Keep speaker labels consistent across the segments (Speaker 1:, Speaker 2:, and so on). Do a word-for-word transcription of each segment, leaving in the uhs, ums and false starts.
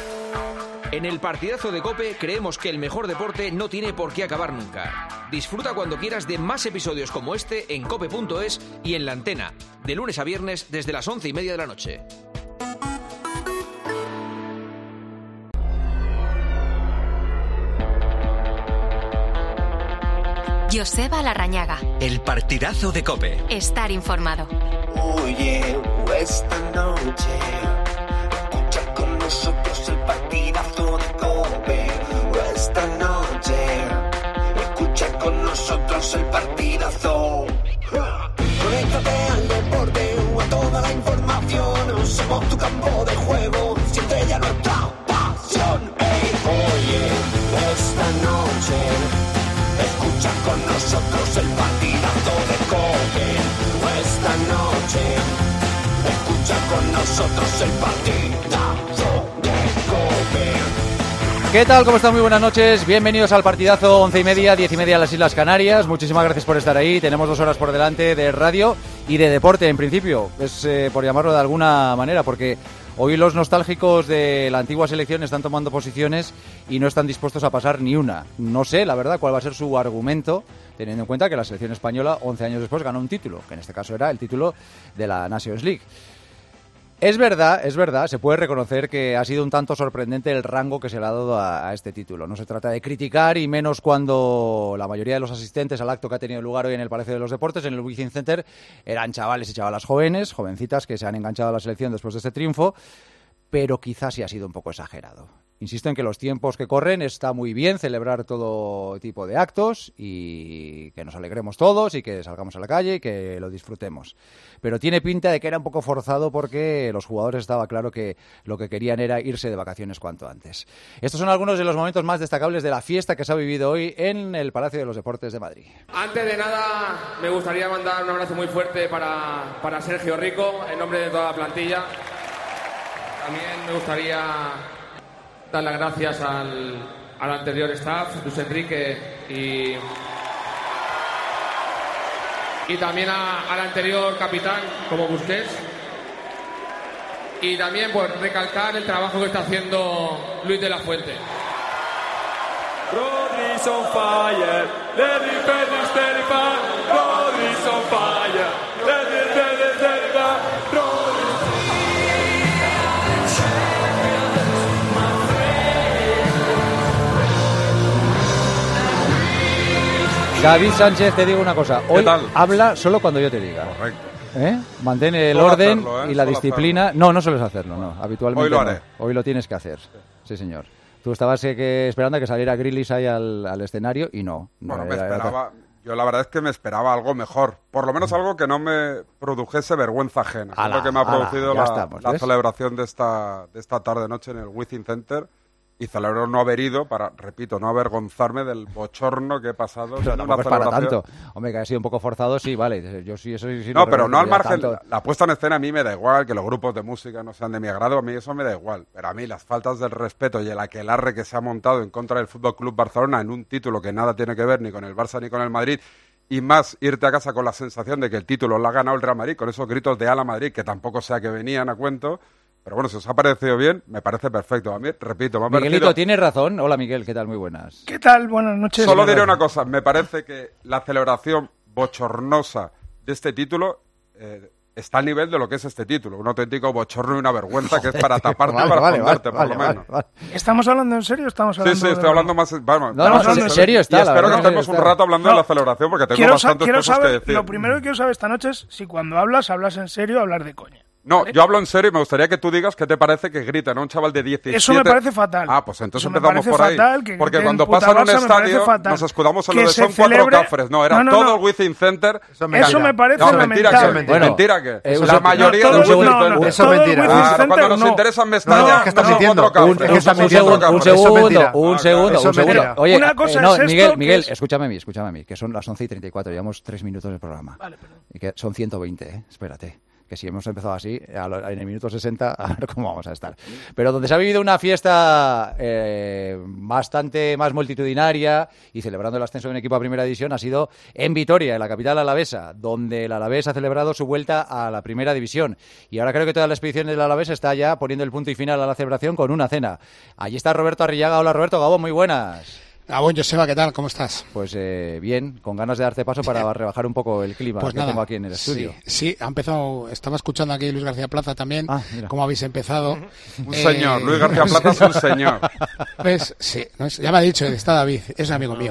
Speaker 1: En el partidazo de COPE creemos que el mejor deporte no tiene por qué acabar nunca. Disfruta cuando quieras de más episodios como este en cope punto es y en La Antena, de lunes a viernes desde las once y media de la noche.
Speaker 2: Joseba Larrañaga.
Speaker 3: El partidazo de COPE.
Speaker 2: Estar informado.
Speaker 4: Oye, esta noche escucha con nosotros el partidazo de COPE. Esta noche escucha con nosotros el partidazo. Conéctate al deporte o a toda la información. Somos tu campo de juego, siente ya nuestra pasión. Hey, oye, esta noche escucha con nosotros el partidazo de COPE. Esta noche escucha con nosotros el partidazo de COPE.
Speaker 5: ¿Qué tal? ¿Cómo están? Muy buenas noches. Bienvenidos al partidazo once y media, diez y media en las Islas Canarias. Muchísimas gracias por estar ahí. Tenemos dos horas por delante de radio y de deporte, en principio. Es eh, por llamarlo de alguna manera, porque hoy los nostálgicos de la antigua selección están tomando posiciones y no están dispuestos a pasar ni una. No sé, la verdad, cuál va a ser su argumento, teniendo en cuenta que la selección española, once años después, ganó un título, que en este caso era el título de la Nations League. Es verdad, es verdad, se puede reconocer que ha sido un tanto sorprendente el rango que se le ha dado a, a este título. No se trata de criticar, y menos cuando la mayoría de los asistentes al acto que ha tenido lugar hoy en el Palacio de los Deportes, en el Within Center, eran chavales y chavalas jóvenes, jovencitas que se han enganchado a la selección después de este triunfo, pero quizás sí ha sido un poco exagerado. Insisto en que los tiempos que corren está muy bien celebrar todo tipo de actos y que nos alegremos todos y que salgamos a la calle y que lo disfrutemos. Pero tiene pinta de que era un poco forzado porque los jugadores estaba claro que lo que querían era irse de vacaciones cuanto antes. Estos son algunos de los momentos más destacables de la fiesta que se ha vivido hoy en el Palacio de los Deportes de Madrid.
Speaker 6: Antes de nada, me gustaría mandar un abrazo muy fuerte para, para Sergio Rico, en nombre de toda la plantilla. También me gustaría dar las gracias al, al anterior staff, Luis Enrique, y, y también a, al anterior capitán, como Busquets. Y también por recalcar el trabajo que está haciendo Luis de la Fuente.
Speaker 7: Rodri's on fire, let it be terrified. Rodri's on fire, let it be terrified.
Speaker 5: David Sánchez, te digo una cosa, hoy habla solo cuando yo te diga.
Speaker 8: Correcto.
Speaker 5: ¿Eh? Mantén el
Speaker 8: Solo
Speaker 5: orden
Speaker 8: hacerlo, ¿eh?
Speaker 5: y la
Speaker 8: Solo
Speaker 5: disciplina.
Speaker 8: hacerlo.
Speaker 5: No, no sueles hacerlo, no. Habitualmente
Speaker 8: Hoy lo haré.
Speaker 5: no. Hoy lo tienes que hacer. Sí, señor. Tú estabas eh, que, esperando a que saliera Grealish ahí al, al escenario y no. no
Speaker 8: Bueno,
Speaker 5: era,
Speaker 8: me
Speaker 5: era
Speaker 8: esperaba... Yo la verdad es que me esperaba algo mejor. Por lo menos algo que no me produjese vergüenza ajena.
Speaker 5: Ala,
Speaker 8: es lo que me ha
Speaker 5: ala,
Speaker 8: producido
Speaker 5: ya
Speaker 8: la,
Speaker 5: estamos,
Speaker 8: la
Speaker 5: ¿ves?
Speaker 8: celebración de esta, de esta tarde-noche en el Within Center. Y celebro no haber ido para, repito, no avergonzarme del bochorno que he pasado.
Speaker 5: Pero
Speaker 8: en
Speaker 5: tampoco
Speaker 8: una
Speaker 5: es para
Speaker 8: celebración.
Speaker 5: tanto. Hombre, que ha sido un poco forzado, sí, vale. Yo sí, eso sí, sí
Speaker 8: No,
Speaker 5: lo
Speaker 8: pero no al
Speaker 5: reconozco,
Speaker 8: margen.
Speaker 5: ya
Speaker 8: La,
Speaker 5: tanto.
Speaker 8: la puesta en escena a mí me da igual, que los grupos de música no sean de mi agrado, a mí eso me da igual. Pero a mí las faltas del respeto y el aquelarre que se ha montado en contra del F C Barcelona en un título que nada tiene que ver ni con el Barça ni con el Madrid, y más irte a casa con la sensación de que el título lo ha ganado el Real Madrid, con esos gritos de ala Madrid que tampoco sea que venían a cuento. Pero bueno, si os ha parecido bien, me parece perfecto. A mí, repito, me ha
Speaker 5: Miguelito,
Speaker 8: parecido...
Speaker 5: tienes razón. Hola, Miguel, ¿qué tal? Muy buenas.
Speaker 9: ¿Qué tal? Buenas noches.
Speaker 8: Solo diré una cosa, me parece que la celebración bochornosa de este título eh, está al nivel de lo que es este título. Un auténtico bochorno y una vergüenza que es para taparte
Speaker 5: Vale,
Speaker 8: y para
Speaker 5: vale,
Speaker 8: esconderte,
Speaker 5: vale,
Speaker 8: por lo
Speaker 5: vale,
Speaker 8: menos.
Speaker 5: vale.
Speaker 9: ¿Estamos hablando en serio o estamos
Speaker 8: Sí,
Speaker 9: hablando
Speaker 8: sí,
Speaker 9: de
Speaker 8: estoy
Speaker 9: broma?
Speaker 8: hablando más... Vamos,
Speaker 5: No, no,
Speaker 8: vamos,
Speaker 5: en serio está,
Speaker 8: Y
Speaker 5: la
Speaker 8: espero
Speaker 5: verdad
Speaker 8: que
Speaker 5: que
Speaker 8: estemos un
Speaker 5: está.
Speaker 8: rato hablando
Speaker 9: No,
Speaker 8: de la celebración porque tengo
Speaker 9: Quiero, sa-
Speaker 8: bastantes
Speaker 9: quiero
Speaker 8: cosas
Speaker 9: saber,
Speaker 8: que decir.
Speaker 9: lo primero que quiero saber esta noche es si cuando hablas, hablas en serio o hablas de coña.
Speaker 8: No,
Speaker 9: ¿vale?
Speaker 8: yo hablo en serio y me gustaría que tú digas qué te parece que griten a un chaval de diecisiete.
Speaker 9: Eso me parece fatal.
Speaker 8: Ah, pues entonces
Speaker 9: Eso me
Speaker 8: empezamos
Speaker 9: parece
Speaker 8: por ahí.
Speaker 9: fatal, que
Speaker 8: Porque
Speaker 9: griten
Speaker 8: cuando
Speaker 9: puta
Speaker 8: pasan a un
Speaker 9: Barça me parece
Speaker 8: estadio
Speaker 9: fatal.
Speaker 8: nos escudamos en
Speaker 9: Que
Speaker 8: lo de
Speaker 9: se
Speaker 8: son cuatro
Speaker 9: celebre-
Speaker 8: cafres. No, era
Speaker 9: No, no,
Speaker 8: todo
Speaker 9: no.
Speaker 8: el Within Center.
Speaker 9: Eso me parece
Speaker 8: No, mentira
Speaker 9: lamentable.
Speaker 8: que, mentira que.
Speaker 5: eh,
Speaker 8: la
Speaker 5: eso-
Speaker 8: mayoría
Speaker 9: no,
Speaker 8: del
Speaker 9: todo el-
Speaker 8: Within
Speaker 9: no, no,
Speaker 8: Center.
Speaker 10: eso
Speaker 9: todo
Speaker 10: es
Speaker 9: el
Speaker 10: mentira.
Speaker 9: Within
Speaker 8: Ah,
Speaker 9: Center,
Speaker 8: cuando nos
Speaker 9: no.
Speaker 8: interesa en
Speaker 10: No,
Speaker 8: Mestalla,
Speaker 10: es que estás
Speaker 8: son
Speaker 10: mintiendo.
Speaker 8: cuatro
Speaker 5: Un,
Speaker 8: cafres.
Speaker 5: un,
Speaker 10: Es que estás
Speaker 5: un
Speaker 10: mintiendo.
Speaker 5: segundo, un
Speaker 10: Eso es
Speaker 5: segundo,
Speaker 10: mentira.
Speaker 5: un
Speaker 8: Ah,
Speaker 5: segundo,
Speaker 10: eso
Speaker 5: un
Speaker 10: es
Speaker 5: segundo.
Speaker 10: mentira.
Speaker 5: Oye,
Speaker 9: Una cosa
Speaker 5: eh, no,
Speaker 9: es esto,
Speaker 5: Miguel,
Speaker 9: que
Speaker 5: Miguel,
Speaker 9: es-
Speaker 5: escúchame a mí, escúchame a mí, que son las once y treinta y cuatro, llevamos tres minutos del programa.
Speaker 9: Vale, perdón.
Speaker 5: Y que son ciento veinte, ¿eh? Espérate. que si hemos empezado así, en el minuto sesenta, a ver cómo vamos a estar. Pero donde se ha vivido una fiesta eh, bastante más multitudinaria y celebrando el ascenso de un equipo a Primera División ha sido en Vitoria, en la capital alavesa, donde el Alavés ha celebrado su vuelta a la Primera División. Y ahora creo que toda la expedición del Alavés está ya poniendo el punto y final a la celebración con una cena. Allí está Roberto Arrillaga. Hola Roberto, Gabón, muy buenas.
Speaker 10: Gabón, Joseba, ¿qué tal? ¿Cómo estás?
Speaker 5: Pues eh, bien, con ganas de darte paso para rebajar un poco el clima
Speaker 10: pues
Speaker 5: que
Speaker 10: nada,
Speaker 5: tengo aquí en el estudio.
Speaker 10: Sí, sí, ha empezado, estaba escuchando aquí Luis García Plaza también, ah, cómo habéis empezado.
Speaker 8: Un eh... señor, Luis García Plaza es un señor.
Speaker 10: ¿Ves? Sí, no es, ya me ha dicho, está David, es un amigo mío.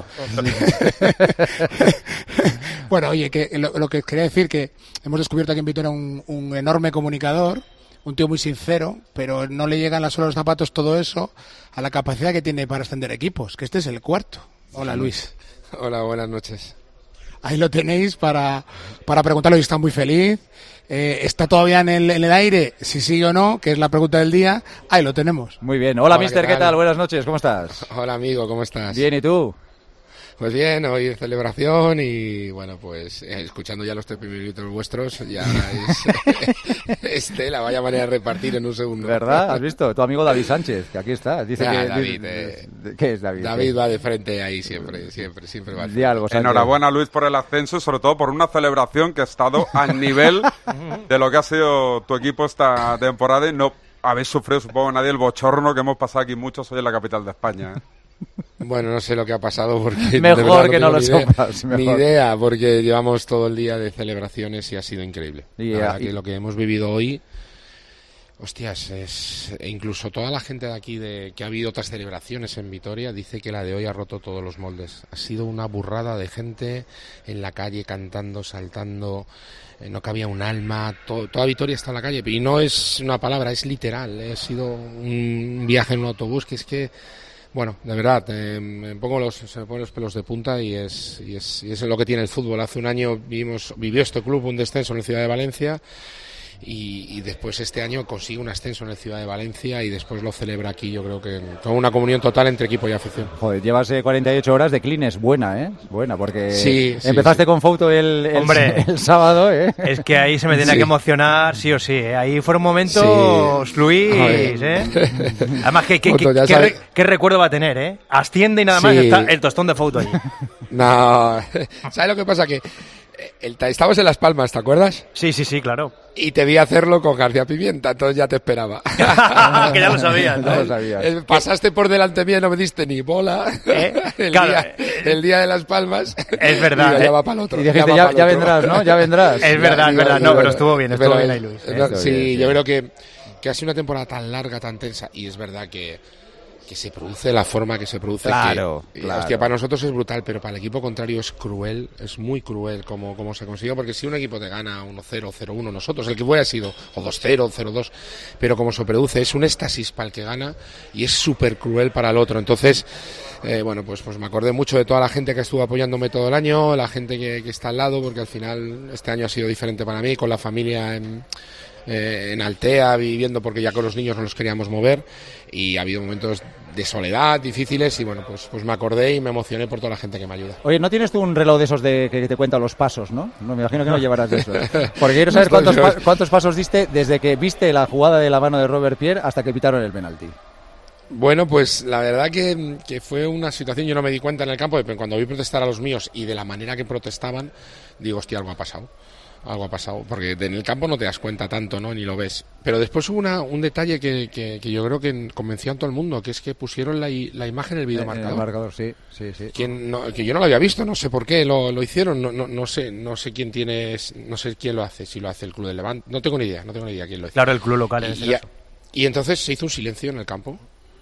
Speaker 10: Bueno, oye, que lo, lo que quería decir que hemos descubierto aquí en Vitoria un, un enorme comunicador, un tío muy sincero, pero no le llegan la suela a los zapatos todo eso a la capacidad que tiene para ascender equipos, que este es el cuarto. Hola, Luis.
Speaker 11: Hola, buenas noches.
Speaker 10: Ahí lo tenéis para, para preguntarlo y está muy feliz. Eh, ¿Está todavía en el, en el aire? Si sí o no, que es la pregunta del día. Ahí lo tenemos.
Speaker 5: Muy bien. Hola, Hola mister, ¿qué tal? ¿qué tal? Buenas noches, ¿cómo estás?
Speaker 11: Hola, amigo, ¿cómo estás?
Speaker 5: Bien, ¿y tú?
Speaker 11: Pues bien, hoy es celebración y bueno, pues eh, escuchando ya los tres minutos vuestros, ya es, es tela, vaya manera de repartir en un segundo.
Speaker 5: ¿Verdad? ¿Has visto? Tu amigo David Sánchez, que aquí está. Dice
Speaker 11: ya,
Speaker 5: que,
Speaker 11: David, eh,
Speaker 5: ¿qué es David?
Speaker 11: David
Speaker 5: ¿qué?
Speaker 11: va de frente ahí siempre, siempre, siempre va.
Speaker 5: Di algo, Sánchez.
Speaker 8: Enhorabuena, Luis, por el ascenso y sobre todo por una celebración que ha estado al nivel de lo que ha sido tu equipo esta temporada y no habéis sufrido, supongo, nadie el bochorno que hemos pasado aquí muchos hoy en la capital de España, ¿eh?
Speaker 11: Bueno, no sé lo que ha pasado porque
Speaker 5: mejor
Speaker 11: no
Speaker 5: que no lo
Speaker 11: idea,
Speaker 5: sepas.
Speaker 11: Ni idea, porque llevamos todo el día de celebraciones y ha sido increíble.
Speaker 5: Y,
Speaker 11: la verdad
Speaker 5: y...
Speaker 11: que lo que hemos vivido hoy, hostias, es e incluso toda la gente de aquí de que ha habido otras celebraciones en Vitoria dice que la de hoy ha roto todos los moldes. Ha sido una burrada de gente en la calle cantando, saltando. No cabía un alma, todo, toda Vitoria está en la calle y no es una palabra, es literal. Ha sido un viaje en un autobús que es que bueno, de verdad, eh, me pongo los, se me ponen los pelos de punta y es, y es, y es lo que tiene el fútbol. Hace un año vivimos, vivió este club un descenso en la Ciudad de Valencia y, y después este año consigue un ascenso en la Ciudad de Valencia y después lo celebra aquí, yo creo que con una comunión total entre equipo y afición.
Speaker 5: Joder, llevas eh, cuarenta y ocho horas de clean, buena, ¿eh? Buena, porque
Speaker 11: sí,
Speaker 5: empezaste
Speaker 11: sí,
Speaker 5: con foto el, el,
Speaker 12: Hombre,
Speaker 5: el sábado, ¿eh?
Speaker 12: Es que ahí se me tenía
Speaker 11: sí.
Speaker 12: que emocionar sí o sí, ¿eh? Ahí fueron momentos, sí. Luis, ¿eh? Además, ¿qué, qué, qué, qué, re, ¿qué recuerdo va a tener, eh? Asciende y nada más, sí. Está el tostón de foto ahí.
Speaker 11: No, ¿sabes lo que pasa? Que el, estabas en Las Palmas, ¿te acuerdas?
Speaker 12: Sí, sí, sí, claro.
Speaker 11: Y te vi hacerlo con García Pimienta, entonces ya te esperaba.
Speaker 12: Que ya lo sabías, ¿no?
Speaker 5: Ya lo sabías.
Speaker 11: Pasaste por delante mía y no me diste ni bola. ¿Eh? El, claro. día, el día de Las Palmas.
Speaker 12: Es verdad.
Speaker 11: Digo,
Speaker 12: ¿eh?
Speaker 11: ya va para el otro.
Speaker 5: Y dijiste, ya, ya, ya vendrás, ¿no? Ya vendrás.
Speaker 12: Es verdad, es verdad. No, pero estuvo bien, estuvo bien ahí, Luis.
Speaker 11: ¿eh? Sí, bien, yo sí. creo que, que ha sido una temporada tan larga, tan tensa, y es verdad que que se produce de la forma que se produce.
Speaker 5: Claro,
Speaker 11: que,
Speaker 5: claro.
Speaker 11: Hostia, para nosotros es brutal, pero para el equipo contrario es cruel, es muy cruel como, como se consiguió, porque si un equipo te gana uno cero, cero uno, nosotros, el que hubiera sido, o dos cero, cero dos, pero como se produce, es un éxtasis para el que gana y es súper cruel para el otro. Entonces, eh, bueno, pues, pues me acordé mucho de toda la gente que estuvo apoyándome todo el año, la gente que, que está al lado, porque al final este año ha sido diferente para mí, con la familia en... Eh, en Altea, viviendo porque ya con los niños no los queríamos mover y ha habido momentos de soledad difíciles y bueno, pues, pues me acordé y me emocioné por toda la gente que me ayuda.
Speaker 5: Oye, ¿no tienes tú un reloj de esos de que te cuenta los pasos, no? No, me imagino que no llevarás de esos. Porque quiero saber cuántos, pa cuántos pasos diste desde que viste la jugada de la mano de Robert Pierre hasta que pitaron el penalti.
Speaker 11: Bueno, pues la verdad que, que fue una situación, yo no me di cuenta en el campo, pero cuando vi protestar a los míos y de la manera que protestaban, digo, hostia, algo ha pasado. Algo ha pasado, porque en el campo no te das cuenta tanto, ¿no? Ni lo ves. Pero después hubo una, un detalle que, que, que yo creo que convenció a todo el mundo, que es que pusieron la, la imagen en el videomarcador.
Speaker 5: El marcador, sí, sí, sí.
Speaker 11: Quien no, que yo no lo había visto, no sé por qué lo, lo hicieron, no, no, no sé, no sé quién tiene, no sé quién lo hace, si lo hace el Club del Levante, no tengo ni idea, no tengo ni idea quién lo hace.
Speaker 12: Claro, el club local en ese
Speaker 11: y,
Speaker 12: caso.
Speaker 11: Y entonces se hizo un silencio en el campo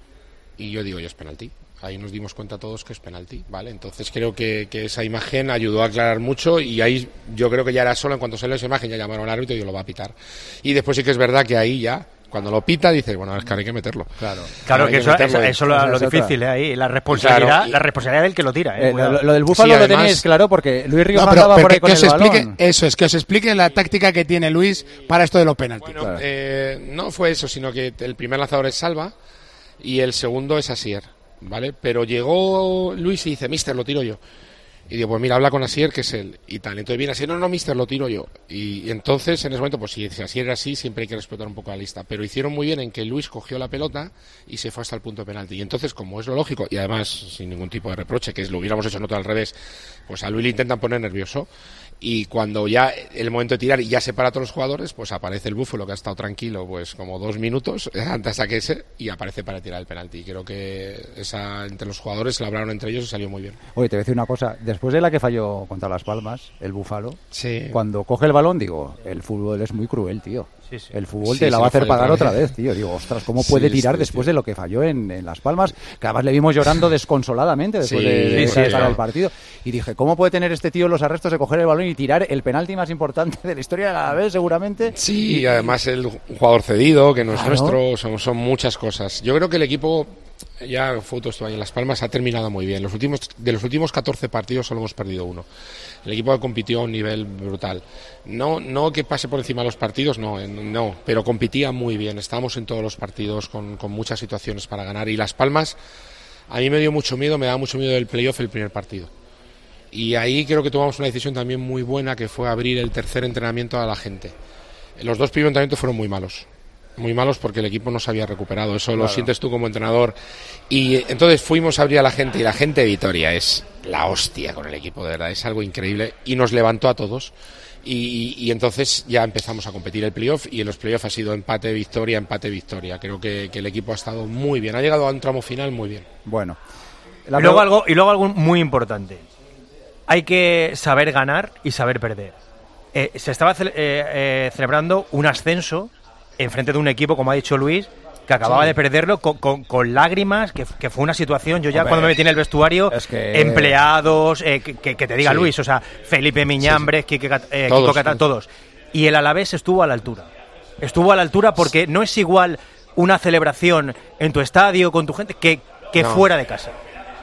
Speaker 11: y yo digo, yo es penalti. Ahí nos dimos cuenta todos que es penalti, ¿vale? Entonces creo que, que esa imagen ayudó a aclarar mucho y ahí yo creo que ya era solo en cuanto salió esa imagen ya llamaron al árbitro y yo lo va a pitar. Y después sí que es verdad que ahí ya, cuando lo pita, dices, bueno, es que hay que meterlo.
Speaker 12: Claro, claro que, que eso, eso, eso es lo, lo difícil, ¿eh? Ahí, la responsabilidad, claro, y, la responsabilidad del que lo tira, ¿eh?
Speaker 5: eh lo, lo del Búfalo sí, lo además, tenéis claro porque Luis Ríos no, pero, andaba
Speaker 10: pero
Speaker 5: por ahí
Speaker 10: que,
Speaker 5: con
Speaker 10: que
Speaker 5: el
Speaker 10: os explique,
Speaker 5: balón.
Speaker 10: Eso es, que os explique la táctica que tiene Luis para esto de los penaltis.
Speaker 11: Bueno,
Speaker 10: claro.
Speaker 11: eh, no fue eso, sino que el primer lanzador es Salva y el segundo es Asier. ¿Vale? Pero llegó Luis y dice, mister, lo tiro yo. Y digo, pues mira, habla con Asier, que es él, y tal. Entonces viene Asier, no, no, mister, lo tiro yo. Y, y entonces, en ese momento, pues si, si Asier era así, siempre hay que respetar un poco la lista. Pero hicieron muy bien en que Luis cogió la pelota y se fue hasta el punto de penalti. Y entonces, como es lo lógico, y además sin ningún tipo de reproche, que es, lo hubiéramos hecho nosotros al revés, pues a Luis le intentan poner nervioso. Y cuando ya el momento de tirar y ya se para a todos los jugadores, pues aparece el Búfalo, que ha estado tranquilo pues como dos minutos antes de que ese, y aparece para tirar el penalti. Y creo que esa entre los jugadores la hablaron entre ellos y salió muy bien.
Speaker 5: Oye, te voy a decir una cosa, después de la que falló contra Las Palmas, el Búfalo,
Speaker 11: sí.
Speaker 5: Cuando coge el balón, digo, el fútbol es muy cruel, tío.
Speaker 12: Sí, sí.
Speaker 5: El fútbol
Speaker 11: Sí,
Speaker 5: te la
Speaker 11: se
Speaker 5: va a hacer
Speaker 11: fue
Speaker 5: pagar
Speaker 11: otra
Speaker 5: otra
Speaker 11: vez.
Speaker 5: vez, tío. Digo, ostras, ¿cómo puede
Speaker 11: Sí,
Speaker 5: tirar
Speaker 11: sí,
Speaker 5: después
Speaker 11: sí.
Speaker 5: de lo que falló en, en Las Palmas? Que además le vimos llorando desconsoladamente después
Speaker 11: Sí,
Speaker 5: de, de
Speaker 11: sí,
Speaker 5: dejar
Speaker 11: sí.
Speaker 5: el partido. Y dije, ¿cómo puede tener este tío los arrestos de coger el balón y tirar el penalti más importante de la historia de la Alavés, seguramente?
Speaker 11: Sí, y además el jugador cedido, que no es
Speaker 5: Claro.
Speaker 11: nuestro, son, son muchas cosas. Yo creo que el equipo, ya fotos en Las Palmas, ha terminado muy bien. Los últimos, de los últimos catorce partidos solo hemos perdido uno. El equipo compitió a un nivel brutal. No, no que pase por encima de los partidos, no, no, pero competía muy bien. Estábamos en todos los partidos con, con muchas situaciones para ganar. Y Las Palmas, a mí me dio mucho miedo, me da mucho miedo el playoff el primer partido. Y ahí creo que tomamos una decisión también muy buena, que fue abrir el tercer entrenamiento a la gente. Los dos primeros entrenamientos fueron muy malos. Muy malos porque el equipo no se había recuperado. Eso
Speaker 5: Claro.
Speaker 11: lo sientes tú como entrenador. Y entonces fuimos a abrir a la gente, y la gente de Vitoria es la hostia con el equipo, de verdad. Es algo increíble. Y nos levantó a todos. Y, y, y entonces ya empezamos a competir el playoff. Y en los playoffs ha sido empate, victoria, empate, victoria. Creo que, que el equipo ha estado muy bien. Ha llegado a un tramo final muy bien.
Speaker 5: Bueno.
Speaker 12: Y luego, algo, y luego algo muy importante. Hay que saber ganar y saber perder. Eh, se estaba ce- eh, eh, celebrando un ascenso enfrente de un equipo, como ha dicho Luis, que acababa
Speaker 5: Sí.
Speaker 12: de perderlo con, con- con lágrimas, que, que fue una situación, yo ya
Speaker 5: Hombre,
Speaker 12: cuando me metí en el vestuario,
Speaker 5: es que-
Speaker 12: empleados, eh, que, que- que te diga
Speaker 11: Sí.
Speaker 12: Luis, o sea, Felipe Miñambres, Quique Cat- eh,
Speaker 11: Todos,
Speaker 12: Kiko Catán, todos. Y el Alavés estuvo a la altura. Estuvo a la altura porque no es igual una celebración en tu estadio, con tu gente, que, que
Speaker 11: No.
Speaker 12: fuera de casa.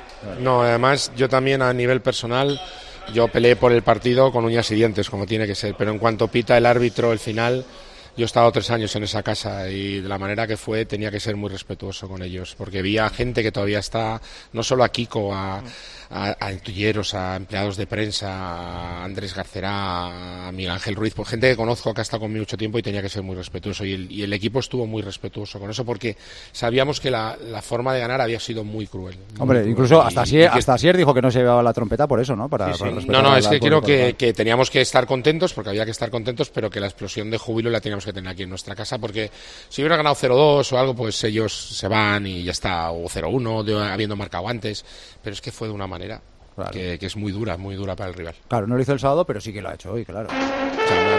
Speaker 11: No, además yo también a nivel personal, yo peleé por el partido con uñas y dientes, como tiene que ser, pero en cuanto pita el árbitro el final, yo he estado tres años en esa casa y de la manera que fue tenía que ser muy respetuoso con ellos, porque vi a gente que todavía está, no solo a Kiko, a, a, a tulleros, a empleados de prensa, a Andrés Garcerá, a Miguel Ángel Ruiz, pues gente que conozco que ha estado conmigo mucho tiempo y tenía que ser muy respetuoso, y el, y el equipo estuvo muy respetuoso con eso, porque sabíamos que la, la forma de ganar había sido muy cruel. muy
Speaker 5: Hombre,
Speaker 11: cruel.
Speaker 5: incluso
Speaker 11: Y-
Speaker 5: hasta
Speaker 11: y
Speaker 5: Asier,
Speaker 11: que-
Speaker 5: hasta Asier dijo que no se llevaba la trompeta por eso, ¿no? Para,
Speaker 12: Sí, sí.
Speaker 5: para respetar
Speaker 11: No, no,
Speaker 5: al-
Speaker 11: es que
Speaker 5: al
Speaker 11: creo
Speaker 5: público
Speaker 11: que,
Speaker 5: local.
Speaker 11: que teníamos que estar contentos, porque había que estar contentos, pero que la explosión de júbilo la teníamos que tener aquí en nuestra casa, porque si hubiera ganado cero dos o algo, pues ellos se van y ya está, o cero uno, de- habiendo marcado antes, pero es que fue de una manera
Speaker 5: Claro.
Speaker 11: que, que es muy dura, muy dura para el rival.
Speaker 5: Claro, no lo hizo el sábado, pero sí que lo ha hecho hoy, claro.
Speaker 11: Echándome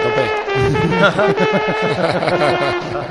Speaker 11: a tope.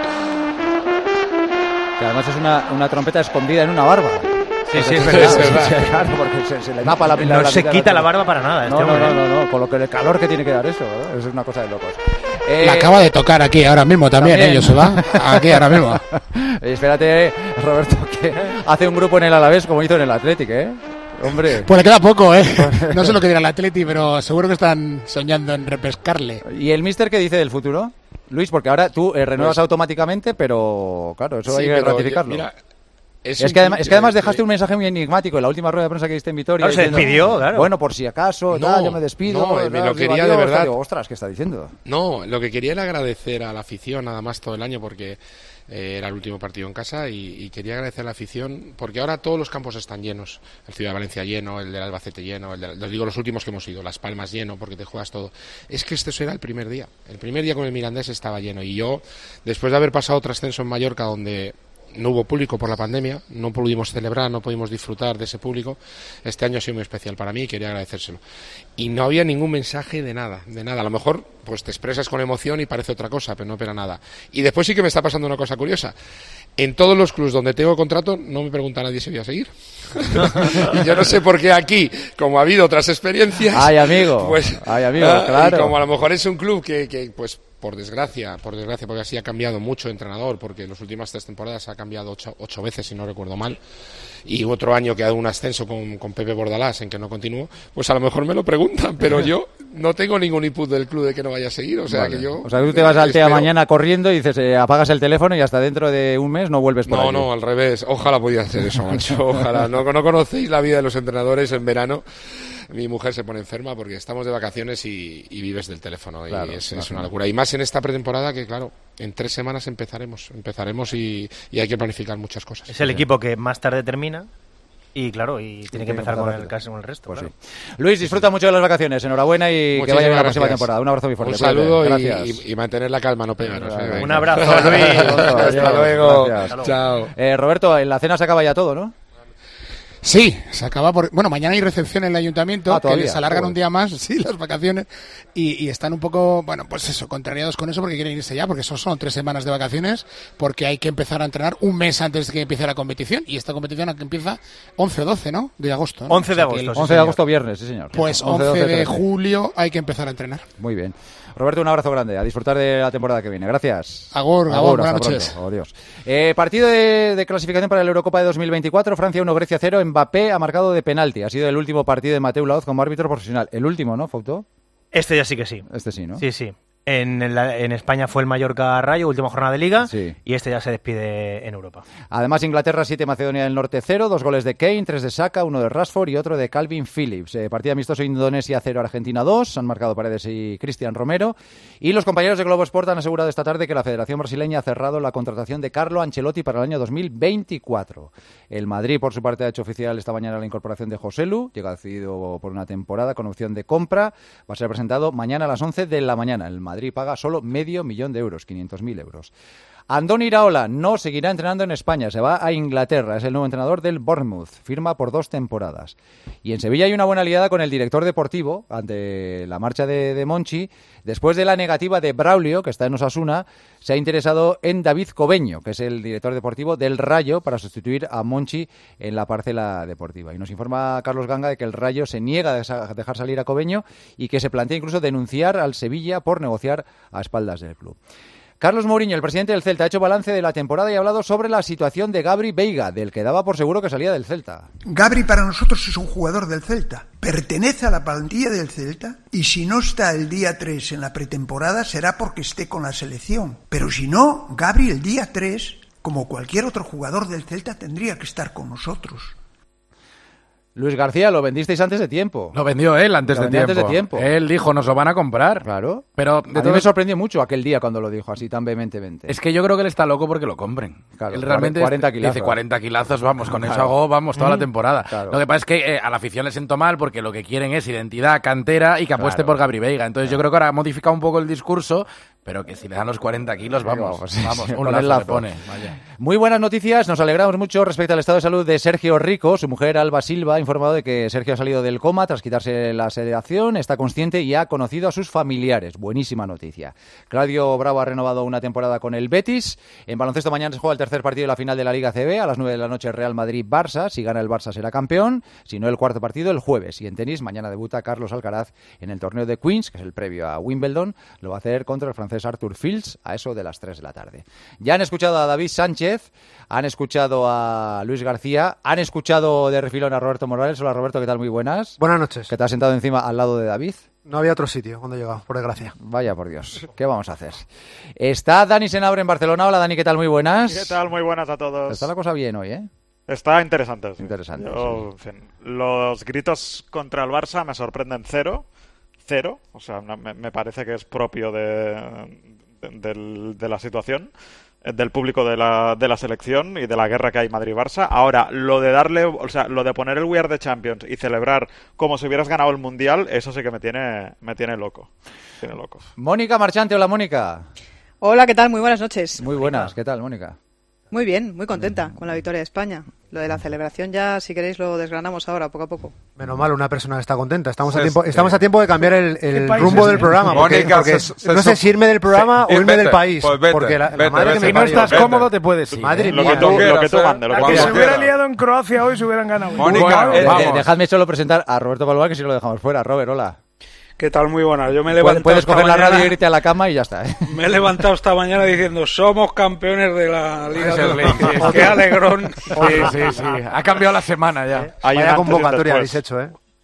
Speaker 5: Que además es una, una trompeta escondida en una barba.
Speaker 12: Sí, sí,
Speaker 5: Porque-
Speaker 12: es verdad.
Speaker 5: sí, sí, claro, porque se, se le tapa la
Speaker 12: No se quita la barba para nada.
Speaker 5: No,
Speaker 12: este
Speaker 5: no,
Speaker 12: hombre.
Speaker 5: no, no, no, con lo que el calor que tiene que dar eso, ¿no? Eso es una cosa de locos. Eh,
Speaker 10: La acaba de tocar aquí ahora mismo también,
Speaker 5: también.
Speaker 10: ¿eh, Joseba? Aquí ahora mismo.
Speaker 5: eh, espérate, Roberto, que hace un grupo en el Alavés como hizo en el Athletic, ¿eh? Hombre.
Speaker 10: Pues le queda poco, ¿eh? No sé lo que dirá el Atleti, pero seguro que están soñando en repescarle.
Speaker 5: ¿Y el míster qué dice del futuro? Luis, porque ahora tú eh, renuevas
Speaker 11: Pues-
Speaker 5: automáticamente, pero claro, eso
Speaker 11: Sí,
Speaker 5: hay que
Speaker 11: pero,
Speaker 5: ratificarlo.
Speaker 11: mira,
Speaker 5: Es,
Speaker 11: un
Speaker 5: que además,
Speaker 11: club
Speaker 5: es que además
Speaker 11: que-
Speaker 5: dejaste un mensaje muy enigmático en la última rueda de prensa que diste en Vitoria.
Speaker 12: Claro, se
Speaker 5: diciendo,
Speaker 12: despidió, claro.
Speaker 5: Bueno, por si acaso,
Speaker 11: No,
Speaker 5: tal, yo me despido.
Speaker 11: no,
Speaker 5: tal,
Speaker 11: me lo
Speaker 5: digo,
Speaker 11: quería
Speaker 5: adiós,
Speaker 11: de verdad.
Speaker 5: digo, ostras, ¿qué está diciendo?
Speaker 11: No, lo que quería era agradecer a la afición nada más todo el año, porque eh, era el último partido en casa, y, y quería agradecer a la afición porque ahora todos los campos están llenos. El Ciudad de Valencia lleno, el del Albacete lleno, el de, les digo los últimos que hemos ido, Las Palmas lleno, porque te juegas todo. Es que este era el primer día. El primer día con el Mirandés estaba lleno, y yo, después de haber pasado otro ascenso en Mallorca donde no hubo público por la pandemia, no pudimos celebrar, no pudimos disfrutar de ese público, este año ha sido muy especial para mí y quería agradecérselo. Y no había ningún mensaje de nada, de nada. A lo mejor pues te expresas con emoción y parece otra cosa, pero no espera nada. Y después sí que me está pasando una cosa curiosa. En todos los clubs donde tengo contrato no me pregunta nadie si voy a seguir. Y yo no sé por qué aquí, como ha habido otras experiencias...
Speaker 5: Ay, amigo,
Speaker 11: pues,
Speaker 5: ay, amigo,
Speaker 11: ah,
Speaker 5: claro.
Speaker 11: Y como a lo mejor es un club que, que pues por desgracia, por desgracia, porque así ha cambiado mucho de entrenador, porque en las últimas tres temporadas ha cambiado ocho, ocho veces, si no recuerdo mal, y otro año que ha dado un ascenso con, con Pepe Bordalás en que no continuó, pues a lo mejor me lo preguntan, pero yo no tengo ningún input del club de que no vaya a seguir, o sea
Speaker 5: Vale.
Speaker 11: que yo...
Speaker 5: O sea, que tú te vas al TEA
Speaker 11: espero-
Speaker 5: mañana corriendo y dices, eh, apagas el teléfono y hasta dentro de un mes no vuelves por
Speaker 11: No,
Speaker 5: allí.
Speaker 11: no, al revés. Ojalá pudiera hacer eso, macho. Ojalá. No, no conocéis la vida de los entrenadores en verano. mi mujer se pone enferma porque estamos de vacaciones y, y vives del teléfono.
Speaker 5: Claro,
Speaker 11: y es,
Speaker 5: claro.
Speaker 11: es una locura. Y más en esta pretemporada que, claro, en tres semanas empezaremos. Empezaremos y, y hay que planificar muchas cosas.
Speaker 12: Es el equipo que más tarde termina. Y claro, y tiene que empezar con el, con el resto.
Speaker 5: Pues
Speaker 12: claro.
Speaker 5: sí. Luis, disfruta mucho de las vacaciones. Enhorabuena y
Speaker 11: Muchísimas
Speaker 5: que vaya bien la
Speaker 11: gracias.
Speaker 5: próxima temporada. Un abrazo muy fuerte.
Speaker 11: Un saludo
Speaker 5: Gracias.
Speaker 11: y, y, y mantener la calma, no pegaros. Eh,
Speaker 12: Un abrazo, Luis.
Speaker 11: Hasta luego.
Speaker 5: Gracias.
Speaker 11: Chao.
Speaker 5: Eh, Roberto, en la cena se acaba ya todo, ¿no?
Speaker 10: Sí, se acaba por... Bueno, mañana hay recepción en el ayuntamiento,
Speaker 5: Ah,
Speaker 10: que
Speaker 5: todavía.
Speaker 10: les alargan
Speaker 5: Joder.
Speaker 10: un día más, sí, las vacaciones, y, y están un poco, bueno, pues eso, contrariados con eso porque quieren irse ya, porque eso son tres semanas de vacaciones, porque hay que empezar a entrenar un mes antes de que empiece la competición, y esta competición que empieza once o doce, ¿no? De agosto, ¿no?
Speaker 12: once de
Speaker 10: O sea, que
Speaker 12: agosto,
Speaker 10: el-
Speaker 12: sí,
Speaker 5: once de agosto, viernes, sí, señor.
Speaker 10: Pues once
Speaker 5: doce,
Speaker 10: de
Speaker 5: trece.
Speaker 10: julio hay que empezar a entrenar.
Speaker 5: Muy bien. Roberto, un abrazo grande. A disfrutar de la temporada que viene. Gracias.
Speaker 10: Agur, agur, buenas
Speaker 5: hasta
Speaker 10: noches.
Speaker 5: pronto. Adiós. Eh, partido de, de clasificación para la Eurocopa de dos mil veinticuatro. Francia uno, Grecia cero. Mbappé ha marcado de penalti. Ha sido el último partido de Mateu Laoz como árbitro profesional. El último, ¿no, Fauto?
Speaker 12: Este ya sí que sí.
Speaker 5: Este sí, ¿no?
Speaker 12: Sí, sí. En, la- en España fue el Mallorca Rayo, última jornada de Liga,
Speaker 5: Sí.
Speaker 12: y este ya se despide en Europa.
Speaker 5: Además, Inglaterra siete, Macedonia del Norte cero. Dos goles de Kane, tres de Saka, uno de Rashford y otro de Calvin Phillips. Eh, partido amistoso Indonesia cero, Argentina dos. Han marcado Paredes y Cristian Romero. Y los compañeros de Globo Sport han asegurado esta tarde que la Federación Brasileña ha cerrado la contratación de Carlo Ancelotti para el año dos mil veinticuatro. El Madrid, por su parte, ha hecho oficial esta mañana la incorporación de Joselu. Llega decidido por una temporada con opción de compra. Va a ser presentado mañana a las once de la mañana. El Madrid paga solo medio millón de euros, quinientos mil euros. Andoni Iraola no seguirá entrenando en España, se va a Inglaterra, es el nuevo entrenador del Bournemouth, firma por dos temporadas. Y en Sevilla hay una buena aliada con el director deportivo ante la marcha de, de Monchi. Después de la negativa de Braulio, que está en Osasuna, se ha interesado en David Cobeño, que es el director deportivo del Rayo, para sustituir a Monchi en la parcela deportiva. Y nos informa Carlos Ganga de que el Rayo se niega a desa- dejar salir a Cobeño y que se plantea incluso denunciar al Sevilla por negociar a espaldas del club. Carlos Mourinho, el presidente del Celta, ha hecho balance de la temporada y ha hablado sobre la situación de Gabri Veiga, del que daba por seguro que salía del Celta.
Speaker 13: Gabri para nosotros es un jugador del Celta, pertenece a la plantilla del Celta y si no está el día tres en la pretemporada será porque esté con la selección. Pero si no, Gabri el día tres, como cualquier otro jugador del Celta, tendría que estar con nosotros.
Speaker 5: Luis García, lo vendisteis antes de tiempo.
Speaker 14: Lo vendió él antes,
Speaker 5: Lo
Speaker 14: de,
Speaker 5: vendió
Speaker 14: tiempo.
Speaker 5: antes de tiempo.
Speaker 14: Él dijo, nos lo van a comprar.
Speaker 5: Claro.
Speaker 14: Pero
Speaker 5: A
Speaker 14: de
Speaker 5: mí
Speaker 14: todo
Speaker 5: me sorprendió mucho aquel día cuando lo dijo así tan vehementemente.
Speaker 14: Es que yo creo que él está loco porque lo compren.
Speaker 5: Claro,
Speaker 14: él realmente
Speaker 5: cuarenta
Speaker 14: dice
Speaker 5: kilazos.
Speaker 14: cuarenta kilazos, vamos, con eso
Speaker 5: Claro.
Speaker 14: hago, vamos, toda la
Speaker 5: Mm.
Speaker 14: temporada.
Speaker 5: Claro.
Speaker 14: Lo que pasa es que eh, a la afición le siento mal porque lo que quieren es identidad, cantera y que apueste
Speaker 5: Claro.
Speaker 14: por Gabri Veiga. Entonces yo creo que ahora ha modificado un poco el discurso, pero que si le dan los cuarenta kilos, vamos,
Speaker 5: Vamos,
Speaker 14: vamos,
Speaker 5: con
Speaker 14: un
Speaker 5: el
Speaker 14: lazo,
Speaker 5: lazo.
Speaker 14: le pone. Vaya.
Speaker 5: Muy buenas noticias, nos alegramos mucho respecto al estado de salud de Sergio Rico. Su mujer Alba Silva ha informado de que Sergio ha salido del coma tras quitarse la sedación, está consciente y ha conocido a sus familiares. Buenísima noticia. Claudio Bravo ha renovado una temporada con el Betis. En baloncesto mañana se juega el tercer partido de la final de la Liga C B. A las nueve de la noche Real Madrid-Barça. Si gana el Barça será campeón, si no el cuarto partido el jueves. Y en tenis mañana debuta Carlos Alcaraz en el torneo de Queens, que es el previo a Wimbledon. Lo va a hacer contra el francés Arthur Fields a eso de las tres de la tarde. Ya han escuchado a David Sánchez, han escuchado a Luis García, han escuchado de refilón a Roberto Morales. Hola Roberto, ¿qué tal? Muy buenas.
Speaker 15: Buenas noches.
Speaker 5: Que te has sentado encima al lado de David.
Speaker 15: No había otro sitio cuando he llegado, por desgracia.
Speaker 5: Vaya por Dios, ¿qué vamos a hacer? Está Dani Senabre en Barcelona. Hola Dani, ¿qué tal? Muy buenas.
Speaker 16: ¿Qué tal? Muy buenas a todos.
Speaker 5: Está la cosa bien hoy, ¿eh?
Speaker 16: Está interesante. Sí.
Speaker 5: Interesante.
Speaker 16: Yo,
Speaker 5: sí.
Speaker 16: en fin, los gritos contra el Barça me sorprenden cero. Cero. O sea, no, me, me parece que es propio de, de, del- de la situación, eh, del público de la, de la selección y de la guerra que hay Madrid-Barça. Ahora, lo de darle, o sea, lo de poner el We Are the Champions y celebrar como si hubieras ganado el Mundial, eso sí que me tiene, me tiene loco. Me tiene loco.
Speaker 5: Mónica Marchante, hola Mónica.
Speaker 17: Hola, ¿qué tal? Muy buenas noches.
Speaker 5: Muy buenas, ¿qué tal Mónica?
Speaker 17: Muy bien, muy contenta con la victoria de España. Lo de la celebración ya, si queréis, lo desgranamos ahora, poco a poco.
Speaker 15: Menos mal, una persona que está contenta. Estamos, a,
Speaker 8: Pues,
Speaker 15: tiempo, estamos
Speaker 8: eh,
Speaker 15: a tiempo de cambiar el, el
Speaker 9: país
Speaker 15: rumbo
Speaker 9: es
Speaker 15: del
Speaker 9: este?
Speaker 15: programa. Porque,
Speaker 8: Mónica,
Speaker 15: porque
Speaker 8: se- se-
Speaker 15: no sé si irme del programa
Speaker 8: se-
Speaker 15: o irme
Speaker 8: vete,
Speaker 15: del país.
Speaker 8: pues vete,
Speaker 15: porque la, la
Speaker 8: vete,
Speaker 15: madre
Speaker 8: vete,
Speaker 15: que me
Speaker 14: Si no
Speaker 8: vete,
Speaker 15: parió.
Speaker 14: estás cómodo, te puedes ir.
Speaker 15: Madre
Speaker 16: Lo
Speaker 15: mía.
Speaker 16: que tú, lo
Speaker 8: quieras,
Speaker 16: que tú
Speaker 8: eh.
Speaker 16: mandes, lo que
Speaker 9: La
Speaker 16: tú
Speaker 9: que
Speaker 8: Como
Speaker 9: se
Speaker 16: mandes.
Speaker 9: hubiera
Speaker 8: quiera.
Speaker 9: liado en Croacia hoy se hubieran ganado.
Speaker 8: Mónica,
Speaker 14: Bueno,
Speaker 8: eh,
Speaker 5: Eh,
Speaker 14: vamos.
Speaker 5: eh, dejadme solo presentar a Roberto Balboa, que si lo dejamos fuera. Robert, hola.
Speaker 18: ¿Qué tal? Muy buenas. Yo me he
Speaker 5: Puedes,
Speaker 18: levantado
Speaker 5: puedes
Speaker 18: esta
Speaker 5: coger la
Speaker 18: mañana,
Speaker 5: radio y irte a la cama y ya está, ¿eh?
Speaker 18: me he levantado esta mañana diciendo somos campeones de la Liga
Speaker 14: Es
Speaker 18: de
Speaker 14: el League, sí,
Speaker 18: Qué
Speaker 14: sí.
Speaker 18: alegrón.
Speaker 14: Sí, sí, sí. Ha cambiado la semana ya.
Speaker 16: Hay un
Speaker 15: Vaya
Speaker 16: antes y un
Speaker 15: convocatoria
Speaker 16: después.
Speaker 15: habéis hecho, ¿eh?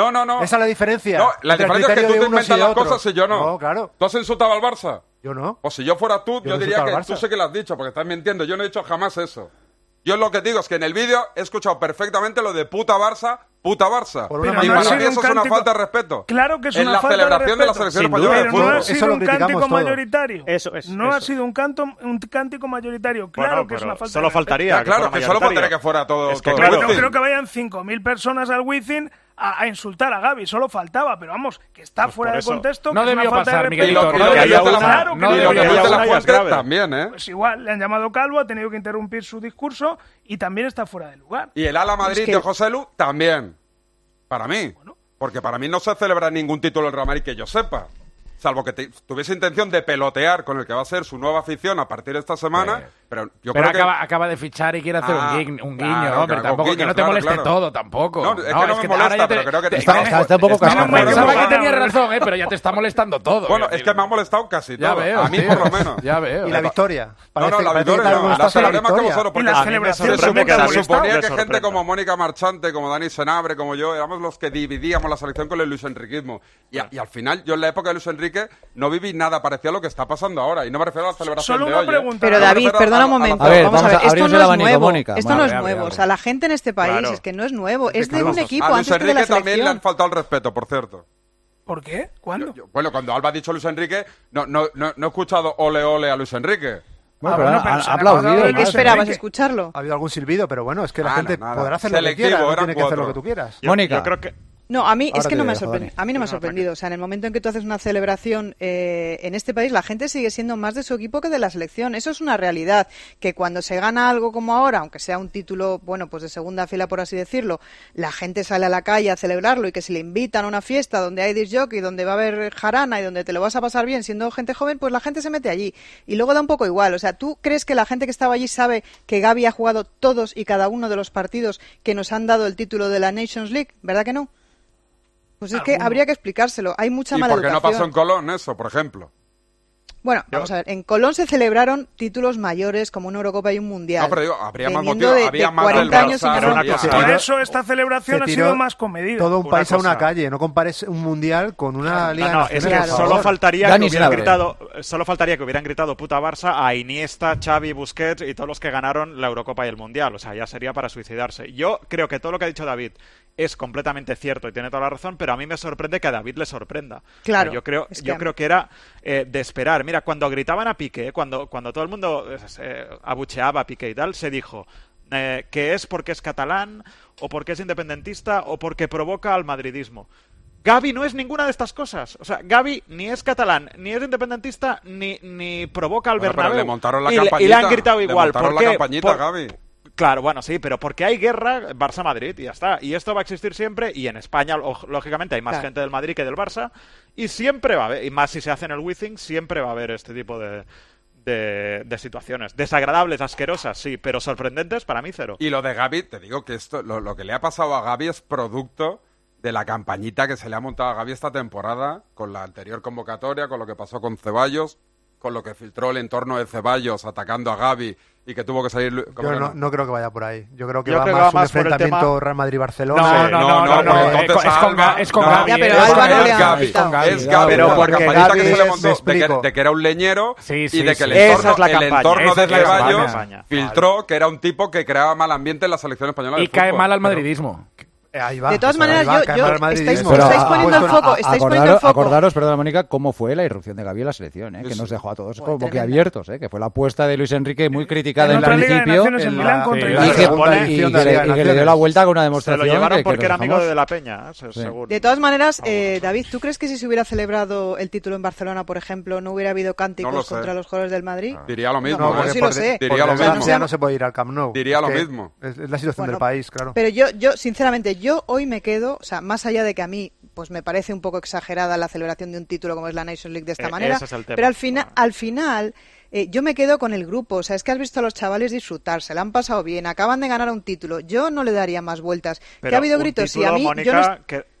Speaker 8: No, no, no.
Speaker 15: Esa es la diferencia.
Speaker 8: No, la
Speaker 15: entre el
Speaker 8: diferencia es que
Speaker 15: criterio
Speaker 8: tú
Speaker 15: de
Speaker 8: te
Speaker 15: unos y
Speaker 8: inventas
Speaker 15: de
Speaker 8: las
Speaker 15: otros.
Speaker 8: cosas y yo no.
Speaker 15: No, claro.
Speaker 8: ¿Tú has insultado al Barça?
Speaker 15: Yo no.
Speaker 8: Pues si yo fuera tú, yo,
Speaker 15: no
Speaker 8: diría
Speaker 15: insulto
Speaker 8: que
Speaker 15: al
Speaker 8: tú
Speaker 15: Barça.
Speaker 8: sí que lo has dicho, porque estás mintiendo. Yo no he dicho jamás eso. Yo lo que digo es que en el vídeo he escuchado perfectamente lo de puta Barça puta Barça.
Speaker 9: Pero
Speaker 8: y
Speaker 9: no ha
Speaker 8: para
Speaker 9: sido
Speaker 8: mí
Speaker 9: un
Speaker 8: eso es una
Speaker 9: cántico-
Speaker 8: falta de respeto.
Speaker 9: Claro que es
Speaker 8: en
Speaker 9: una
Speaker 8: la
Speaker 9: falta de
Speaker 8: celebración de la
Speaker 9: respeto.
Speaker 8: selección
Speaker 9: Sin
Speaker 8: española
Speaker 9: duda.
Speaker 8: de
Speaker 9: Pero no
Speaker 8: fútbol.
Speaker 9: ha sido un cántico mayoritario.
Speaker 19: Eso es.
Speaker 9: No
Speaker 19: eso.
Speaker 9: ha sido un canto, un cántico mayoritario. Claro
Speaker 16: Bueno,
Speaker 9: que es
Speaker 16: pero
Speaker 9: una falta
Speaker 16: solo
Speaker 9: de respeto.
Speaker 16: faltaría
Speaker 8: Ya, claro, que solo faltaría que fuera todo.
Speaker 16: Es que
Speaker 8: todo
Speaker 16: claro,
Speaker 8: el
Speaker 9: No
Speaker 8: Wizzing.
Speaker 9: creo que vayan cinco mil personas al Wizzing a, a insultar a Gavi, solo faltaba, pero vamos, que está
Speaker 16: Pues
Speaker 9: fuera
Speaker 16: por
Speaker 9: de
Speaker 16: eso.
Speaker 9: contexto.
Speaker 14: No
Speaker 9: que es una
Speaker 14: debió
Speaker 9: falta
Speaker 14: pasar,
Speaker 9: de
Speaker 14: Miguel.
Speaker 9: respeto.
Speaker 8: Y lo, y
Speaker 14: No
Speaker 8: lo que
Speaker 14: debió
Speaker 8: dice la,
Speaker 9: Claro que
Speaker 8: y lo que
Speaker 9: debería
Speaker 8: dice
Speaker 9: haber
Speaker 8: la
Speaker 9: una
Speaker 8: fuente
Speaker 16: grave.
Speaker 8: también, ¿eh?
Speaker 9: Pues igual, le han llamado calvo, ha tenido que interrumpir su discurso y también está fuera de lugar.
Speaker 8: Y el ala Madrid
Speaker 9: Es que-
Speaker 8: de José Lu también. Para mí. Porque para mí no se celebra ningún título el Real Madrid que yo sepa. Salvo que te- tuviese intención de pelotear con el que va a ser su nueva afición a partir de esta semana.
Speaker 14: Sí.
Speaker 8: Pero yo
Speaker 14: Pero
Speaker 8: creo
Speaker 14: acaba,
Speaker 8: que...
Speaker 14: acaba de fichar y quiere hacer
Speaker 8: Ah,
Speaker 14: un, guiño, un
Speaker 8: claro,
Speaker 14: guiño,
Speaker 8: claro,
Speaker 14: hombre,
Speaker 8: con
Speaker 14: tampoco, que
Speaker 8: guiños,
Speaker 14: no te
Speaker 8: claro,
Speaker 14: moleste
Speaker 8: claro.
Speaker 14: todo, tampoco.
Speaker 8: No, es que no me
Speaker 14: ahora
Speaker 8: molesta,
Speaker 14: ya
Speaker 8: pero creo que te-
Speaker 5: Está, está, está un poco
Speaker 8: está-
Speaker 5: cascado.
Speaker 8: está-
Speaker 14: Pensaba
Speaker 8: está-
Speaker 14: que tenía razón, ¿eh? Pero ya te está molestando todo.
Speaker 8: Bueno,
Speaker 14: quiero
Speaker 8: es que me ha molestado casi
Speaker 14: Ya
Speaker 8: todo.
Speaker 14: veo,
Speaker 8: a mí
Speaker 14: tío.
Speaker 8: por lo menos.
Speaker 14: Ya veo.
Speaker 15: Y la victoria.
Speaker 8: No,
Speaker 15: Parece-
Speaker 8: no, la
Speaker 15: parece que
Speaker 8: victoria
Speaker 15: tal
Speaker 8: no,
Speaker 15: como
Speaker 8: la
Speaker 15: estás en la
Speaker 8: celebré más que
Speaker 15: victoria.
Speaker 8: vosotros,
Speaker 9: Y
Speaker 8: porque
Speaker 9: la
Speaker 8: a mí me
Speaker 9: celebración
Speaker 8: se,
Speaker 9: también
Speaker 8: suponía,
Speaker 9: me ha
Speaker 8: se
Speaker 9: molestado.
Speaker 8: suponía
Speaker 16: Me
Speaker 8: que gente
Speaker 16: sorprende.
Speaker 8: como Mónica Marchante, como Dani Senabre, como yo, éramos los que dividíamos la selección con el Luis Enriquismo. Y, a- y al final, yo en la época de Luis Enrique no viví nada parecido a lo que está pasando ahora. Y no me refiero a la celebración
Speaker 9: Solo
Speaker 8: de
Speaker 9: una
Speaker 8: hoy, ¿eh?
Speaker 9: pregunta.
Speaker 17: Pero
Speaker 8: Me
Speaker 17: David,
Speaker 8: refiero
Speaker 17: perdona
Speaker 8: a-
Speaker 17: un
Speaker 8: a la-
Speaker 17: momento.
Speaker 5: A ver,
Speaker 17: vamos a
Speaker 5: vamos
Speaker 17: ver,
Speaker 5: a-
Speaker 17: esto
Speaker 5: abrimos
Speaker 17: no
Speaker 5: el
Speaker 17: es
Speaker 5: abanico,
Speaker 17: nuevo.
Speaker 5: Mónica.
Speaker 17: Esto
Speaker 5: Vale,
Speaker 17: no es
Speaker 5: abre,
Speaker 17: nuevo.
Speaker 5: abre.
Speaker 17: O sea, la gente en este país
Speaker 16: Claro.
Speaker 17: es que no es nuevo. Es de
Speaker 8: Claro.
Speaker 17: un equipo
Speaker 8: A Luis
Speaker 17: antes que de la
Speaker 8: Enrique también le han
Speaker 17: selección.
Speaker 8: faltado el respeto, por cierto.
Speaker 9: ¿Por qué? ¿Cuándo?
Speaker 8: Yo- bueno, cuando Alba ha dicho Luis Enrique, no, no, no, no he escuchado ole ole a Luis Enrique.
Speaker 5: Bueno,
Speaker 9: Ah,
Speaker 5: pero
Speaker 9: bueno,
Speaker 5: ha-
Speaker 9: pero
Speaker 5: ha
Speaker 9: se le ha
Speaker 5: aplaudido.
Speaker 9: pasado
Speaker 17: ¿Qué
Speaker 9: el Luis
Speaker 17: esperabas?
Speaker 9: Enrique.
Speaker 17: ¿Escucharlo?
Speaker 15: Ha habido algún silbido, pero bueno, es que la
Speaker 8: Nada,
Speaker 15: gente
Speaker 8: nada.
Speaker 15: podrá hacer lo que
Speaker 8: Selectivo,
Speaker 15: quiera, no
Speaker 8: eran
Speaker 15: tiene que hacer lo
Speaker 8: cuatro.
Speaker 15: que tú quieras.
Speaker 16: Yo-
Speaker 5: Mónica.
Speaker 16: Yo creo que
Speaker 17: No, a mí
Speaker 5: Ahora
Speaker 17: es que
Speaker 5: te
Speaker 17: no me ha
Speaker 5: dejo,
Speaker 17: sorprendido.
Speaker 5: Dani.
Speaker 17: A mí no me ha
Speaker 16: No,
Speaker 17: sorprendido. O sea, en el momento en que tú haces una celebración eh, en este país, la gente sigue siendo más de su equipo que de la selección. Eso es una realidad. Que cuando se gana algo como ahora, aunque sea un título, bueno, pues de segunda fila, por así decirlo, la gente sale a la calle a celebrarlo y que si le invitan a una fiesta donde hay disc jockey, donde va a haber jarana y donde te lo vas a pasar bien siendo gente joven, pues la gente se mete allí. Y luego da un poco igual. O sea, ¿tú crees que la gente que estaba allí sabe que Gavi ha jugado todos y cada uno de los partidos que nos han dado el título de la Nations League? ¿Verdad que no? Pues es que
Speaker 9: Alguno.
Speaker 17: habría que explicárselo. Hay mucha
Speaker 8: ¿Y por qué no
Speaker 17: maleducación.
Speaker 8: pasó en Colón eso, por ejemplo?
Speaker 17: Bueno, vamos a ver. En Colón se celebraron títulos mayores como una Eurocopa y un Mundial.
Speaker 8: No, pero digo, habría más
Speaker 17: Viniendo
Speaker 8: motivo,
Speaker 17: de-
Speaker 8: había
Speaker 17: de
Speaker 8: más del
Speaker 17: cuarenta años sin
Speaker 8: Barça,
Speaker 17: ganar un
Speaker 8: había-
Speaker 17: título.
Speaker 9: Por
Speaker 15: tiró-
Speaker 9: eso esta celebración
Speaker 15: se
Speaker 9: ha
Speaker 15: tiró
Speaker 9: sido más comedida.
Speaker 15: Todo un
Speaker 16: Una
Speaker 15: país a una
Speaker 16: cosa.
Speaker 15: calle, no compares un mundial con una liga
Speaker 16: No, no,
Speaker 15: nacional.
Speaker 16: es que
Speaker 17: Claro.
Speaker 16: solo faltaría
Speaker 5: Dani
Speaker 16: que hubieran
Speaker 5: Senabre.
Speaker 16: gritado, solo faltaría que hubieran gritado puta Barça a Iniesta, Xavi, Busquets y todos los que ganaron la Eurocopa y el Mundial. O sea, ya sería para suicidarse. Yo creo que todo lo que ha dicho David es completamente cierto y tiene toda la razón, pero a mí me sorprende que a David le sorprenda.
Speaker 17: Claro,
Speaker 16: O sea, yo creo,
Speaker 17: es que
Speaker 16: yo
Speaker 17: a mí-
Speaker 16: creo que era eh, de esperar. Mira, cuando gritaban a Piqué, cuando, cuando todo el mundo eh, se abucheaba a Piqué y tal, se dijo eh, que es porque es catalán o porque es independentista o porque provoca al madridismo. Gavi no es ninguna de estas cosas. O sea, Gavi ni es catalán, ni es independentista, ni, ni provoca al
Speaker 8: Bueno, pero
Speaker 16: Bernabéu.
Speaker 8: le montaron la
Speaker 16: y, le, y
Speaker 8: campañita.
Speaker 16: le han gritado
Speaker 8: Le
Speaker 16: igual.
Speaker 8: montaron
Speaker 16: ¿Por
Speaker 8: la
Speaker 16: qué?
Speaker 8: campañita,
Speaker 16: Por-
Speaker 8: Gavi.
Speaker 16: Claro, bueno, sí, pero porque hay guerra Barça-Madrid y ya está. Y esto va a existir siempre. Y en España, lo- lógicamente, hay más
Speaker 17: Claro.
Speaker 16: gente del Madrid que del Barça. Y siempre va a haber, y más si se hace en el Wizzing, siempre va a haber este tipo de, de, de situaciones. Desagradables, asquerosas, sí, pero sorprendentes, para mí cero.
Speaker 8: Y lo de Gavi, te digo que esto, lo, lo que le ha pasado a Gavi es producto de la campañita que se le ha montado a Gavi esta temporada, con la anterior convocatoria, con lo que pasó con Ceballos, con lo que filtró el entorno de Ceballos atacando a Gavi y que tuvo que salir... Lu- ¿cómo
Speaker 15: Yo
Speaker 8: que
Speaker 15: no,
Speaker 8: no?
Speaker 15: no creo que vaya por ahí. Yo creo que
Speaker 16: Yo
Speaker 15: va
Speaker 16: creo que
Speaker 15: más
Speaker 16: va
Speaker 15: un
Speaker 16: más por el
Speaker 15: enfrentamiento
Speaker 16: tema-
Speaker 15: Real Madrid-Barcelona.
Speaker 14: No,
Speaker 8: Sí,
Speaker 14: no, no, no,
Speaker 8: pues
Speaker 14: no,
Speaker 8: entonces
Speaker 14: es con
Speaker 8: Alba-
Speaker 14: Ga- es con
Speaker 8: no,
Speaker 14: Gavi.
Speaker 17: Ya, pero
Speaker 14: es
Speaker 17: Alba
Speaker 14: con
Speaker 17: no
Speaker 14: Gavi.
Speaker 17: le ha
Speaker 8: Gavi,
Speaker 17: quitado.
Speaker 8: es Gavi,
Speaker 15: Pero
Speaker 8: por
Speaker 15: porque
Speaker 8: la campañita
Speaker 15: Gavi
Speaker 8: que se le
Speaker 15: es-
Speaker 8: montó
Speaker 15: me
Speaker 8: de que,
Speaker 15: explico.
Speaker 8: de que era un leñero
Speaker 14: Sí, sí,
Speaker 8: y de que el
Speaker 14: sí.
Speaker 8: entorno,
Speaker 16: Esa es la
Speaker 8: el
Speaker 16: campaña,
Speaker 8: entorno
Speaker 14: esa
Speaker 8: de
Speaker 14: es la
Speaker 8: Ceballos
Speaker 16: campaña.
Speaker 8: filtró que era un tipo que creaba mal ambiente en la selección española de
Speaker 14: Y cae
Speaker 8: fútbol.
Speaker 14: mal al
Speaker 8: Pero-
Speaker 14: madridismo.
Speaker 15: Eh, ahí va.
Speaker 17: De todas
Speaker 15: o sea, ahí
Speaker 17: maneras,
Speaker 15: va,
Speaker 17: yo-
Speaker 15: cae
Speaker 17: yo-
Speaker 15: mal al madridismo.
Speaker 17: estáis-
Speaker 5: Pero
Speaker 17: estáis
Speaker 5: a-
Speaker 17: poniendo el
Speaker 5: a-
Speaker 17: foco,
Speaker 5: a-
Speaker 17: estáis poniendo
Speaker 5: acordaros,
Speaker 17: el foco.
Speaker 5: acordaros, perdona Mónica, cómo fue la irrupción de Gavi en la selección, ¿eh? que
Speaker 8: Sí,
Speaker 5: nos
Speaker 8: sí.
Speaker 5: dejó a todos
Speaker 17: Fue
Speaker 5: como
Speaker 17: tremenda.
Speaker 5: boquiabiertos, ¿eh? que fue la apuesta de Luis Enrique muy criticada
Speaker 9: En
Speaker 5: en,
Speaker 9: otra Liga de
Speaker 5: principio
Speaker 9: Naciones en
Speaker 15: en
Speaker 9: Milán
Speaker 15: la-
Speaker 9: contra
Speaker 15: sí,
Speaker 5: y
Speaker 9: Italia.
Speaker 5: que,
Speaker 15: segunda
Speaker 5: y
Speaker 15: edición
Speaker 5: que
Speaker 15: de la
Speaker 5: le,
Speaker 15: Liga
Speaker 5: y
Speaker 15: de
Speaker 5: que le dio la
Speaker 15: Naciones.
Speaker 5: vuelta con una
Speaker 16: Se
Speaker 5: demostración
Speaker 16: lo llevaron
Speaker 5: que- que
Speaker 16: porque
Speaker 5: lo
Speaker 16: era amigo
Speaker 5: dejamos.
Speaker 16: de la Peña, ¿eh? Se-
Speaker 5: Sí.
Speaker 16: seguro.
Speaker 17: De todas maneras, eh, David, ¿tú crees que si se hubiera celebrado el título en Barcelona, por ejemplo, no hubiera habido cánticos
Speaker 8: No lo sé.
Speaker 17: contra los jugadores del Madrid?
Speaker 8: Diría lo mismo.
Speaker 17: No,
Speaker 8: ¿eh?
Speaker 17: yo sí lo sé.
Speaker 8: Diría
Speaker 15: Por
Speaker 8: lo
Speaker 15: desgracia
Speaker 8: mismo.
Speaker 15: no se puede ir al Camp Nou.
Speaker 8: Diría
Speaker 15: Es
Speaker 8: lo
Speaker 15: que
Speaker 8: mismo.
Speaker 15: Es, es la situación
Speaker 17: Bueno,
Speaker 15: del país, claro.
Speaker 17: Pero yo, yo, sinceramente, yo hoy me quedo, o sea, más allá de que a mí, pues me parece un poco exagerada la celebración de un título como es la Nations League de esta
Speaker 16: Eh,
Speaker 17: manera,
Speaker 16: ese es el tema.
Speaker 17: pero al final, al final, eh, yo me quedo con el grupo, o sea, es que has visto a los chavales disfrutar, se la han pasado bien, acaban de ganar un título, yo no le daría más vueltas.
Speaker 16: Pero
Speaker 17: que ha habido
Speaker 16: un
Speaker 17: gritos y
Speaker 16: título,
Speaker 17: a mí,
Speaker 16: Mónica,
Speaker 17: yo no,
Speaker 16: que,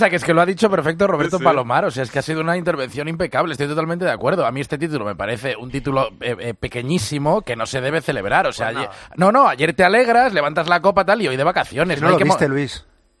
Speaker 14: pasa? Que es que lo ha dicho perfecto Roberto
Speaker 8: Sí, sí.
Speaker 14: Palomar. O sea, es que ha sido una intervención impecable. Estoy totalmente de acuerdo. A mí este título me parece un título eh, eh, pequeñísimo que no se debe celebrar. O sea,
Speaker 15: Pues
Speaker 14: ayer- no, no, ayer te alegras, levantas la copa tal y hoy de vacaciones.
Speaker 15: No
Speaker 14: hay
Speaker 15: lo
Speaker 14: que mo-
Speaker 15: viste, Luis.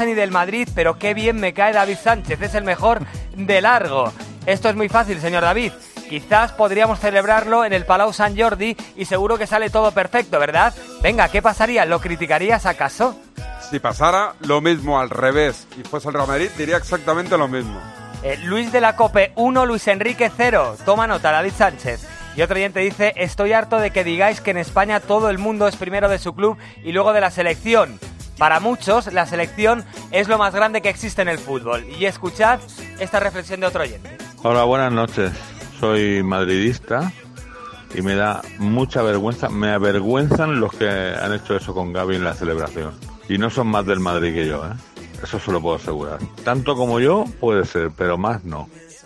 Speaker 20: Barça ni del Madrid, pero qué bien me cae David Sánchez, es el mejor de largo. Esto es muy fácil, señor David. Quizás podríamos celebrarlo en el Palau Sant Jordi y seguro que sale todo perfecto, ¿verdad? Venga, ¿qué pasaría? ¿Lo criticarías acaso?
Speaker 8: Si pasara lo mismo al revés y fuese el Real Madrid, diría exactamente lo mismo.
Speaker 20: Eh, Luis de la Cope uno, Luis Enrique cero. Toma nota, David Sánchez. Y otro oyente dice, estoy harto de que digáis que en España todo el mundo es primero de su club y luego de la selección. Para muchos, la selección es lo más grande que existe en el fútbol. Y escuchad esta reflexión de otro oyente.
Speaker 21: Hola, buenas noches. Soy madridista y me da mucha vergüenza, me avergüenzan los que han hecho eso con Gavi en la celebración. Y no son más del Madrid que yo, ¿eh? Eso se lo puedo asegurar. Tanto como yo puede ser, pero más no.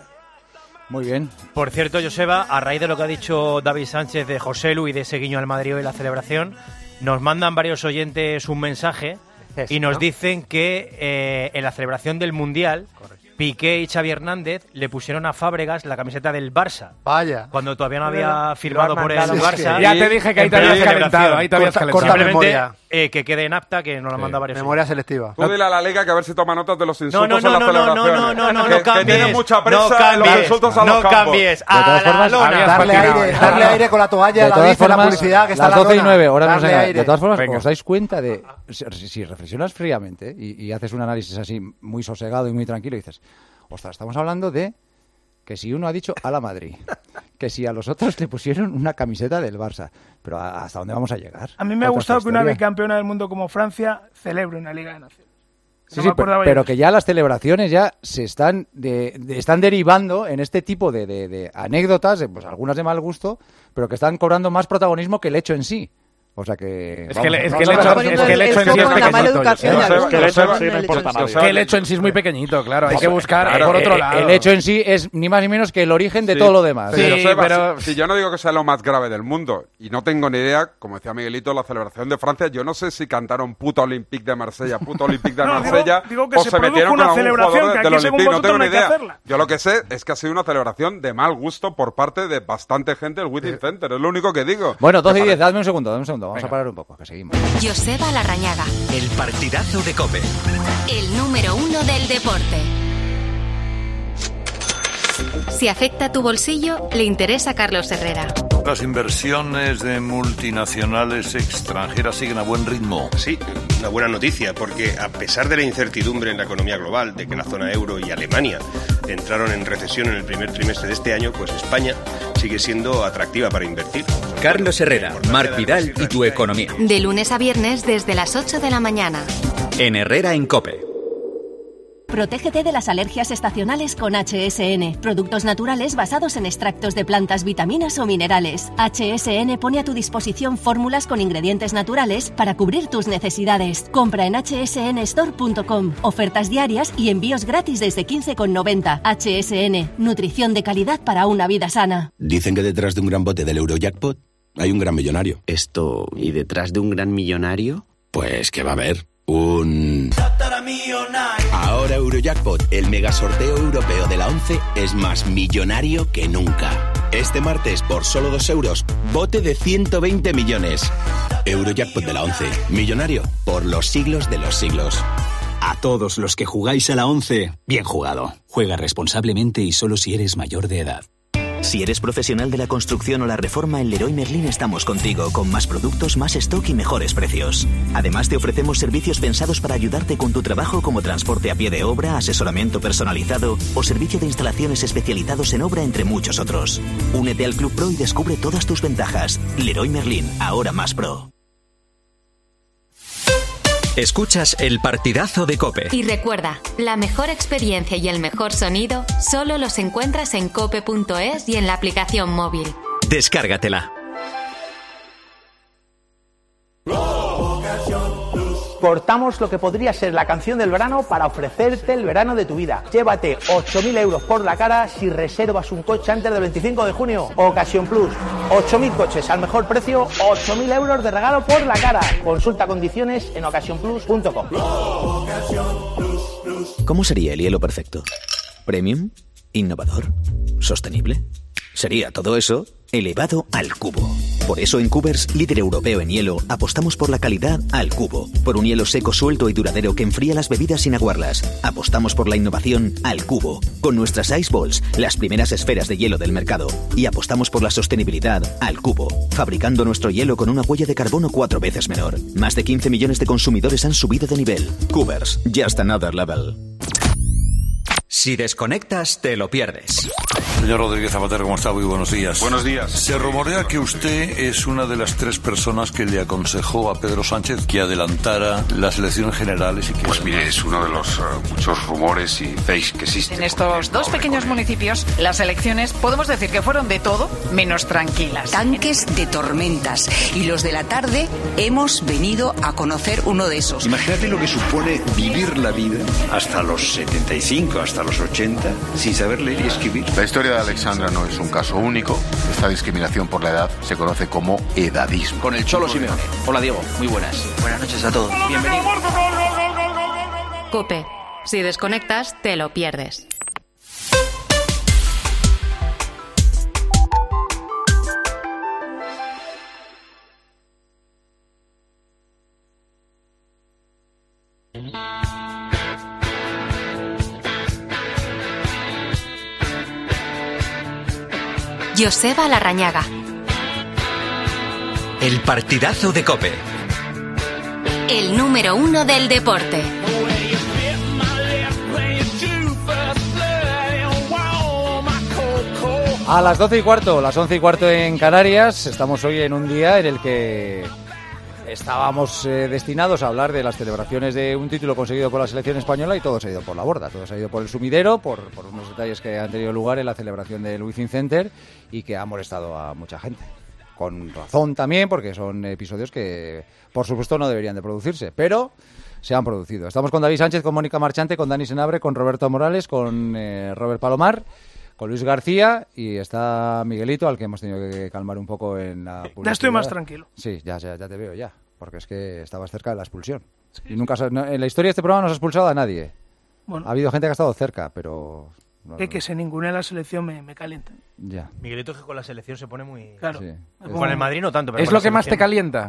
Speaker 5: Muy bien.
Speaker 12: Por cierto, Joseba, a raíz de lo que ha dicho David Sánchez de José Lu y de ese guiño al Madrid hoy en la celebración, nos mandan varios oyentes un mensaje y nos dicen que eh, en la celebración del Mundial, Piqué y Xavi Hernández le pusieron a Fábregas la camiseta del Barça.
Speaker 15: Vaya.
Speaker 12: Cuando todavía no había firmado por el Barça.
Speaker 14: Ya te dije que ahí te habías calentado. Ahí te habías calentado.
Speaker 15: Corta memoria.
Speaker 12: Eh, que quede en apta, que nos la manda varios.
Speaker 15: Memoria selectiva.
Speaker 8: Tú dile a la Liga que a ver si toma notas de los insultos
Speaker 12: no, no,
Speaker 8: en las
Speaker 12: no, no,
Speaker 8: celebraciones.
Speaker 12: no, no, no, no,
Speaker 8: que,
Speaker 12: no cambies.
Speaker 8: que tienen mucha presa
Speaker 12: no cambies,
Speaker 8: en los insultos a
Speaker 12: no
Speaker 8: los campos.
Speaker 12: cambies. A
Speaker 5: todas
Speaker 12: la
Speaker 5: formas,
Speaker 12: lona.
Speaker 15: Darle aire, darle aire con la toalla,
Speaker 5: De
Speaker 15: la
Speaker 5: todas
Speaker 15: dice la
Speaker 5: formas,
Speaker 15: publicidad que está
Speaker 5: las
Speaker 15: en la
Speaker 5: doce y
Speaker 15: lona.
Speaker 5: nueve, ahora no
Speaker 15: Darle
Speaker 5: sé nada.
Speaker 15: aire.
Speaker 5: De todas formas,
Speaker 14: Venga.
Speaker 5: os dais cuenta de... Si, si reflexionas fríamente y, y haces un análisis así muy sosegado y muy tranquilo y dices, ostras, estamos hablando de que si uno ha dicho a la Madrid, que si a los otros le pusieron una camiseta del Barça, pero ¿hasta dónde vamos a llegar?
Speaker 9: A mí me ha
Speaker 5: Otra
Speaker 9: gustado que una
Speaker 5: historia.
Speaker 9: bicampeona del mundo como Francia celebre una Liga de Naciones.
Speaker 5: Sí,
Speaker 9: No
Speaker 5: sí,
Speaker 9: me
Speaker 5: pero,
Speaker 9: acordaba yo
Speaker 5: pero
Speaker 9: de
Speaker 5: que
Speaker 9: eso.
Speaker 5: ya las celebraciones ya se están de, de- están derivando en este tipo de, de- de anécdotas, de, pues algunas de mal gusto, pero que están cobrando más protagonismo que el hecho en sí. O sea que...
Speaker 14: Es que, le- es
Speaker 5: vamos,
Speaker 14: que el
Speaker 5: vamos,
Speaker 14: hecho,
Speaker 5: vamos,
Speaker 14: es que el hecho en sí es pequeñito.
Speaker 17: educación,
Speaker 14: Joseba.
Speaker 17: ya ves,
Speaker 14: Es que el hecho-
Speaker 17: Joseba,
Speaker 14: sí, no
Speaker 17: el
Speaker 14: importa
Speaker 17: hecho en
Speaker 14: nada.
Speaker 17: sí.
Speaker 14: Es que el hecho en sí es muy pequeñito, claro. Hay que buscar
Speaker 5: Claro,
Speaker 14: por otro
Speaker 5: eh,
Speaker 14: lado.
Speaker 5: El hecho en sí es ni más ni menos que el origen de
Speaker 8: Sí,
Speaker 5: todo lo demás.
Speaker 8: Pero,
Speaker 14: Sí,
Speaker 8: Seba,
Speaker 14: pero-
Speaker 8: si, si yo no digo que sea lo más grave del mundo, y no tengo ni idea, como decía Miguelito, la celebración de Francia, yo no sé si cantaron puto Olympique de Marsella, puto Olympique de
Speaker 9: No, digo-
Speaker 8: Marsella,
Speaker 9: digo que
Speaker 8: o
Speaker 9: se
Speaker 8: se,
Speaker 9: produjo
Speaker 8: metieron
Speaker 9: una
Speaker 8: con algún
Speaker 9: celebración
Speaker 8: jugador
Speaker 9: que
Speaker 8: del
Speaker 9: aquí, según
Speaker 8: Olympique, no tengo
Speaker 9: vosotros,
Speaker 8: ni
Speaker 9: no hay que
Speaker 8: idea.
Speaker 9: hacerla.
Speaker 8: Yo lo que sé es que ha sido una celebración de mal gusto por parte de bastante gente del Within Center, es lo único que digo.
Speaker 5: Bueno, doce y
Speaker 8: Me
Speaker 5: diez, dadme un segundo, dame un segundo, vamos
Speaker 14: Venga.
Speaker 5: a parar un poco, que seguimos.
Speaker 2: Joseba Larrañaga,
Speaker 3: El partidazo de COPE.
Speaker 2: el número uno del deporte. Si afecta tu bolsillo, le interesa a Carlos Herrera.
Speaker 22: Las inversiones de multinacionales extranjeras siguen a buen ritmo.
Speaker 23: Sí, una buena noticia, porque a pesar de la incertidumbre en la economía global, de que la zona euro y Alemania entraron en recesión en el primer trimestre de este año, pues España sigue siendo atractiva para invertir.
Speaker 3: Carlos Herrera, Marc Vidal y tu economía.
Speaker 2: De lunes a viernes desde las ocho de la mañana.
Speaker 3: En Herrera en COPE.
Speaker 24: Protégete de las alergias estacionales con H S N. Productos naturales basados en extractos de plantas, vitaminas o minerales. H S N pone a tu disposición fórmulas con ingredientes naturales para cubrir tus necesidades. Compra en h s n store punto com. Ofertas diarias y envíos gratis desde quince con noventa. H S N. Nutrición de calidad para una vida sana.
Speaker 25: Dicen que detrás de un gran bote del Eurojackpot hay un gran millonario.
Speaker 26: Esto, ¿y detrás de un gran millonario?
Speaker 25: Pues que va a haber un... Ahora Eurojackpot, el mega sorteo europeo de la once, es más millonario que nunca. Este martes, por solo dos euros, bote de ciento veinte millones. Eurojackpot de la once, millonario por los siglos de los siglos.
Speaker 27: A todos los que jugáis a la once, bien jugado. Juega responsablemente y solo si eres mayor de edad.
Speaker 28: Si eres profesional de la construcción o la reforma, en Leroy Merlin estamos contigo, con más productos, más stock y mejores precios. Además, te ofrecemos servicios pensados para ayudarte con tu trabajo, como transporte a pie de obra, asesoramiento personalizado o servicio de instalaciones especializados en obra, entre muchos otros. Únete al Club Pro y descubre todas tus ventajas. Leroy Merlin, ahora más pro.
Speaker 3: Escuchas el partidazo de COPE.
Speaker 2: Y recuerda, la mejor experiencia y el mejor sonido solo los encuentras en cope punto es y en la aplicación móvil.
Speaker 3: Descárgatela.
Speaker 29: Cortamos lo que podría ser la canción del verano para ofrecerte el verano de tu vida. Llévate ocho mil euros por la cara si reservas un coche antes del veinticinco de junio. Ocasión Plus, ocho mil coches al mejor precio, ocho mil euros de regalo por la cara. Consulta condiciones en ocasión plus punto com.
Speaker 28: ¿Cómo sería el hielo perfecto? ¿Premium? ¿Innovador? ¿Sostenible? Sería todo eso elevado al cubo. Por eso en Cubers, líder europeo en hielo, apostamos por la calidad al cubo. Por un hielo seco, suelto y duradero que enfría las bebidas sin aguarlas. Apostamos por la innovación al cubo. Con nuestras Ice Balls, las primeras esferas de hielo del mercado. Y apostamos por la sostenibilidad al cubo. Fabricando nuestro hielo con una huella de carbono cuatro veces menor. Más de quince millones de consumidores han subido de nivel. Cubers, just another level.
Speaker 3: Si desconectas, te lo pierdes.
Speaker 22: Señor Rodríguez Zapatero, ¿cómo está? Muy buenos días.
Speaker 23: Buenos días.
Speaker 22: Se rumorea que usted es una de las tres personas que le aconsejó a Pedro Sánchez que adelantara las elecciones generales y que...
Speaker 23: Pues mire, es uno de los uh, muchos rumores y fakes que existen.
Speaker 1: En estos dos pequeños municipios, las elecciones podemos decir que fueron de todo menos tranquilas.
Speaker 4: Tanques de tormentas. Y los de la tarde hemos venido a conocer uno de esos.
Speaker 6: Imagínate lo que supone vivir la vida hasta los setenta y cinco, hasta los ochenta, sin saber leer y escribir.
Speaker 7: La historia de Alexandra no es un caso único. Esta discriminación por la edad se conoce como edadismo.
Speaker 6: Con el Cholo Simeone. Hola Diego, muy buenas. Buenas noches a todos. Bienvenidos.
Speaker 2: COPE. Si desconectas, te lo pierdes. Joseba Larrañaga.
Speaker 3: El partidazo de COPE.
Speaker 2: El número uno del deporte.
Speaker 5: A las doce y cuarto, las once y cuarto en Canarias, estamos hoy en un día en el que estábamos eh, destinados a hablar de las celebraciones de un título conseguido por la selección española y todo se ha ido por la borda, todo se ha ido por el sumidero, por, por unos detalles que han tenido lugar en la celebración del Wizzing Center y que ha molestado a mucha gente. Con razón también, porque son episodios que, por supuesto, no deberían de producirse, pero se han producido. Estamos con David Sánchez, con Mónica Marchante, con Dani Senabre, con Roberto Morales, con eh, Robert Palomar, con Luis García y está Miguelito, al que hemos tenido que calmar un poco en la publicidad.
Speaker 9: Ya estoy más tranquilo.
Speaker 5: Sí, ya, ya, ya te veo ya, porque es que estabas cerca de la expulsión. Y nunca se, no, en la historia de este programa no se ha expulsado a nadie. Bueno, ha habido gente que ha estado cerca, pero...
Speaker 9: No, que, que se ningune la selección me, me calienta.
Speaker 5: Ya.
Speaker 12: Miguelito que con la selección se pone muy...
Speaker 9: Claro.
Speaker 12: Sí. Con el Madrid no tanto, pero
Speaker 14: ¿Es lo que más te calienta?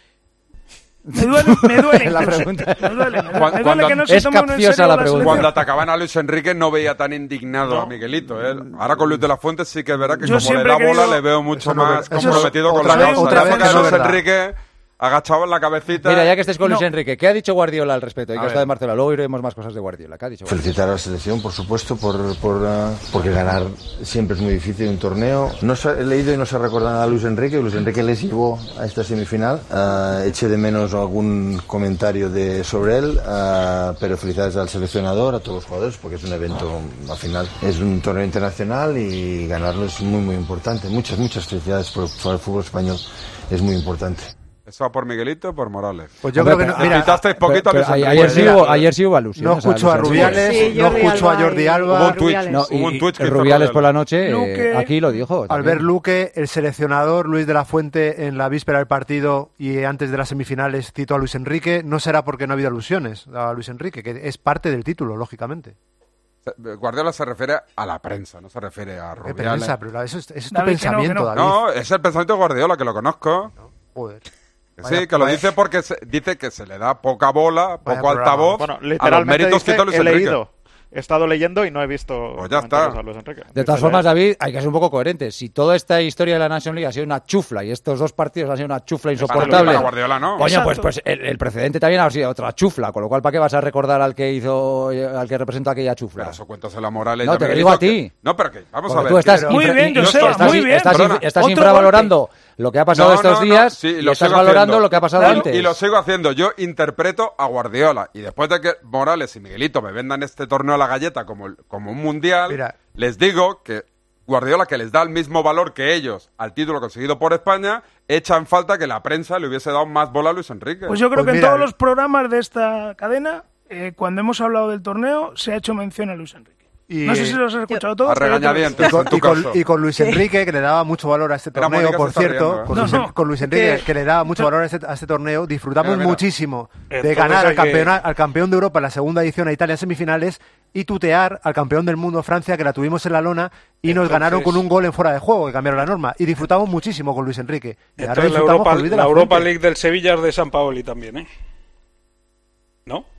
Speaker 9: Me duele, me duele.
Speaker 5: La pregunta.
Speaker 9: Me duele, me duele.
Speaker 8: Cuando,
Speaker 9: Me duele que no se
Speaker 5: es
Speaker 9: tome uno en
Speaker 5: capciosa
Speaker 9: serio
Speaker 5: la
Speaker 9: la
Speaker 5: pregunta.
Speaker 8: Cuando atacaban a Luis Enrique no veía tan indignado
Speaker 9: no.
Speaker 8: a Miguelito. ¿eh? Ahora con Luis de la Fuente sí que es verdad que
Speaker 9: Yo
Speaker 8: como le
Speaker 9: siempre
Speaker 8: da
Speaker 9: he
Speaker 8: bola
Speaker 9: creído-
Speaker 8: le veo mucho
Speaker 15: Eso no
Speaker 8: más
Speaker 15: es-
Speaker 8: comprometido
Speaker 15: eso
Speaker 8: con
Speaker 15: es-
Speaker 8: la
Speaker 15: otra vez-
Speaker 8: causa.
Speaker 15: otra
Speaker 8: La
Speaker 15: vez
Speaker 8: época de
Speaker 15: que no
Speaker 8: Luis
Speaker 15: es verdad.
Speaker 8: Enrique agachado en la cabecita.
Speaker 5: Mira, ya que estés con
Speaker 9: No.
Speaker 5: Luis Enrique, ¿qué ha dicho Guardiola al respecto? Y
Speaker 14: A
Speaker 5: que
Speaker 14: ver.
Speaker 5: está de Marcelo. Luego iremos más cosas de Guardiola. ¿Qué ha dicho Guardiola?
Speaker 10: Felicitar a la selección, por supuesto, por, por, uh, porque ganar siempre es muy difícil en un torneo. No se, he leído y no se recuerda nada a Luis Enrique. Luis Enrique les llevó a esta semifinal. Uh, eché de menos algún comentario de, sobre él, uh, pero felicidades al seleccionador, a todos los jugadores, porque es un evento, al final, es un torneo internacional y ganarlo es muy, muy importante. Muchas, muchas felicidades por, por el fútbol español. Es muy importante.
Speaker 8: ¿Eso va por Miguelito o por Morales?
Speaker 15: Pues yo
Speaker 5: Hombre,
Speaker 15: creo que no,
Speaker 5: pero-
Speaker 15: mira,
Speaker 8: Quitasteis poquito
Speaker 5: Pero-
Speaker 8: a Luis
Speaker 5: pero
Speaker 8: Enrique.
Speaker 5: ayer, sí
Speaker 8: Mira,
Speaker 5: hubo, ayer sí hubo alusiones.
Speaker 15: no escucho a
Speaker 5: Luis
Speaker 15: Rubiales,
Speaker 17: Sí,
Speaker 15: no
Speaker 17: Jordi
Speaker 15: escucho a
Speaker 17: Alba
Speaker 15: Jordi
Speaker 17: y-
Speaker 15: Alba.
Speaker 8: Hubo un tweet.
Speaker 17: Rubiales.
Speaker 5: No,
Speaker 8: Hubo un
Speaker 5: y,
Speaker 8: tuit que
Speaker 5: y
Speaker 8: hizo
Speaker 5: Rubiales
Speaker 8: Rubiales.
Speaker 5: por la noche, eh,
Speaker 9: Luque.
Speaker 5: aquí lo dijo. también.
Speaker 15: Albert Luque, el seleccionador Luis de la Fuente, en la víspera del partido y antes de las semifinales citó a Luis Enrique. No será porque no ha habido alusiones a Luis Enrique, que es parte del título, lógicamente.
Speaker 8: Guardiola se refiere a la prensa, no se refiere a
Speaker 15: ¿Qué
Speaker 8: Rubiales.
Speaker 15: prensa? Pero eso es, eso es tu
Speaker 9: David, que no,
Speaker 15: pensamiento,
Speaker 9: que no.
Speaker 15: David.
Speaker 8: No, es el pensamiento de Guardiola, que lo conozco.
Speaker 15: Joder.
Speaker 8: Que
Speaker 15: Vaya-
Speaker 8: sí, que lo
Speaker 15: vaya-
Speaker 8: dice porque se- dice que se le da poca bola, poco
Speaker 15: programa.
Speaker 8: altavoz
Speaker 16: Bueno,
Speaker 8: a los
Speaker 16: literalmente
Speaker 8: méritos que
Speaker 16: dice,
Speaker 8: hizo Luis
Speaker 16: he
Speaker 8: Enrique.
Speaker 16: leído. He estado leyendo y no he visto
Speaker 8: Pues ya
Speaker 16: comentarios
Speaker 8: está.
Speaker 16: a Luis Enrique.
Speaker 5: De todas
Speaker 16: Dice,
Speaker 5: formas,
Speaker 16: "Eh".
Speaker 5: David, hay que ser un poco coherente. Si toda esta historia de la National League ha sido una chufla y estos dos partidos han sido una chufla insoportable,
Speaker 8: Para Guardiola no.
Speaker 5: coño,
Speaker 9: Exacto.
Speaker 5: pues, pues el, el precedente también ha sido otra chufla, con lo cual, ¿para qué vas a recordar al que hizo, al que representó aquella chufla?
Speaker 8: Pero eso cuéntaselo a Morales.
Speaker 5: No,
Speaker 8: y a
Speaker 5: te lo
Speaker 8: Miguelito,
Speaker 5: digo a
Speaker 8: que-
Speaker 5: ti.
Speaker 8: No, pero que vamos
Speaker 5: Porque
Speaker 8: a ver.
Speaker 5: tú estás
Speaker 8: que-
Speaker 9: Muy
Speaker 5: infra-
Speaker 9: bien,
Speaker 5: y-
Speaker 9: Joseba,
Speaker 5: estás,
Speaker 9: muy bien.
Speaker 5: Estás,
Speaker 8: Perdona.
Speaker 5: estás
Speaker 9: Otro
Speaker 5: infravalorando lo que ha pasado
Speaker 8: No,
Speaker 5: estos
Speaker 8: no, no,
Speaker 5: días
Speaker 8: sí,
Speaker 5: y
Speaker 8: lo
Speaker 5: estás
Speaker 8: sigo
Speaker 5: valorando
Speaker 8: haciendo.
Speaker 5: lo que ha pasado
Speaker 8: Claro,
Speaker 5: antes.
Speaker 8: Y lo sigo haciendo. Yo interpreto a Guardiola. Y después de que Morales y Miguelito me vendan este torneo a la galleta como, el- como un mundial,
Speaker 15: Mira.
Speaker 8: les digo que Guardiola, que les da el mismo valor que ellos al título conseguido por España, echa en falta que la prensa le hubiese dado más bola a Luis Enrique.
Speaker 9: Pues yo creo
Speaker 15: Pues
Speaker 9: que
Speaker 15: mira,
Speaker 9: en todos los programas de esta cadena, eh, cuando hemos hablado del torneo, se ha hecho mención a Luis Enrique.
Speaker 15: Y,
Speaker 9: no sé si
Speaker 15: eh,
Speaker 9: los has escuchado todos.
Speaker 8: a
Speaker 9: pero yo te lo
Speaker 8: regañadientes.
Speaker 9: digo.
Speaker 15: Y con,
Speaker 8: en tu
Speaker 15: y con-
Speaker 8: caso.
Speaker 15: y con Luis Enrique, que le daba mucho valor a este
Speaker 8: Era
Speaker 15: torneo,
Speaker 8: Mónica,
Speaker 15: por
Speaker 8: se está
Speaker 15: cierto,
Speaker 8: riendo, ¿eh?
Speaker 15: con,
Speaker 9: No,
Speaker 15: Luis,
Speaker 9: no.
Speaker 15: con Luis Enrique,
Speaker 9: Que-
Speaker 15: que le daba mucho valor a este, a este torneo, disfrutamos
Speaker 8: Mira, mira.
Speaker 15: muchísimo de
Speaker 11: Entonces
Speaker 15: ganar
Speaker 11: hay
Speaker 15: al,
Speaker 11: que-
Speaker 15: campeona- al campeón de Europa en la segunda edición a Italia en semifinales y tutear al campeón del mundo Francia, que la tuvimos en la lona y nos
Speaker 11: Entonces-
Speaker 15: ganaron con un gol en fuera de juego, que cambiaron la norma. Y disfrutamos muchísimo con Luis Enrique. Y ahora
Speaker 11: Entonces la
Speaker 15: disfrutamos
Speaker 11: Europa,
Speaker 15: con Luis de
Speaker 11: la
Speaker 15: la
Speaker 11: Europa
Speaker 15: Fuente.
Speaker 11: League del Sevilla es de San Paoli también, ¿eh? ¿No?
Speaker 17: Y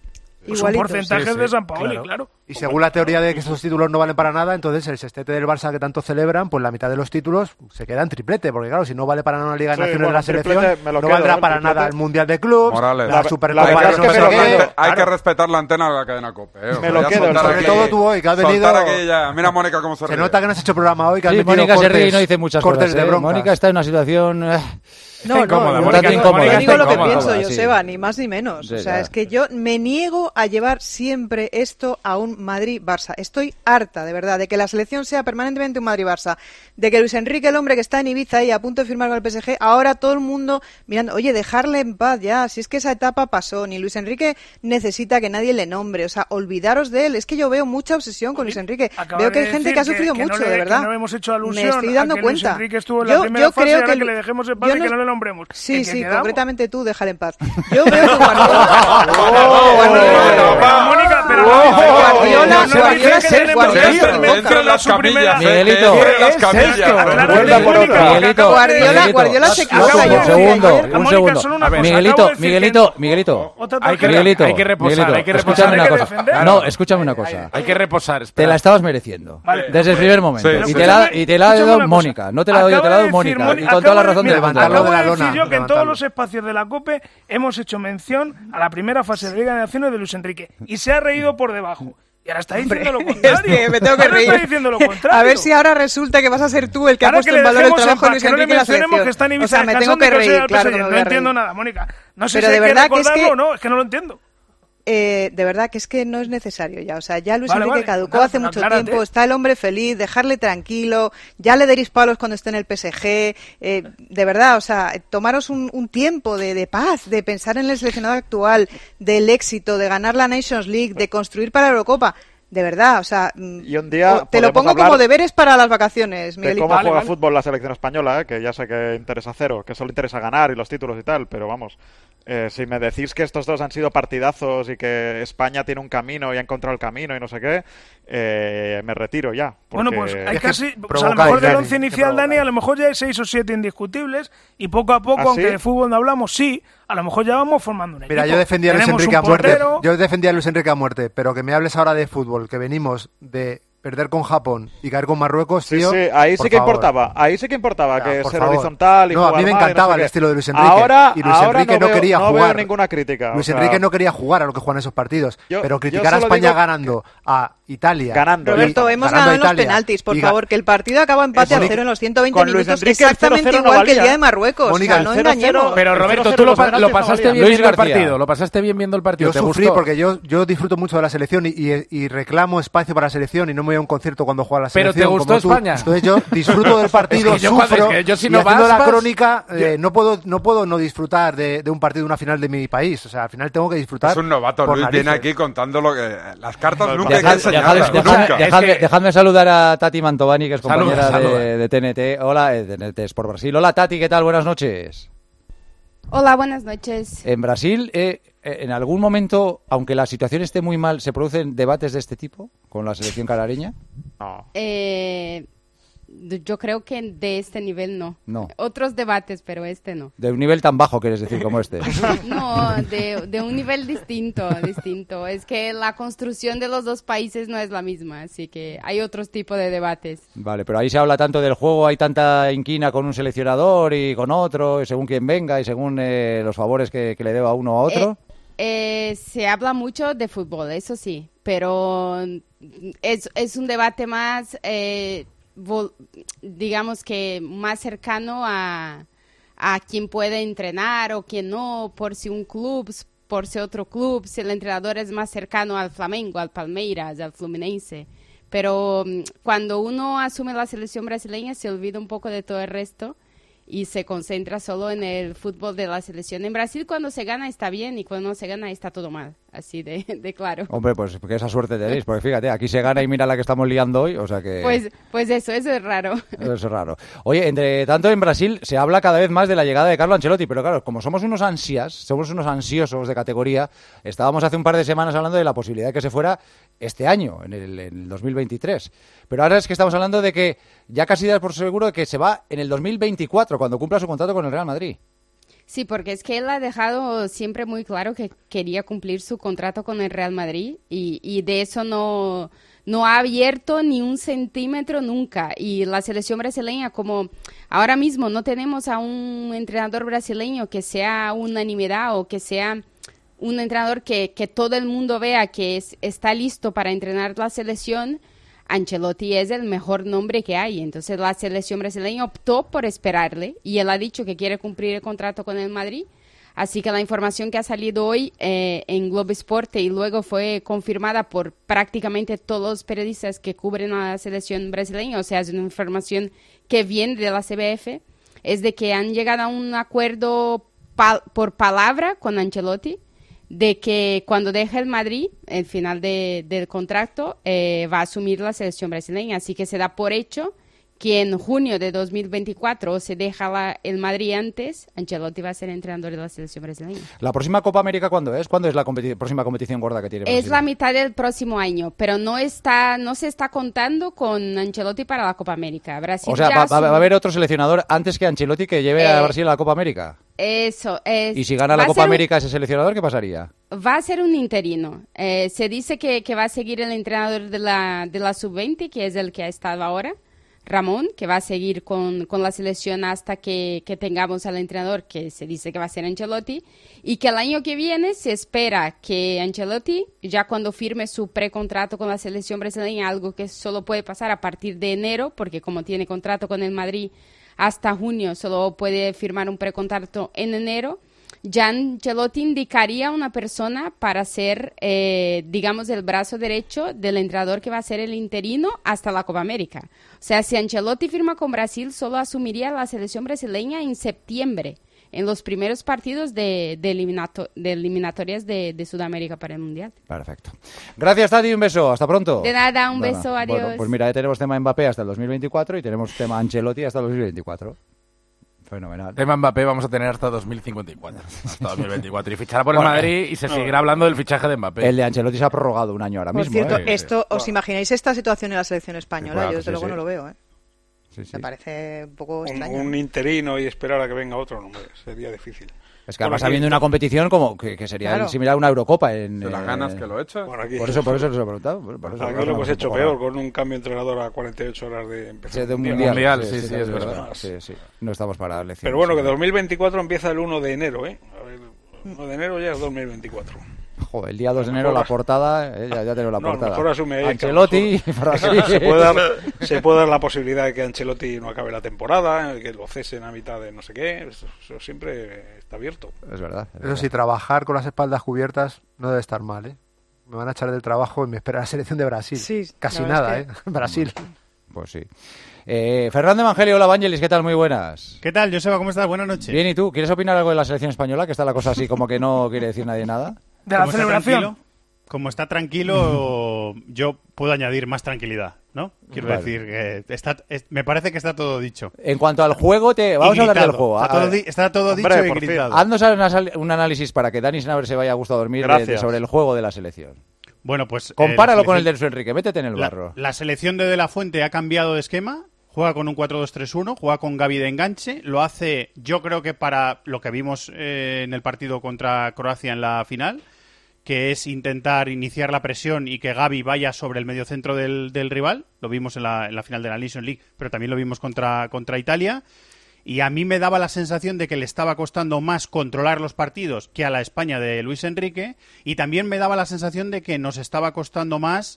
Speaker 9: Pues son porcentajes sí, sí, de San Paoli, claro. claro.
Speaker 15: Y según la teoría de que estos títulos no valen para nada, entonces el sextete del Barça que tanto celebran, pues la mitad de los títulos se queda en triplete, porque claro, si no vale para nada una Liga de sí, Naciones bueno, de la selección, no quedo, valdrá para triplete. Nada el Mundial de Clubs, Morales. la, la Supercopa.
Speaker 8: La, la,
Speaker 15: no
Speaker 8: que hay claro. que respetar la antena de la cadena COPE. Eh.
Speaker 15: Me lo quedo, sobre aquí, todo tú hoy, que has venido...
Speaker 8: Aquella. Mira Mónica cómo se ríe.
Speaker 15: Se nota que no has hecho programa hoy, que has
Speaker 5: sí,
Speaker 15: metido
Speaker 5: Mónica
Speaker 15: cortes,
Speaker 5: se ríe y no dice muchas cosas.
Speaker 15: De
Speaker 5: eh. Mónica está en una situación...
Speaker 17: No,
Speaker 5: incómoda,
Speaker 17: no,
Speaker 5: Mónica,
Speaker 17: no, digo,
Speaker 5: incómoda,
Speaker 17: no digo lo que
Speaker 5: incómoda,
Speaker 17: pienso,
Speaker 5: sí.
Speaker 17: Joseba, ni más ni menos.
Speaker 5: Sí,
Speaker 17: o sea,
Speaker 5: ya.
Speaker 17: es que yo me niego a llevar siempre esto a un Madrid-Barça. Estoy harta, de verdad, de que la selección sea permanentemente un Madrid-Barça. De que Luis Enrique, el hombre que está en Ibiza y a punto de firmar con el P S G, ahora todo el mundo mirando, oye, dejarle en paz ya, si es que esa etapa pasó, ni Luis Enrique necesita que nadie le nombre, o sea, olvidaros de él. Es que yo veo mucha obsesión con Luis Enrique.
Speaker 9: Acaba
Speaker 17: Veo que
Speaker 9: de
Speaker 17: hay gente que ha sufrido
Speaker 9: que, que
Speaker 17: mucho,
Speaker 9: no le,
Speaker 17: de verdad.
Speaker 9: Que no hemos hecho alusión
Speaker 17: me estoy dando
Speaker 9: a que
Speaker 17: cuenta.
Speaker 9: Luis Enrique estuvo en la
Speaker 17: yo,
Speaker 9: primera
Speaker 17: yo
Speaker 9: fase
Speaker 17: creo
Speaker 9: y ahora
Speaker 17: que,
Speaker 9: que le dejemos en paz y
Speaker 17: no,
Speaker 9: que no le nombremos.
Speaker 17: Sí, sí,
Speaker 9: quedamos?
Speaker 17: concretamente tú, déjale en paz. Yo veo que Guardiola...
Speaker 9: Mónica, pero...
Speaker 17: Guardiola...
Speaker 5: Miguelito, Miguelito,
Speaker 17: Guardiola, Guardiola se equivoca.
Speaker 5: Un segundo, un segundo. Miguelito, Miguelito, Miguelito. Miguelito,
Speaker 14: hay que reposar, hay que reposar.
Speaker 5: Escúchame una cosa. No, escúchame una cosa.
Speaker 14: Hay que reposar.
Speaker 5: Te la estabas mereciendo. Desde el primer momento. Y te la y te la ha dado Mónica. No te la he dado yo, te la ha dado Mónica. Y con toda la razón de
Speaker 9: levantarlo de la lona. Yo que en todos los espacios de la COPE hemos hecho mención a la primera fase de Liga de Naciones de Luis Enrique. Y se ha reído por debajo. Y ahora está diciendo lo contrario.
Speaker 17: Es que me tengo que
Speaker 9: ahora
Speaker 17: reír.
Speaker 9: Está diciendo lo contrario.
Speaker 17: A ver si ahora resulta que vas a ser tú el que
Speaker 9: ahora
Speaker 17: ha puesto
Speaker 9: que
Speaker 17: en valor el trabajo
Speaker 9: en
Speaker 17: de Luis Enrique
Speaker 9: no
Speaker 17: en la selección.
Speaker 9: Que está en
Speaker 17: o sea, me tengo que reír, claro que me
Speaker 9: No entiendo nada, Mónica. No sé
Speaker 17: Pero
Speaker 9: si
Speaker 17: de
Speaker 9: hay
Speaker 17: verdad
Speaker 9: que
Speaker 17: que es que...
Speaker 9: o no, es que no lo entiendo.
Speaker 17: Eh, de verdad que es que no es necesario ya, o sea, ya Luis
Speaker 9: vale,
Speaker 17: Enrique
Speaker 9: vale,
Speaker 17: caducó
Speaker 9: claro,
Speaker 17: hace mucho
Speaker 9: aclárate.
Speaker 17: tiempo, está el hombre feliz, dejarle tranquilo, ya le daréis palos cuando esté en el P S G, eh, de verdad, o sea, tomaros un, un tiempo de, de paz, de pensar en el seleccionado actual, del éxito, de ganar la Nations League, de construir para la Eurocopa. De verdad, o sea,
Speaker 16: y un día
Speaker 17: te lo pongo como deberes para las vacaciones, Miguelito.
Speaker 16: De cómo
Speaker 17: vale,
Speaker 16: juega
Speaker 17: vale.
Speaker 16: fútbol la selección española, ¿eh? Que ya sé que interesa cero, que solo interesa ganar y los títulos y tal, pero vamos, eh, si me decís que estos dos han sido partidazos y que España tiene un camino y ha encontrado el camino y no sé qué, eh, me retiro ya. Porque...
Speaker 9: Bueno, pues hay casi, pues a lo mejor del once inicial, Dani, a lo mejor ya hay seis o siete indiscutibles y poco a poco,
Speaker 16: ¿Ah,
Speaker 9: aunque
Speaker 16: sí?
Speaker 9: de fútbol no hablamos, sí, a lo mejor ya vamos formando un equipo.
Speaker 15: Mira, yo defendía a Luis
Speaker 9: Tenemos
Speaker 15: Enrique a
Speaker 9: un
Speaker 15: muerte.
Speaker 9: portero.
Speaker 15: Yo defendía a Luis Enrique a muerte, pero que me hables ahora de fútbol, que venimos de perder con Japón y caer con Marruecos,
Speaker 16: sí,
Speaker 15: tío.
Speaker 16: Sí, ahí sí que
Speaker 15: favor.
Speaker 16: importaba, ahí sí que importaba
Speaker 15: ya,
Speaker 16: que ser
Speaker 15: favor.
Speaker 16: horizontal y
Speaker 15: no,
Speaker 16: jugar
Speaker 15: a mí me
Speaker 16: mal,
Speaker 15: encantaba
Speaker 16: no sé
Speaker 15: el
Speaker 16: qué.
Speaker 15: estilo de Luis Enrique.
Speaker 16: Ahora,
Speaker 15: y Luis
Speaker 16: ahora
Speaker 15: Enrique
Speaker 16: no,
Speaker 15: no
Speaker 16: veo,
Speaker 15: quería
Speaker 16: no
Speaker 15: jugar.
Speaker 16: veo ninguna crítica.
Speaker 15: Luis
Speaker 16: o sea,
Speaker 15: Enrique no quería jugar a lo que juegan esos partidos,
Speaker 16: yo,
Speaker 15: pero criticar a España
Speaker 16: digo
Speaker 15: ganando a Italia.
Speaker 16: Ganando.
Speaker 17: Roberto, hemos
Speaker 15: ganando
Speaker 17: ganado en los
Speaker 15: Italia,
Speaker 17: penaltis, por
Speaker 15: y
Speaker 17: favor, que el partido acaba empate a cero en los ciento veinte
Speaker 16: con Luis
Speaker 17: minutos,
Speaker 16: Enrique
Speaker 17: exactamente
Speaker 16: el cero cero
Speaker 17: igual
Speaker 16: no
Speaker 17: que el día
Speaker 16: valía.
Speaker 17: de Marruecos.
Speaker 15: Mónica,
Speaker 17: o sea, no
Speaker 15: el cero cero
Speaker 17: engañemos.
Speaker 14: Pero Roberto, tú lo, pa lo pasaste bien
Speaker 5: Luis
Speaker 14: viendo el
Speaker 5: García.
Speaker 14: partido, lo pasaste bien viendo el partido.
Speaker 15: Yo
Speaker 14: ¿Te
Speaker 15: sufrí
Speaker 14: gustó?
Speaker 15: porque yo, yo disfruto mucho de la selección y, y, y reclamo espacio para la selección y no me voy a un concierto cuando juega la
Speaker 14: Pero
Speaker 15: selección.
Speaker 14: ¿te gustó
Speaker 15: como tú.
Speaker 14: España?
Speaker 15: Entonces yo disfruto del partido,
Speaker 14: es que yo,
Speaker 15: sufro,
Speaker 14: es que yo si
Speaker 15: y
Speaker 14: no
Speaker 15: haciendo
Speaker 14: vas,
Speaker 15: la
Speaker 14: vas,
Speaker 15: crónica eh,
Speaker 14: yo...
Speaker 15: no puedo no puedo no disfrutar de, de un partido, de una final de mi país. O sea, al final tengo que disfrutar.
Speaker 8: Es un novato,
Speaker 15: por
Speaker 8: Luis
Speaker 15: narices.
Speaker 8: viene aquí contando lo que... Las cartas
Speaker 5: No,
Speaker 8: nunca hay que
Speaker 5: dejad,
Speaker 8: enseñarlas,
Speaker 5: dejad,
Speaker 8: nunca.
Speaker 5: dejad, dejadme,
Speaker 14: Es que...
Speaker 5: dejadme saludar a Tati Mantovani, que es compañera
Speaker 14: Saluda, saluda.
Speaker 5: de, de T N T. Hola, eh, de T N T Sport Brasil. Hola Tati, ¿qué tal? Buenas noches.
Speaker 11: Hola, buenas noches.
Speaker 5: En Brasil, eh, eh, en algún momento, aunque la situación esté muy mal, ¿se producen debates de este tipo con la selección canareña?
Speaker 16: No.
Speaker 11: Eh, yo creo que de este nivel no.
Speaker 5: No.
Speaker 11: Otros debates, pero este no.
Speaker 5: De un nivel tan bajo, quieres decir, como este.
Speaker 11: No, de, de un nivel distinto, distinto. Es que la construcción de los dos países no es la misma, así que hay otros tipos de debates.
Speaker 5: Vale, pero ahí se habla tanto del juego, hay tanta inquina con un seleccionador y con otro, y según quien venga y según eh, los favores que, que le deba uno a otro.
Speaker 11: Eh, eh, se habla mucho de fútbol, eso sí, pero es, es un debate más... Eh, digamos que más cercano a, a quien puede entrenar o quien no, por si un club, por si otro club, si el entrenador es más cercano al Flamengo, al Palmeiras, al Fluminense. Pero cuando uno asume la selección brasileña se olvida un poco de todo el resto y se concentra solo en el fútbol de la selección. En Brasil cuando se gana está bien y cuando no se gana está todo mal, así de, de claro.
Speaker 5: Hombre, pues que esa suerte tenéis, porque fíjate, aquí se gana y mira la que estamos liando hoy, o sea que...
Speaker 11: Pues, pues eso, eso es raro.
Speaker 5: Eso es raro. Oye, entre tanto en Brasil se habla cada vez más de la llegada de Carlo Ancelotti, pero claro, como somos unos ansias, somos unos ansiosos de categoría, estábamos hace un par de semanas hablando de la posibilidad de que se fuera este año, en el, en el dos mil veintitrés. Pero ahora es que estamos hablando de que ya casi das por seguro de que se va en el dos mil veinticuatro, cuando cumpla su contrato con el Real Madrid.
Speaker 11: Sí, porque es que él ha dejado siempre muy claro que quería cumplir su contrato con el Real Madrid y, y de eso no, no ha abierto ni un centímetro nunca. Y la selección brasileña, como ahora mismo no tenemos a un entrenador brasileño que sea unanimidad o que sea un entrenador que, que todo el mundo vea que es, está listo para entrenar la selección, Ancelotti es el mejor nombre que hay. Entonces la selección brasileña optó por esperarle y él ha dicho que quiere cumplir el contrato con el Madrid. Así que la información que ha salido hoy eh, en Globo Esporte y luego fue confirmada por prácticamente todos los periodistas que cubren a la selección brasileña, o sea, es una información que viene de la C B F, es de que han llegado a un acuerdo pa- por palabra con Ancelotti, de que cuando deje el Madrid, el final de, del contrato, eh, va a asumir la selección brasileña. Así que se da por hecho que en junio de dos mil veinticuatro, o se deja la, el Madrid antes, Ancelotti va a ser entrenador de la selección brasileña.
Speaker 5: ¿La próxima Copa América cuándo es? ¿Cuándo es la competi- próxima competición gorda que tiene Brasil?
Speaker 11: Es la mitad del próximo año, pero no está, no se está contando con Ancelotti para la Copa América. Brasil
Speaker 5: O sea,
Speaker 11: ya
Speaker 5: va,
Speaker 11: asumió...
Speaker 5: va a haber otro seleccionador antes que Ancelotti que lleve
Speaker 11: Eh,
Speaker 5: a Brasil a la Copa América.
Speaker 11: Eso es.
Speaker 5: Y si gana la
Speaker 11: va a
Speaker 5: Copa
Speaker 11: ser un-
Speaker 5: América ese seleccionador, ¿qué pasaría?
Speaker 11: Va a ser un interino. Eh, se dice que, que va a seguir el entrenador de la, de la sub veinte, que es el que ha estado ahora, Ramón, que va a seguir con, con la selección hasta que, que tengamos al entrenador, que se dice que va a ser Ancelotti, y que el año que viene se espera que Ancelotti, ya cuando firme su precontrato con la selección brasileña, algo que solo puede pasar a partir de enero, porque como tiene contrato con el Madrid hasta junio, solo puede firmar un precontrato en enero, ya Ancelotti indicaría a una persona para ser, eh, digamos, el brazo derecho del entrenador que va a ser el interino hasta la Copa América. O sea, si Ancelotti firma con Brasil, solo asumiría la selección brasileña en septiembre, en los primeros partidos de, de, eliminato- de eliminatorias de, de Sudamérica para el Mundial.
Speaker 5: Perfecto. Gracias, Tati, un beso. Hasta pronto.
Speaker 11: De nada, un
Speaker 5: Bueno,
Speaker 11: beso,
Speaker 5: bueno,
Speaker 11: adiós.
Speaker 5: pues mira, ya tenemos tema Mbappé hasta el dos mil veinticuatro y tenemos tema Ancelotti hasta el dos mil veinticuatro. Fenomenal.
Speaker 14: Tema Mbappé vamos a tener hasta dos mil cincuenta y cuatro. Hasta dos mil veinticuatro. Y fichará por el
Speaker 5: Bueno,
Speaker 14: Madrid y se
Speaker 5: no.
Speaker 14: seguirá hablando del fichaje de Mbappé.
Speaker 5: El de Ancelotti se ha prorrogado un año ahora
Speaker 17: Por
Speaker 5: mismo.
Speaker 17: cierto,
Speaker 5: ¿eh?
Speaker 17: esto, ¿os imagináis esta situación en la selección española?
Speaker 5: Claro,
Speaker 17: Yo desde
Speaker 5: sí,
Speaker 17: luego
Speaker 5: sí.
Speaker 17: no lo veo, ¿eh?
Speaker 5: Sí, sí.
Speaker 17: Me parece un poco
Speaker 13: Un,
Speaker 17: extraño.
Speaker 13: un interino y esperar a que venga otro, no, hombre, sería difícil.
Speaker 5: Es que además habiendo una competición como que, que sería
Speaker 13: Claro.
Speaker 5: similar a una Eurocopa en
Speaker 8: De las
Speaker 5: eh,
Speaker 8: ganas que lo he hecho.
Speaker 13: Bueno, aquí-
Speaker 5: por eso por eso les he preguntado. Por eso,
Speaker 13: Aquí
Speaker 5: por eso
Speaker 13: lo hemos
Speaker 5: me
Speaker 13: hecho
Speaker 5: pongo
Speaker 13: peor,
Speaker 5: raro.
Speaker 13: con un cambio de entrenador a cuarenta y ocho horas de empezar.
Speaker 5: Sí, de un
Speaker 13: el
Speaker 5: mundial,
Speaker 14: sí, sí, es verdad.
Speaker 5: Sí, sí. No estamos para dar lecciones.
Speaker 13: Pero bueno, que dos mil veinticuatro empieza el uno de enero, ¿eh? A ver, uno de enero ya es dos mil veinticuatro.
Speaker 5: Joder, el día dos de
Speaker 13: A lo
Speaker 5: enero la
Speaker 13: mejor-
Speaker 5: portada, eh, ya, ya tenemos la
Speaker 13: No, a lo
Speaker 5: portada.
Speaker 13: mejor asume ahí que a lo
Speaker 5: Ancelotti,
Speaker 13: mejor-
Speaker 5: Brasil.
Speaker 13: se, puede dar, se puede dar la posibilidad de que Ancelotti no acabe la temporada, que lo cesen a mitad de no sé qué. Eso, eso siempre está abierto.
Speaker 5: Es verdad. es
Speaker 15: Eso
Speaker 5: verdad.
Speaker 15: sí, trabajar con las espaldas cubiertas no debe estar mal, ¿eh? Me van a echar del trabajo y me espera la selección de Brasil.
Speaker 17: Sí,
Speaker 15: Casi
Speaker 17: la verdad
Speaker 15: nada,
Speaker 17: es
Speaker 15: ¿eh? Brasil.
Speaker 5: Pues sí. Eh, Fernando Evangelio, hola Vangelis, ¿qué tal? Muy buenas.
Speaker 18: ¿Qué tal, Joseba? ¿Cómo estás? Buenas noches.
Speaker 5: Bien, ¿y tú? ¿Quieres opinar algo de la selección española? Que está la cosa así como que no quiere decir nadie nada.
Speaker 9: De la
Speaker 18: Como está
Speaker 9: celebración.
Speaker 18: tranquilo- Como está tranquilo, yo puedo añadir más tranquilidad, ¿no? Quiero
Speaker 5: Vale.
Speaker 18: decir que está, es- me parece que está todo dicho.
Speaker 5: En cuanto al juego, te vamos
Speaker 18: Y
Speaker 5: a hablar del
Speaker 18: gritado.
Speaker 5: juego.
Speaker 18: Está
Speaker 5: A-
Speaker 18: todo, di- está todo
Speaker 13: Hombre,
Speaker 18: dicho y
Speaker 13: por fin.
Speaker 18: gritado.
Speaker 5: Haznos una sal- un análisis para que Dani Snaver se vaya a gusto a dormir de- de-
Speaker 13: Gracias.
Speaker 5: sobre el juego de la selección.
Speaker 18: Bueno, pues... eh,
Speaker 5: Compáralo
Speaker 18: la
Speaker 5: con el de
Speaker 18: selección-
Speaker 5: Luis Enrique, métete en el
Speaker 18: la,
Speaker 5: barro.
Speaker 18: la selección de De La Fuente ha cambiado de esquema, juega con un cuatro dos tres uno, juega con Gavi de enganche, lo hace yo creo que para lo que vimos eh, en el partido contra Croacia en la final, que es intentar iniciar la presión y que Gavi vaya sobre el mediocentro del, del rival. Lo vimos en la, en la final de la Nations League, pero también lo vimos contra, contra Italia. Y a mí me daba la sensación de que le estaba costando más controlar los partidos que a la España de Luis Enrique. Y también me daba la sensación de que nos estaba costando más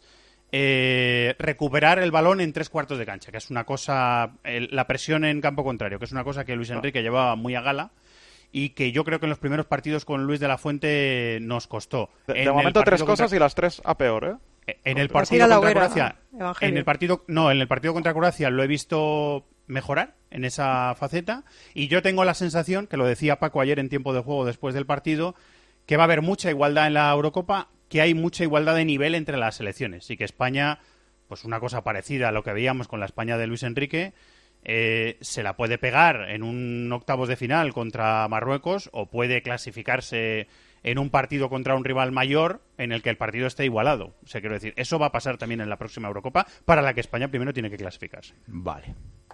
Speaker 18: eh, recuperar el balón en tres cuartos de cancha, que es una cosa, el- la presión en campo contrario, que es una cosa que Luis Enrique llevaba muy a gala. Y que yo creo que en los primeros partidos con Luis de la Fuente nos costó.
Speaker 16: De, de
Speaker 18: En el
Speaker 16: momento tres
Speaker 18: partido contra-
Speaker 16: cosas y las tres a peor, ¿eh?
Speaker 18: En el
Speaker 17: Tira
Speaker 18: partido
Speaker 17: la
Speaker 18: contra
Speaker 17: hoguera,
Speaker 18: Croacia,
Speaker 17: Evangelio.
Speaker 18: en el partido, no, en el partido contra Croacia lo he visto mejorar en esa faceta y yo tengo la sensación, que lo decía Paco ayer en tiempo de juego después del partido, que va a haber mucha igualdad en la Eurocopa, que hay mucha igualdad de nivel entre las selecciones y que España, pues una cosa parecida a lo que veíamos con la España de Luis Enrique, eh, se la puede pegar en un octavos de final contra Marruecos o puede clasificarse en un partido contra un rival mayor en el que el partido esté igualado. O sea, quiero decir, eso va a pasar también en la próxima Eurocopa, para la que España primero tiene que clasificarse.
Speaker 5: Vale.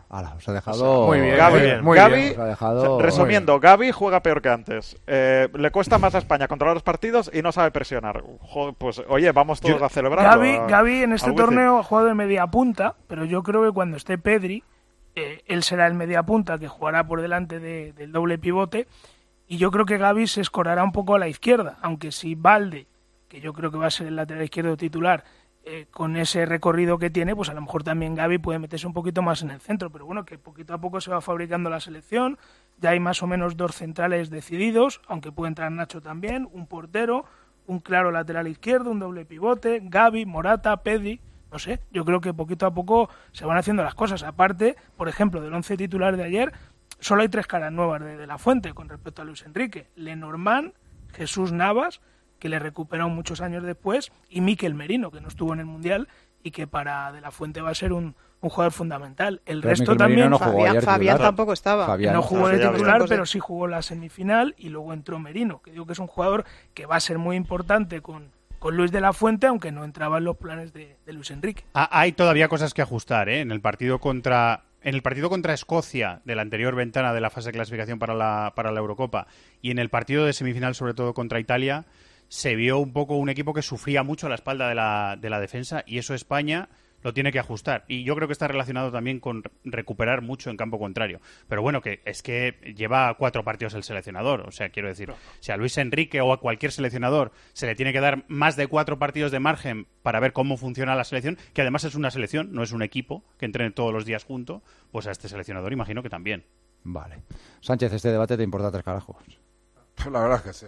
Speaker 5: Ala, os ha dejado...
Speaker 16: Muy bien,
Speaker 18: Gavi,
Speaker 16: muy bien.
Speaker 18: Muy
Speaker 16: Gavi,
Speaker 18: bien.
Speaker 5: Os ha dejado...
Speaker 16: Resumiendo, Gavi juega peor que antes. Eh, le cuesta más a España controlar los partidos y no sabe presionar. Joder, pues, oye, vamos todos
Speaker 9: Yo,
Speaker 16: a celebrar.
Speaker 9: Gavi, Gavi en este
Speaker 16: al
Speaker 9: torneo ha jugado de media punta, pero yo creo que cuando esté Pedri, eh, él será el media punta que jugará por delante de, del doble pivote, y yo creo que Gavi se escorará un poco a la izquierda, aunque si Balde, que yo creo que va a ser el lateral izquierdo titular, eh, con ese recorrido que tiene, pues a lo mejor también Gavi puede meterse un poquito más en el centro, pero bueno, que poquito a poco se va fabricando la selección, ya hay más o menos dos centrales decididos, aunque puede entrar Nacho también, un portero, un claro lateral izquierdo, un doble pivote, Gavi, Morata, Pedri, no sé, yo creo que poquito a poco se van haciendo las cosas. Aparte, por ejemplo, del once titular de ayer, solo hay tres caras nuevas de, de la Fuente con respecto a Luis Enrique. Lenormand, Jesús Navas, que le recuperó muchos años después, y Mikel Merino, que no estuvo en el Mundial y que para De la Fuente va a ser un, un jugador fundamental. El
Speaker 5: Pero
Speaker 9: resto
Speaker 5: Mikel
Speaker 9: también...
Speaker 5: no jugó
Speaker 17: Fabián,
Speaker 5: ayer
Speaker 17: Fabián
Speaker 5: titular.
Speaker 17: tampoco estaba.
Speaker 5: Fabián.
Speaker 9: No jugó de
Speaker 17: Fabián,
Speaker 9: titular,
Speaker 17: Fabián.
Speaker 9: pero sí jugó la semifinal y luego entró Merino, que digo que es un jugador que va a ser muy importante con, con Luis de la Fuente, aunque no entraba en los planes de, de Luis Enrique.
Speaker 18: Ah, hay todavía cosas que ajustar, ¿eh? En el partido contra en el partido contra Escocia de la anterior ventana de la fase de clasificación para la para la Eurocopa y en el partido de semifinal, sobre todo contra Italia, se vio un poco un equipo que sufría mucho a la espalda de la, de la defensa, y eso España lo tiene que ajustar. Y yo creo que está relacionado también con recuperar mucho en campo contrario. Pero bueno, que es que lleva cuatro partidos el seleccionador. O sea, quiero decir, si a Luis Enrique o a cualquier seleccionador se le tiene que dar más de cuatro partidos de margen para ver cómo funciona la selección, que además es una selección, no es un equipo que entrene todos los días junto, pues a este seleccionador imagino que también.
Speaker 5: Vale. Sánchez, este debate te importa tres carajos.
Speaker 8: La verdad es que sí.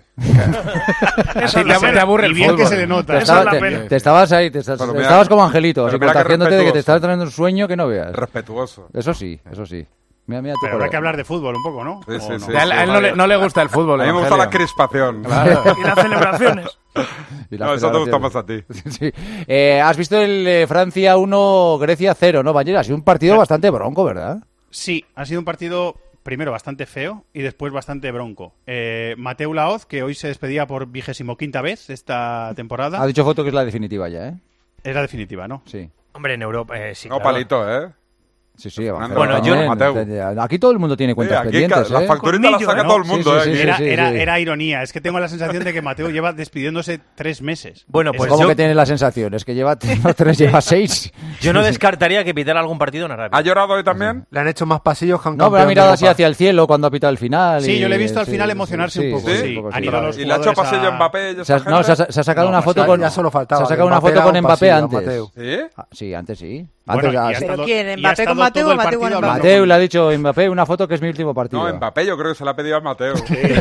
Speaker 5: Eso es la pena. Te aburre el fútbol.
Speaker 18: Que se le nota.
Speaker 5: Te, estaba, te, te estabas ahí, te estás,
Speaker 8: mira,
Speaker 5: estabas como Angelito, así
Speaker 8: mira
Speaker 5: contagiándote de que te estabas trayendo un sueño que no veas.
Speaker 8: Respetuoso.
Speaker 5: Eso sí, eso sí. Mira, mira,
Speaker 18: Pero habrá que hablar de fútbol un poco, ¿no?
Speaker 8: Sí, sí,
Speaker 18: no?
Speaker 8: sí,
Speaker 14: a él, a él no, le, no le gusta el fútbol.
Speaker 8: A mí me gusta la crispación.
Speaker 5: Claro.
Speaker 9: Y las celebraciones.
Speaker 5: Y las
Speaker 8: no, eso te gusta
Speaker 5: celebraciones.
Speaker 8: más a ti.
Speaker 5: Sí. Eh, has visto el eh, Francia uno, Grecia cero, ¿no, Bañera? Ha sido un partido bastante bronco, ¿verdad?
Speaker 18: Sí, ha sido un partido primero bastante feo y después bastante bronco. Eh, Mateu Laoz, que hoy se despedía por vigésimo quinta vez esta temporada.
Speaker 5: Ha dicho Foto que es la definitiva ya, ¿eh?
Speaker 18: Es la definitiva, ¿no?
Speaker 5: Sí.
Speaker 12: Hombre, en Europa, eh, sí.
Speaker 8: No,
Speaker 12: claro.
Speaker 8: palito, ¿eh?
Speaker 5: Sí, sí, Evangelio
Speaker 12: Bueno, yo-
Speaker 5: también.
Speaker 8: Mateu.
Speaker 5: Aquí todo el mundo tiene cuentas
Speaker 8: Sí, aquí
Speaker 5: pendientes,
Speaker 8: ca- la
Speaker 5: ¿eh?
Speaker 8: facturita la saca
Speaker 18: No,
Speaker 8: todo el mundo,
Speaker 5: sí, sí,
Speaker 8: ¿eh?
Speaker 5: sí,
Speaker 18: Era,
Speaker 5: sí,
Speaker 18: era,
Speaker 5: sí.
Speaker 18: era ironía. Es que tengo la sensación de que Mateo lleva despidiéndose tres meses.
Speaker 12: Bueno, pues
Speaker 5: ¿Cómo
Speaker 12: yo,
Speaker 5: que tiene la sensación? Es que lleva no tres, lleva seis.
Speaker 12: yo no descartaría que pitara algún partido en Arabia.
Speaker 8: ¿Ha llorado hoy también?
Speaker 15: Le han hecho más pasillos que a un
Speaker 5: No, pero ha
Speaker 15: campeón de
Speaker 5: mirado así
Speaker 15: Europa.
Speaker 5: hacia el cielo cuando ha pitado el final.
Speaker 18: Sí,
Speaker 5: y-
Speaker 18: yo le he visto al
Speaker 5: sí,
Speaker 18: final
Speaker 5: sí,
Speaker 18: emocionarse
Speaker 5: sí,
Speaker 18: un poco.
Speaker 5: sí,
Speaker 18: Sí,
Speaker 5: un poco,
Speaker 18: han
Speaker 5: sí.
Speaker 18: ido los
Speaker 8: ¿Y le ha hecho
Speaker 18: jugadores
Speaker 8: pasillo
Speaker 18: a-
Speaker 8: Mbappé y
Speaker 5: Se
Speaker 8: esa
Speaker 5: ha- no, se ha,
Speaker 8: gente?
Speaker 5: se ha sacado
Speaker 18: No,
Speaker 5: una foto
Speaker 15: Ya-
Speaker 5: con.
Speaker 15: ya solo faltaba,
Speaker 5: Se ha sacado
Speaker 15: que
Speaker 5: una
Speaker 15: Mbappé
Speaker 5: foto
Speaker 15: haga
Speaker 5: con
Speaker 15: un
Speaker 5: Mbappé
Speaker 15: pasillo a
Speaker 5: antes.
Speaker 15: Mateu.
Speaker 8: ¿Sí?
Speaker 5: Ah, sí, antes sí.
Speaker 18: Bueno,
Speaker 5: Antes,
Speaker 18: y ha
Speaker 5: ah,
Speaker 17: ¿Pero
Speaker 18: estado-
Speaker 17: quién?
Speaker 18: y ha
Speaker 17: ¿Mbappé con
Speaker 18: estado
Speaker 17: Mateu
Speaker 18: todo
Speaker 17: o
Speaker 18: el
Speaker 17: Mateu
Speaker 18: partido
Speaker 17: con Mbappé?
Speaker 18: hablando
Speaker 5: Mateu
Speaker 18: con-
Speaker 5: le ha dicho Mbappé una foto que es mi último partido.
Speaker 8: No, Mbappé yo creo que se la ha pedido a Mateo.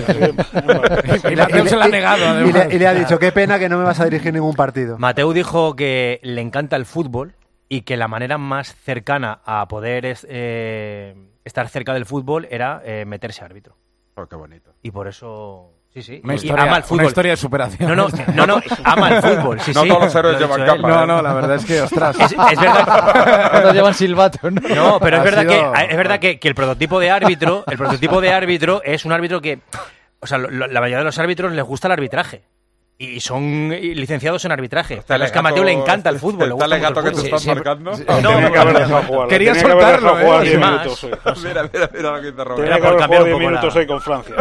Speaker 14: Y Mateu se la ha negado,
Speaker 15: Y
Speaker 14: además.
Speaker 15: le, y le ha dicho, qué pena que no me vas a dirigir ningún partido.
Speaker 12: Mateu dijo que le encanta el fútbol y que la manera más cercana a poder es- eh, estar cerca del fútbol era eh, meterse árbitro.
Speaker 8: Oh, qué bonito.
Speaker 12: Y por eso... Sí, sí.
Speaker 14: Una
Speaker 12: Y
Speaker 14: historia,
Speaker 12: ama el fútbol.
Speaker 14: una historia de superación.
Speaker 12: No, no, no, no, ama el fútbol. Sí,
Speaker 8: No
Speaker 12: sí.
Speaker 8: todos los héroes
Speaker 12: Lo ha
Speaker 8: llevan
Speaker 12: dicho él.
Speaker 8: capa,
Speaker 14: No,
Speaker 8: ¿eh?
Speaker 14: no, la verdad es que, ostras.
Speaker 12: Es, es verdad.
Speaker 5: Cuando llevan silbato, ¿no?
Speaker 12: No, pero es
Speaker 15: Ha
Speaker 12: verdad,
Speaker 15: sido-
Speaker 12: que, es verdad que, que el prototipo de árbitro, el prototipo de árbitro es un árbitro que, o sea, lo- lo- la mayoría de los árbitros les gusta el arbitraje y son licenciados en arbitraje. Pero es que a Mateu le encanta el fútbol. le
Speaker 8: Está
Speaker 12: gusta
Speaker 8: legato
Speaker 12: mucho
Speaker 8: que
Speaker 12: el
Speaker 8: te
Speaker 12: fútbol.
Speaker 8: estás marcando.
Speaker 12: No,
Speaker 16: Tenía que haber dejado jugar.
Speaker 14: Quería
Speaker 16: Tenía que haber
Speaker 14: soltarlo,
Speaker 16: dejado jugar
Speaker 14: ¿eh?
Speaker 16: diez
Speaker 12: Más.
Speaker 16: minutos hoy.
Speaker 8: Mira, mira, mira lo que dice
Speaker 16: Tenía
Speaker 8: Roberto.
Speaker 12: Era
Speaker 16: que
Speaker 12: por
Speaker 16: haber
Speaker 12: cambiar
Speaker 16: jugado
Speaker 12: un
Speaker 16: diez
Speaker 12: poco
Speaker 16: minutos
Speaker 12: la-
Speaker 16: hoy con Francia.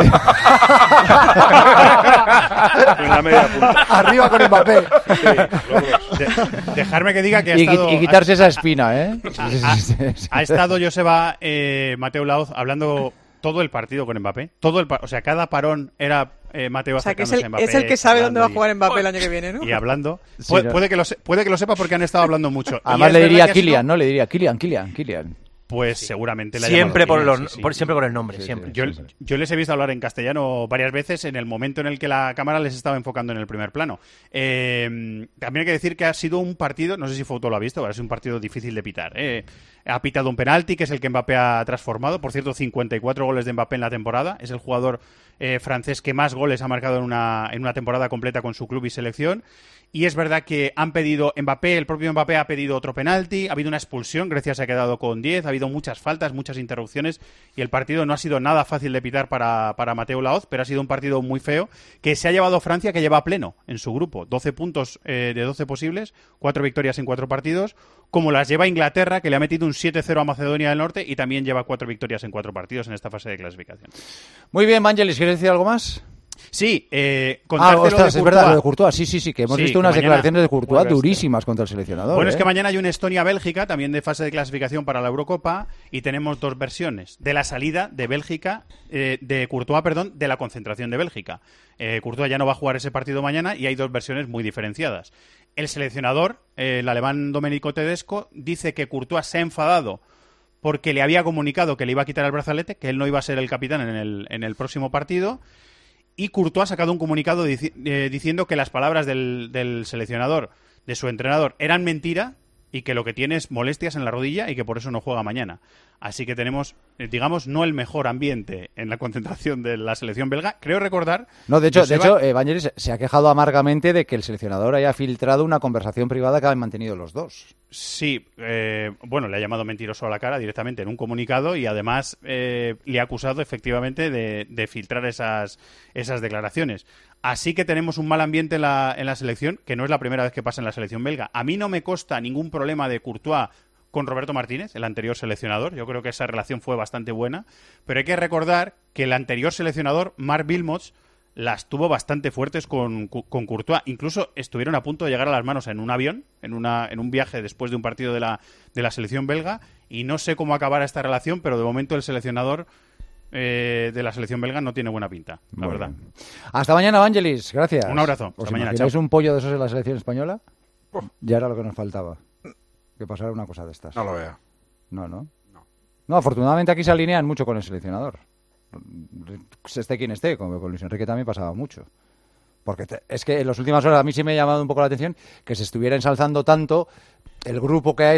Speaker 16: En la media punta.
Speaker 15: Arriba con Mbappé.
Speaker 16: Sí, los dos.
Speaker 18: De- dejarme que diga que ha
Speaker 5: Y,
Speaker 18: estado...
Speaker 5: y quitarse esa espina, ¿eh?
Speaker 18: Ha, ha estado Joseba eh, Mateu Laoz hablando todo el partido con Mbappé. Todo el pa- o sea, cada parón era eh, Mateu
Speaker 17: O sea, que es
Speaker 18: acercándose
Speaker 17: el,
Speaker 18: a Mbappé.
Speaker 17: es el que sabe dónde va a
Speaker 18: hablando
Speaker 17: jugar Mbappé el año que viene, ¿no?
Speaker 18: Y, y hablando.
Speaker 5: Sí,
Speaker 18: Pu-
Speaker 5: no.
Speaker 18: puede, que lo, se- puede que lo sepa porque han estado hablando mucho. Y
Speaker 5: Además
Speaker 18: es
Speaker 5: le
Speaker 18: verdad
Speaker 5: diría
Speaker 18: que ha sido-
Speaker 5: Kilian, ¿no? Le diría Kilian, Kilian, Kilian.
Speaker 18: Pues seguramente le ha
Speaker 12: Siempre por,
Speaker 18: llamado
Speaker 12: los,
Speaker 18: Kilian, sí, sí.
Speaker 12: por- siempre por el nombre,
Speaker 5: Sí,
Speaker 12: siempre.
Speaker 5: sí.
Speaker 18: Yo, yo les he visto hablar en castellano varias veces en el momento en el que la cámara les estaba enfocando en el primer plano. Eh, también hay que decir que ha sido un partido, no sé si Fouto lo ha visto, pero ha sido un partido difícil de pitar. eh. Ha pitado un penalti, que es el que Mbappé ha transformado. Por cierto, cincuenta y cuatro goles de Mbappé en la temporada. Es el jugador eh, francés que más goles ha marcado en una, en una temporada completa con su club y selección. Y es verdad que han pedido, Mbappé, el propio Mbappé ha pedido otro penalti, ha habido una expulsión, Grecia se ha quedado con diez, ha habido muchas faltas, muchas interrupciones y el partido no ha sido nada fácil de pitar para, para Mateu Laoz, pero ha sido un partido muy feo que se ha llevado Francia, que lleva a pleno en su grupo, doce puntos eh, de doce posibles, cuatro victorias en cuatro partidos, como las lleva Inglaterra, que le ha metido un siete cero a Macedonia del Norte y también lleva cuatro victorias en cuatro partidos en esta fase de clasificación.
Speaker 5: Muy bien, Vangelis, ¿quieres decir algo más?
Speaker 18: Sí, eh,
Speaker 5: ah, ostras, es verdad, lo de Courtois, sí, sí, sí, que hemos sí, visto unas mañana, declaraciones de Courtois durísimas contra el seleccionador.
Speaker 18: Bueno,
Speaker 5: ¿eh?
Speaker 18: es que mañana hay un Estonia-Bélgica, también de fase de clasificación para la Eurocopa, y tenemos dos versiones de la salida de Bélgica, eh, de Courtois, perdón, de la concentración de Bélgica. Eh, Courtois ya no va a jugar ese partido mañana y hay dos versiones muy diferenciadas. El seleccionador, eh, el alemán Domenico Tedesco, dice que Courtois se ha enfadado porque le había comunicado que le iba a quitar el brazalete, que él no iba a ser el capitán en el, en el próximo partido. Y Courtois ha sacado un comunicado dici- eh, diciendo que las palabras del, del seleccionador, de su entrenador, eran mentira y que lo que tiene es molestias en la rodilla y que por eso no juega mañana. Así que tenemos, eh, digamos, no el mejor ambiente en la concentración de la selección belga. Creo recordar...
Speaker 5: No, de hecho,
Speaker 18: Joseba...
Speaker 5: de hecho eh, Vangelis se ha quejado amargamente de que el seleccionador haya filtrado una conversación privada que han mantenido los dos.
Speaker 18: Sí, eh, bueno, le ha llamado mentiroso a la cara directamente en un comunicado y además eh, le ha acusado efectivamente de, de filtrar esas, esas declaraciones. Así que tenemos un mal ambiente en la, en la selección, que no es la primera vez que pasa en la selección belga. A mí no me consta ningún problema de Courtois con Roberto Martínez, el anterior seleccionador. Yo creo que esa relación fue bastante buena. Pero hay que recordar que el anterior seleccionador, Marc Wilmots, las tuvo bastante fuertes con, con Courtois. Incluso estuvieron a punto de llegar a las manos en un avión, en, una, en un viaje después de un partido de la, de la selección belga. Y no sé cómo acabará esta relación, pero de momento el seleccionador eh, de la selección belga no tiene buena pinta, la
Speaker 5: Muy
Speaker 18: verdad.
Speaker 5: bien. Hasta mañana, Vangelis. Gracias.
Speaker 18: Un abrazo.
Speaker 5: ¿Os
Speaker 18: Hasta mañana.
Speaker 5: imagináis
Speaker 18: Chao.
Speaker 5: un pollo de esos en la selección española? Ya era lo que nos faltaba. Que pasara una cosa de estas.
Speaker 8: No lo veo.
Speaker 5: No, no. No, no afortunadamente aquí se alinean mucho con el seleccionador. Esté quien esté, como con Luis Enrique también pasaba mucho. Porque te, es que en las últimas horas a mí sí me ha llamado un poco la atención que se estuviera ensalzando tanto el grupo que ha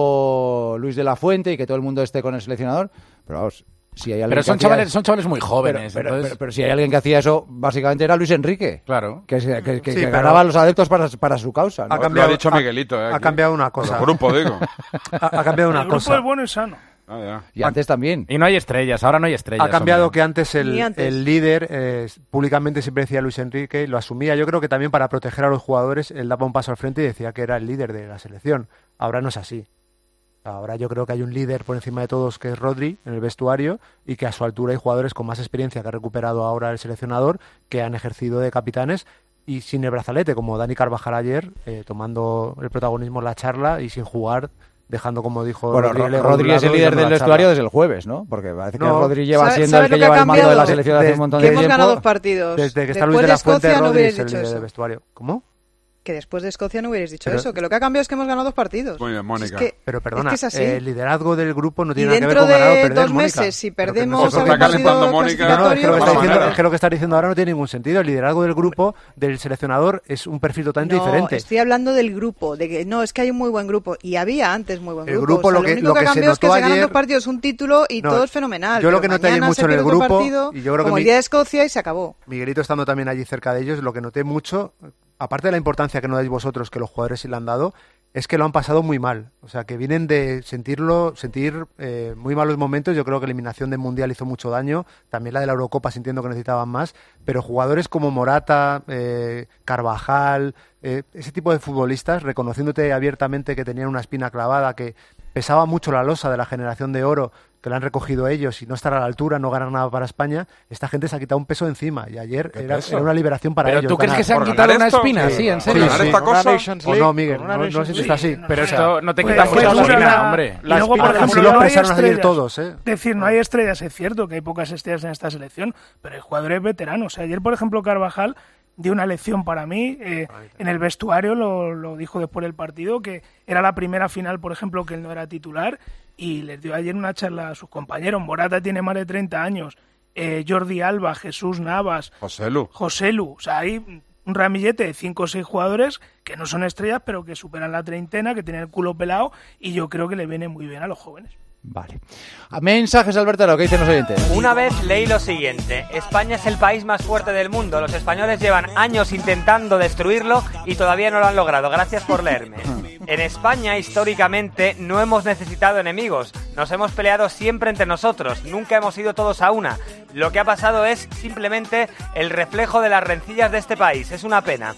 Speaker 5: hecho Luis de la Fuente y que todo el mundo esté con el seleccionador. Pero vamos, si hay alguien
Speaker 14: pero son
Speaker 5: que hacía...
Speaker 14: chavales, son chavales muy jóvenes.
Speaker 5: Pero, pero,
Speaker 14: entonces...
Speaker 5: pero, pero si hay alguien que hacía eso, básicamente era Luis Enrique.
Speaker 14: Claro.
Speaker 5: Que, que, que, que
Speaker 15: sí,
Speaker 5: ganaba a los adeptos para, para su causa, ¿no?
Speaker 8: Ha cambiado, lo ha dicho Miguelito. Eh,
Speaker 15: ha cambiado una cosa.
Speaker 8: El grupo, digo.
Speaker 15: ha, ha cambiado una
Speaker 9: el
Speaker 15: cosa.
Speaker 9: El grupo es bueno y sano.
Speaker 8: Ah, ya.
Speaker 5: Y antes también.
Speaker 14: Y no hay estrellas, ahora no hay estrellas.
Speaker 15: Ha cambiado
Speaker 14: hombre.
Speaker 15: que antes el,
Speaker 17: antes.
Speaker 15: el líder, eh, públicamente siempre decía Luis Enrique, y lo asumía. Yo creo que también para proteger a los jugadores, él daba un paso al frente y decía que era el líder de la selección. Ahora no es así. Ahora yo creo que hay un líder por encima de todos que es Rodri en el vestuario y que a su altura hay jugadores con más experiencia que ha recuperado ahora el seleccionador que han ejercido de capitanes y sin el brazalete, como Dani Carvajal ayer, eh, tomando el protagonismo en la charla y sin jugar, dejando, como dijo
Speaker 5: bueno,
Speaker 15: Rodri,
Speaker 5: Rodri es el líder del vestuario desde el jueves, ¿no? Porque parece que no, Rodri lleva siendo el que, que lleva el mando de la selección hace un montón de
Speaker 17: tiempo. Que hemos ganado dos
Speaker 15: Desde
Speaker 17: partidos.
Speaker 15: que está
Speaker 17: Después
Speaker 15: Luis de la Fuente,
Speaker 17: Escocia,
Speaker 15: Rodri
Speaker 17: no
Speaker 15: es el líder
Speaker 17: eso.
Speaker 15: del vestuario. ¿Cómo?
Speaker 17: Que después de Escocia no hubierais dicho
Speaker 15: pero,
Speaker 17: eso, que lo que ha cambiado es que hemos ganado dos partidos.
Speaker 8: Muy bien, Mónica.
Speaker 17: Es que,
Speaker 15: pero perdona,
Speaker 17: es que es así.
Speaker 15: el liderazgo del grupo no tiene
Speaker 17: y
Speaker 15: nada que ver con ganar o perder,
Speaker 17: dentro de dos
Speaker 15: Mónica.
Speaker 17: meses, si perdemos
Speaker 8: no,
Speaker 17: algún partido
Speaker 8: Mónica,
Speaker 15: no, no, es que lo que, está
Speaker 8: no,
Speaker 15: diciendo,
Speaker 8: no,
Speaker 15: es que lo que estás diciendo ahora no tiene ningún sentido. El liderazgo del grupo, del seleccionador, es un perfil totalmente
Speaker 17: no,
Speaker 15: diferente.
Speaker 17: Estoy hablando del grupo, de que no, es que hay un muy buen grupo. Y había antes muy buen
Speaker 15: el
Speaker 17: grupo.
Speaker 15: grupo
Speaker 17: O sea,
Speaker 15: lo, que,
Speaker 17: lo único
Speaker 15: lo
Speaker 17: que,
Speaker 15: que
Speaker 17: ha cambiado
Speaker 15: se
Speaker 17: es que
Speaker 15: notó
Speaker 17: se ganan
Speaker 15: ayer,
Speaker 17: dos partidos, un título y
Speaker 15: no,
Speaker 17: todo es fenomenal.
Speaker 15: Yo lo
Speaker 17: pero
Speaker 15: que noté ayer
Speaker 17: mañana
Speaker 15: mucho
Speaker 17: se
Speaker 15: en el
Speaker 17: pierde otro
Speaker 15: grupo,
Speaker 17: partido,
Speaker 15: y yo creo que
Speaker 17: como
Speaker 15: mi,
Speaker 17: el día de Escocia y se acabó.
Speaker 15: Miguelito estando también allí cerca de ellos, lo que noté mucho, aparte de la importancia que no dais vosotros, que los jugadores sí le han dado, es que lo han pasado muy mal. O sea, que vienen de sentirlo, sentir eh, muy malos momentos. Yo creo que la eliminación del Mundial hizo mucho daño. También la de la Eurocopa, sintiendo que necesitaban más. Pero jugadores como Morata, eh, Carvajal, eh, ese tipo de futbolistas, reconociéndote abiertamente que tenían una espina clavada, que pesaba mucho la losa de la generación de oro, que la han recogido ellos y no estar a la altura, no ganar nada para España, esta gente se ha quitado un peso encima y ayer era, era una liberación para
Speaker 14: ¿Pero
Speaker 15: ellos.
Speaker 14: ¿Tú crees
Speaker 15: ganar.
Speaker 14: que se han quitado una espina? Sí, en serio.
Speaker 15: Sí, sí.
Speaker 8: Esta cosa?
Speaker 15: O no, Miguel, no, no sé si está así.
Speaker 14: Pero esto no te
Speaker 9: Pues,
Speaker 14: quita
Speaker 9: pues,
Speaker 14: mucho la
Speaker 9: pues,
Speaker 14: espina,
Speaker 9: la-
Speaker 14: hombre.
Speaker 9: Y luego, por
Speaker 15: Así
Speaker 9: ejemplo,
Speaker 15: lo
Speaker 9: no hay
Speaker 15: expresaron ayer
Speaker 9: estrellas.
Speaker 15: todos, ¿eh?
Speaker 9: Es decir, no hay estrellas, es cierto que hay pocas estrellas en esta selección, pero hay jugadores veteranos. Ayer, por ejemplo, Carvajal dio una lección para mí. Eh, en el vestuario lo, lo dijo después del partido, que era la primera final, por ejemplo, que él no era titular, y les dio ayer una charla a sus compañeros. Morata tiene más de treinta años, eh, Jordi Alba, Jesús Navas,
Speaker 8: José Lu.
Speaker 9: José Lu. O sea, hay un ramillete de cinco o seis jugadores que no son estrellas, pero que superan la treintena, que tienen el culo pelado, y yo creo que le viene muy bien a los jóvenes.
Speaker 5: Vale. Mensajes, Alberto, lo que dicen los oyentes.
Speaker 19: Una vez leí lo siguiente: España es el país más fuerte del mundo. Los españoles llevan años intentando destruirlo y todavía no lo han logrado. Gracias por leerme. En España, históricamente, no hemos necesitado enemigos. Nos hemos peleado siempre entre nosotros. Nunca hemos ido todos a una. Lo que ha pasado es simplemente el reflejo de las rencillas de este país. Es una pena.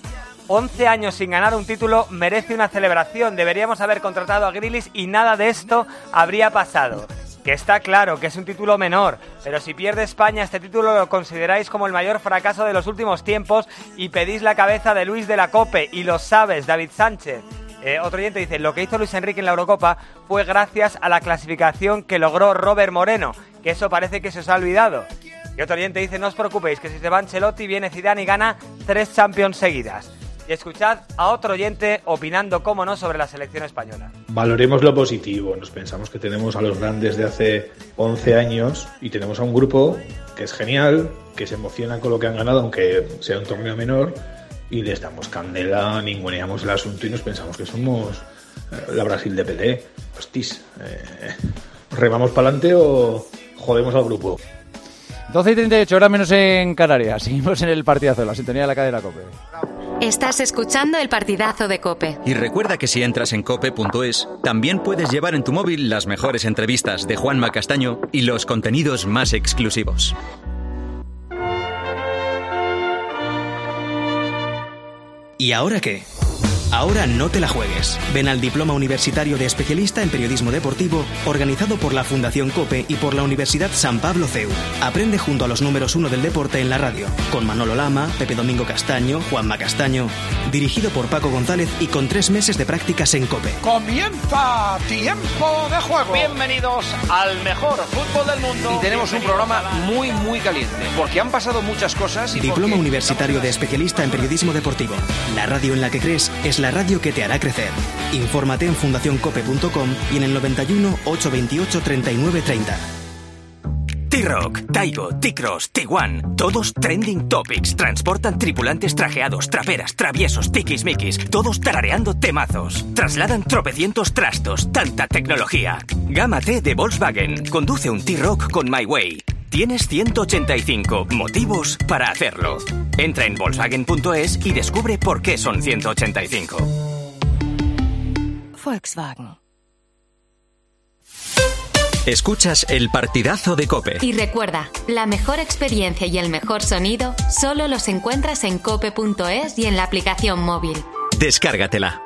Speaker 19: once años sin ganar un título merece una celebración. Deberíamos haber contratado a Grealish y nada de esto habría pasado. Que está claro que es un título menor, pero si pierde España este título lo consideráis como el mayor fracaso de los últimos tiempos y pedís la cabeza de Luis de la Cope, y lo sabes, David Sánchez. Eh, otro oyente dice, lo que hizo Luis Enrique en la Eurocopa fue gracias a la clasificación que logró Robert Moreno, que eso parece que se os ha olvidado. Y otro oyente dice, no os preocupéis, que si se va Ancelotti viene Zidane y gana tres Champions seguidas. Y escuchad a otro oyente opinando, cómo no, sobre la selección española.
Speaker 20: Valoremos lo positivo. Nos pensamos que tenemos a los grandes de hace once años y tenemos a un grupo que es genial, que se emociona con lo que han ganado, aunque sea un torneo menor, y les damos candela, ninguneamos el asunto y nos pensamos que somos eh, la Brasil de Pelé. Hostis, eh, ¿remamos para adelante o jodemos al grupo?
Speaker 5: doce y treinta y ocho, horas menos en Canarias. Seguimos en el partidazo de la sintonía de la cadena COPE.
Speaker 2: Estás escuchando el partidazo de COPE.
Speaker 3: Y recuerda que si entras en cope punto es, también puedes llevar en tu móvil las mejores entrevistas de Juanma Castaño y los contenidos más exclusivos.
Speaker 21: ¿Y ahora qué? Ahora no te la juegues. Ven al Diploma Universitario de Especialista en Periodismo Deportivo, organizado por la Fundación COPE y por la Universidad San Pablo C E U. Aprende junto a los números uno del deporte en la radio, con Manolo Lama, Pepe Domingo Castaño, Juanma Castaño, dirigido por Paco González y con tres meses de prácticas en COPE.
Speaker 22: ¡Comienza Tiempo de Juego! Bienvenidos al mejor fútbol del mundo. Y tenemos un programa muy, muy caliente, porque han pasado muchas cosas y
Speaker 21: Diploma
Speaker 22: porque...
Speaker 21: Universitario de Especialista en Periodismo Deportivo. La radio en la que crees es la radio que te hará crecer. Infórmate en fundación cope punto com y en el noventa y uno, ochocientos veintiocho, treinta y nueve treinta.
Speaker 24: T-Rock, Taigo, T-Cross, Tiguan, todos trending topics. Transportan tripulantes trajeados, traperas, traviesos, tiquismiquis, todos tarareando temazos. Trasladan tropecientos trastos, tanta tecnología. Gama T de Volkswagen. Conduce un T-Rock con My Way. Tienes ciento ochenta y cinco motivos para hacerlo. Entra en Volkswagen punto es y descubre por qué son ciento ochenta y cinco.
Speaker 2: Volkswagen.
Speaker 3: Escuchas el partidazo de COPE.
Speaker 2: Y recuerda, la mejor experiencia y el mejor sonido solo los encuentras en cope punto es y en la aplicación móvil.
Speaker 3: Descárgatela.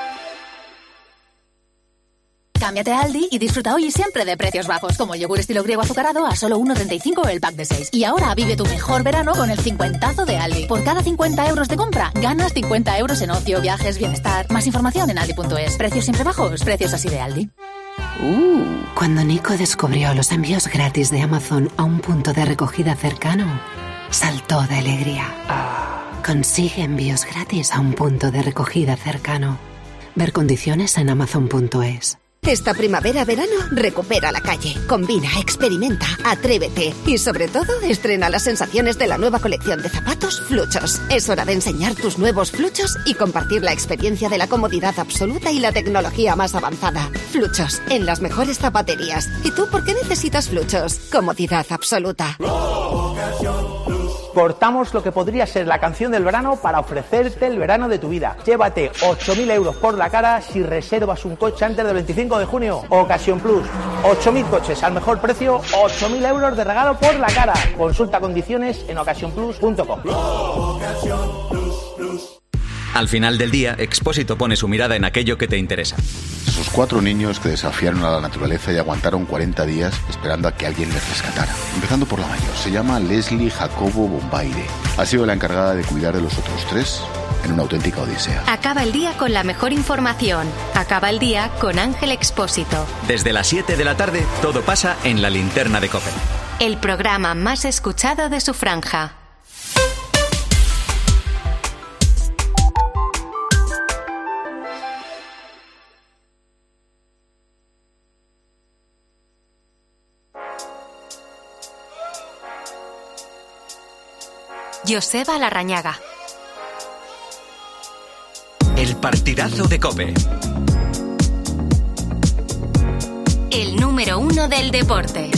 Speaker 25: Cámbiate a Aldi y disfruta hoy y siempre de precios bajos, como el yogur estilo griego azucarado a solo uno treinta y cinco el pack de seis. Y ahora vive tu mejor verano con el cincuentazo de Aldi. Por cada cincuenta euros de compra, ganas cincuenta euros en ocio, viajes, bienestar. Más información en aldi punto es. Precios siempre bajos, precios así de Aldi.
Speaker 26: Uh, cuando Nico descubrió los envíos gratis de Amazon a un punto de recogida cercano, saltó de alegría. Consigue envíos gratis a un punto de recogida cercano. Ver condiciones en amazon punto es.
Speaker 27: Esta primavera-verano, recupera la calle. Combina, experimenta, atrévete. Y sobre todo, estrena las sensaciones de la nueva colección de zapatos Fluchos. Es hora de enseñar tus nuevos Fluchos y compartir la experiencia de la comodidad absoluta y la tecnología más avanzada. Fluchos, en las mejores zapaterías. ¿Y tú por qué necesitas Fluchos? Comodidad absoluta.
Speaker 28: Cortamos lo que podría ser la canción del verano para ofrecerte el verano de tu vida. Llévate ocho mil euros por la cara si reservas un coche antes del veinticinco de junio. Ocasión Plus. ocho mil coches al mejor precio, ocho mil euros de regalo por la cara. Consulta condiciones en ocasión plus punto com.
Speaker 3: Al final del día, Expósito pone su mirada en aquello que te interesa.
Speaker 7: Esos cuatro niños que desafiaron a la naturaleza y aguantaron cuarenta días esperando a que alguien les rescatara. Empezando por la mayor. Se llama Leslie Jacobo Bombaire. Ha sido la encargada de cuidar de los otros tres en una auténtica odisea.
Speaker 2: Acaba el día con la mejor información. Acaba el día con Ángel Expósito.
Speaker 3: Desde las siete de la tarde, todo pasa en la linterna de COPE.
Speaker 2: El programa más escuchado de su franja. Joseba Larrañaga.
Speaker 3: El partidazo de COPE.
Speaker 2: El número uno del deporte.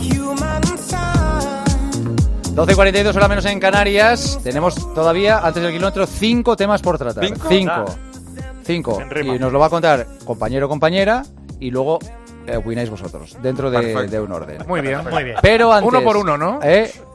Speaker 5: doce y cuarenta y dos, hora menos en Canarias. Tenemos todavía, antes del kilómetro, cinco temas por tratar. ¿Cinco? Cinco. Cinco. Y nos lo va a contar compañero o compañera y luego eh, opináis vosotros, dentro de, de un orden.
Speaker 14: Muy bien, muy bien.
Speaker 5: Pero antes,
Speaker 14: uno por uno, ¿no?
Speaker 5: Eh,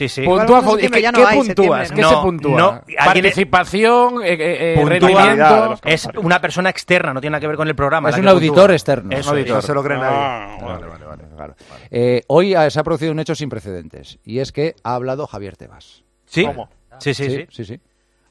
Speaker 12: Sí, sí.
Speaker 14: Puntúa,
Speaker 17: Igual,
Speaker 14: ¿qué,
Speaker 17: ¿qué,
Speaker 14: ¿qué
Speaker 17: no hay,
Speaker 14: puntúas?
Speaker 17: septiembre,
Speaker 14: ¿Qué
Speaker 12: ¿no?
Speaker 14: se
Speaker 12: No,
Speaker 14: puntúa?
Speaker 12: no,
Speaker 14: Participación, eh, eh,
Speaker 12: puntúa,
Speaker 14: rendimiento.
Speaker 12: es una persona externa, no tiene nada que ver con el programa.
Speaker 5: Es
Speaker 12: la
Speaker 5: un
Speaker 12: que
Speaker 5: auditor
Speaker 12: puntúa.
Speaker 5: externo.
Speaker 12: Eso
Speaker 5: Un
Speaker 12: es.
Speaker 5: auditor.
Speaker 15: No se lo cree nadie.
Speaker 18: Ah,
Speaker 5: Vale, vale, vale, claro. Eh, hoy se ha producido un hecho sin precedentes y es que ha hablado Javier Tebas.
Speaker 12: ¿Sí?
Speaker 18: ¿Cómo?
Speaker 12: Sí, sí, sí.
Speaker 5: sí, sí.